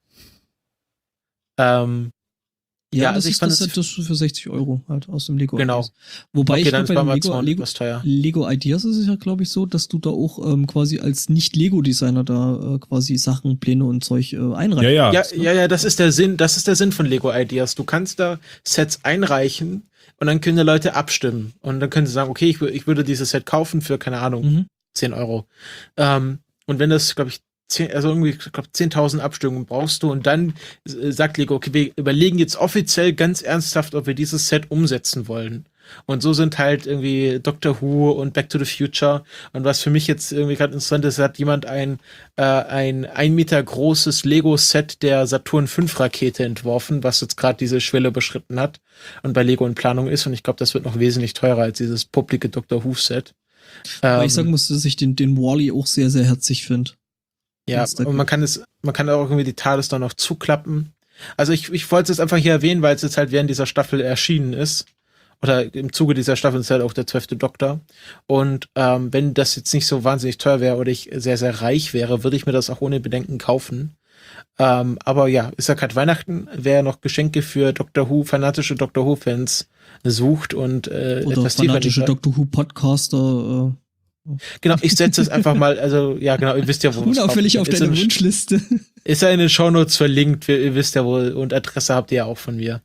Ja, das also ich ist fand das für 60 Euro halt aus dem Lego. Genau. Ideas. Wobei okay, ich glaube, bei dem was teuer. Lego Ideas ist es ja, glaube ich, so, dass du da auch quasi als Nicht-Lego-Designer da quasi Sachen, Pläne und Zeug einreichen kannst. Ja, das ist der Sinn von Lego Ideas. Du kannst da Sets einreichen und dann können die Leute abstimmen. Und dann können sie sagen, okay, ich würde dieses Set kaufen für, keine Ahnung, 10 Euro. Und wenn das, glaube ich, 10.000 Abstimmungen brauchst du und dann sagt Lego, okay, wir überlegen jetzt offiziell ganz ernsthaft, ob wir dieses Set umsetzen wollen. Und so sind halt irgendwie Doctor Who und Back to the Future. Und was für mich jetzt irgendwie gerade interessant ist, hat jemand ein 1 Meter großes Lego-Set der Saturn V Rakete entworfen, was jetzt gerade diese Schwelle überschritten hat und bei Lego in Planung ist. Und ich glaube, das wird noch wesentlich teurer als dieses publike Doctor Who-Set. Weil ich sagen muss, dass ich den Wall-E auch sehr, sehr herzig finde. Ja, und man kann auch irgendwie die TARDIS dann noch zuklappen. Also ich wollte es jetzt einfach hier erwähnen, weil es jetzt halt während dieser Staffel erschienen ist. Oder im Zuge dieser Staffel ist halt auch der 12. Doktor. Und wenn das jetzt nicht so wahnsinnig teuer wäre oder ich sehr, sehr reich wäre, würde ich mir das auch ohne Bedenken kaufen. Aber ja, ist ja gerade Weihnachten. Wer noch Geschenke für Doctor Who, fanatische Doctor Who-Fans sucht und oder etwas tiefer fanatische Doctor Who Podcaster. Genau, ich setze es einfach mal, also ja genau, ihr wisst ja, wo unauffällig auf deine Wunschliste. Ist ja in den Shownotes verlinkt, ihr wisst ja wohl, und Adresse habt ihr ja auch von mir.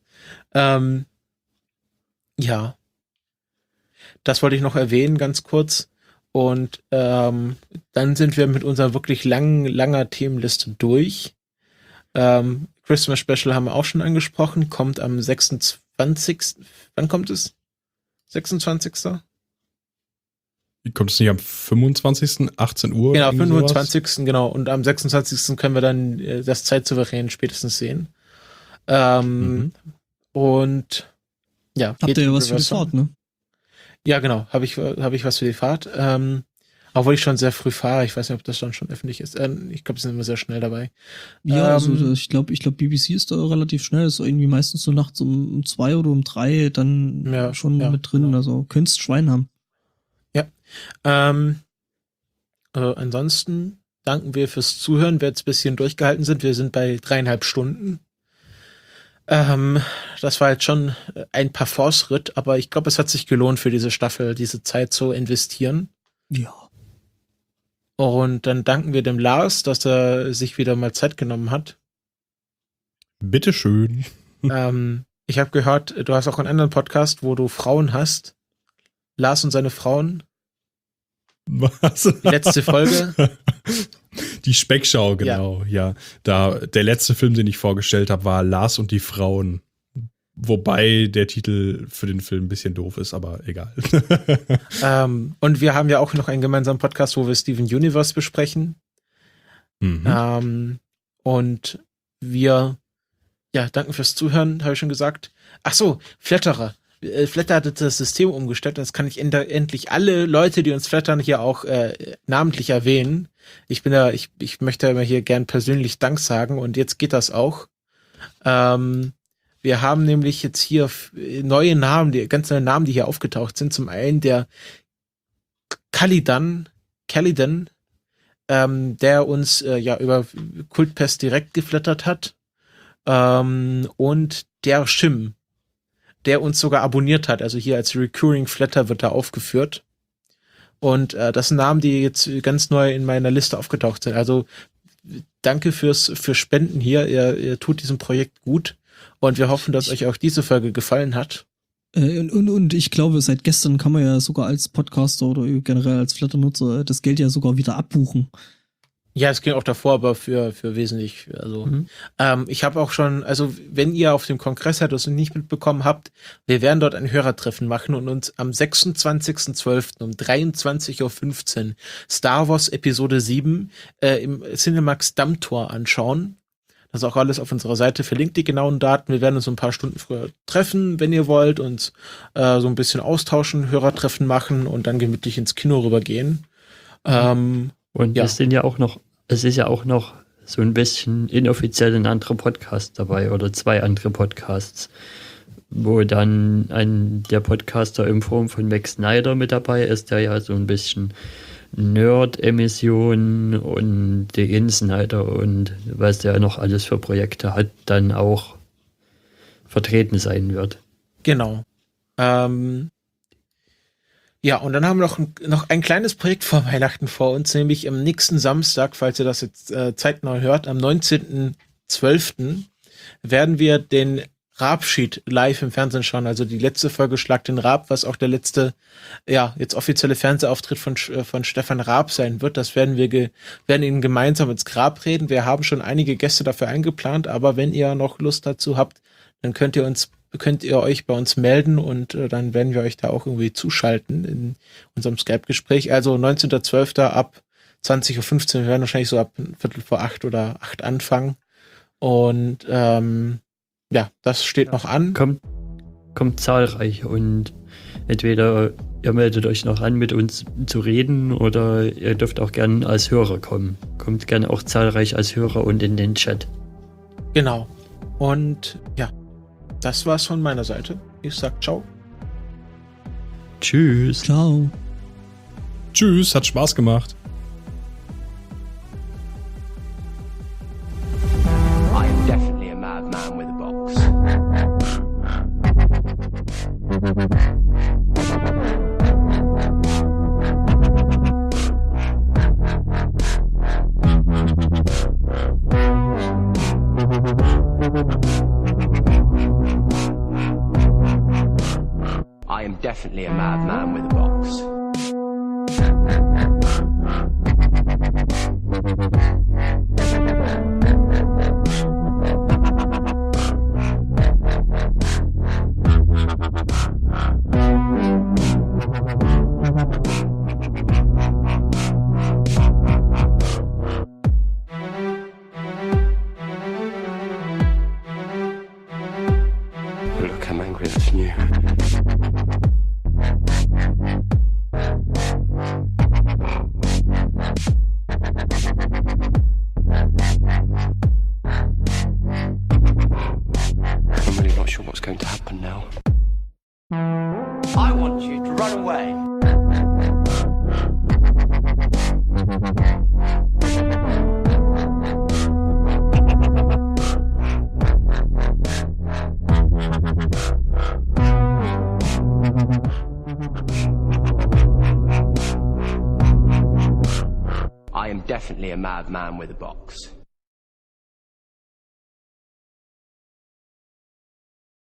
Ja. Das wollte ich noch erwähnen, ganz kurz. Und dann sind wir mit unserer wirklich langer Themenliste durch. Christmas Special haben wir auch schon angesprochen, kommt am 26. Wann kommt es? 26. Kommt es nicht am 25. 18 Uhr? Genau, 25. Sowas? Genau. Und am 26. können wir dann das Zeitsouverän spätestens sehen. Und ja. Habt ihr ja was für die Fahrt, ne? Ja, genau. Habe ich was für die Fahrt. Obwohl ich schon sehr früh fahre. Ich weiß nicht, ob das dann schon öffentlich ist. Ich glaube, sie sind immer sehr schnell dabei. Ja, also ich glaube, BBC ist da relativ schnell. Das ist irgendwie meistens so nachts um 2 oder um 3 dann schon mit drin. Genau. Also könntest Schwein haben. Ja. Ansonsten danken wir fürs Zuhören, wer jetzt ein bisschen durchgehalten sind. Wir sind bei 3,5 Stunden. Das war jetzt schon ein Parforce-Ritt, aber ich glaube, es hat sich gelohnt für diese Staffel, diese Zeit zu investieren. Ja. Und dann danken wir dem Lars, dass er sich wieder mal Zeit genommen hat. Bitteschön. Ich habe gehört, du hast auch einen anderen Podcast, wo du Frauen hast. Lars und seine Frauen. Was? Die letzte Folge. Die Speckschau, genau, ja. Der letzte Film, den ich vorgestellt habe, war Lars und die Frauen. Wobei der Titel für den Film ein bisschen doof ist, aber egal. Und wir haben ja auch noch einen gemeinsamen Podcast, wo wir Steven Universe besprechen. Mhm. Und wir danken fürs Zuhören, habe ich schon gesagt. Ach so, Flatterer. Flatter hat das System umgestellt. Jetzt kann ich endlich alle Leute, die uns flattern, hier auch namentlich erwähnen. Ich möchte immer hier gern persönlich Dank sagen und jetzt geht das auch. Wir haben nämlich jetzt hier neue Namen, ganz neue Namen, die hier aufgetaucht sind. Zum einen der Calidan, der uns über Kultpest direkt geflattert hat. Und der Shim, der uns sogar abonniert hat. Also hier als Recurring Flatter wird er aufgeführt. Und das sind Namen, die jetzt ganz neu in meiner Liste aufgetaucht sind. Also danke für Spenden hier. Ihr tut diesem Projekt gut. Und wir hoffen, dass euch auch diese Folge gefallen hat. Und ich glaube, seit gestern kann man ja sogar als Podcaster oder generell als Flatter-Nutzer das Geld ja sogar wieder abbuchen. Ja, es ging auch davor, aber für wesentlich, also ich habe auch schon, also wenn ihr auf dem Kongress seid, das nicht mitbekommen habt, wir werden dort ein Hörertreffen machen und uns am 26.12. um 23:15 Uhr Star Wars Episode 7 im Cinemax Dammtor anschauen. Das ist auch alles auf unserer Seite verlinkt, die genauen Daten. Wir werden uns ein paar Stunden früher treffen, wenn ihr wollt, und so ein bisschen austauschen, Hörertreffen machen und dann gemütlich ins Kino rübergehen. Und es ist ja auch noch so ein bisschen inoffiziell ein anderer Podcast dabei oder 2 andere Podcasts, wo dann der Podcaster in Form von Max Snyder mit dabei ist, der ja so ein bisschen Nerd-Emissionen und die Insider und was der noch alles für Projekte hat, dann auch vertreten sein wird. Genau. Ja, und dann haben wir noch ein kleines Projekt vor Weihnachten vor uns, nämlich am nächsten Samstag, falls ihr das jetzt zeitnah hört, am 19.12. werden wir den Raab-Sheet live im Fernsehen schauen. Also die letzte Folge Schlag den Raab, was auch der letzte, jetzt offizielle Fernsehauftritt von Stefan Raab sein wird. Das werden ihn gemeinsam ins Grab reden. Wir haben schon einige Gäste dafür eingeplant, aber wenn ihr noch Lust dazu habt, dann könnt ihr uns könnt ihr euch bei uns melden und dann werden wir euch da auch irgendwie zuschalten in unserem Skype-Gespräch. Also 19.12. ab 20.15 Uhr, wir werden wahrscheinlich so ab 7:45 oder 8 anfangen. Und ja, das steht noch an. Kommt zahlreich und entweder ihr meldet euch noch an, mit uns zu reden, oder ihr dürft auch gerne als Hörer kommen. Kommt gerne auch zahlreich als Hörer und in den Chat. Genau. Und ja, das war's von meiner Seite. Ich sag ciao. Tschüss. Ciao. Tschüss, hat Spaß gemacht. I am definitely a madman with a box. I am definitely a madman with a box. Look, I'm angry, that's new. I'm really not sure what's going to happen now. I want you to run away. I am definitely a madman with a box.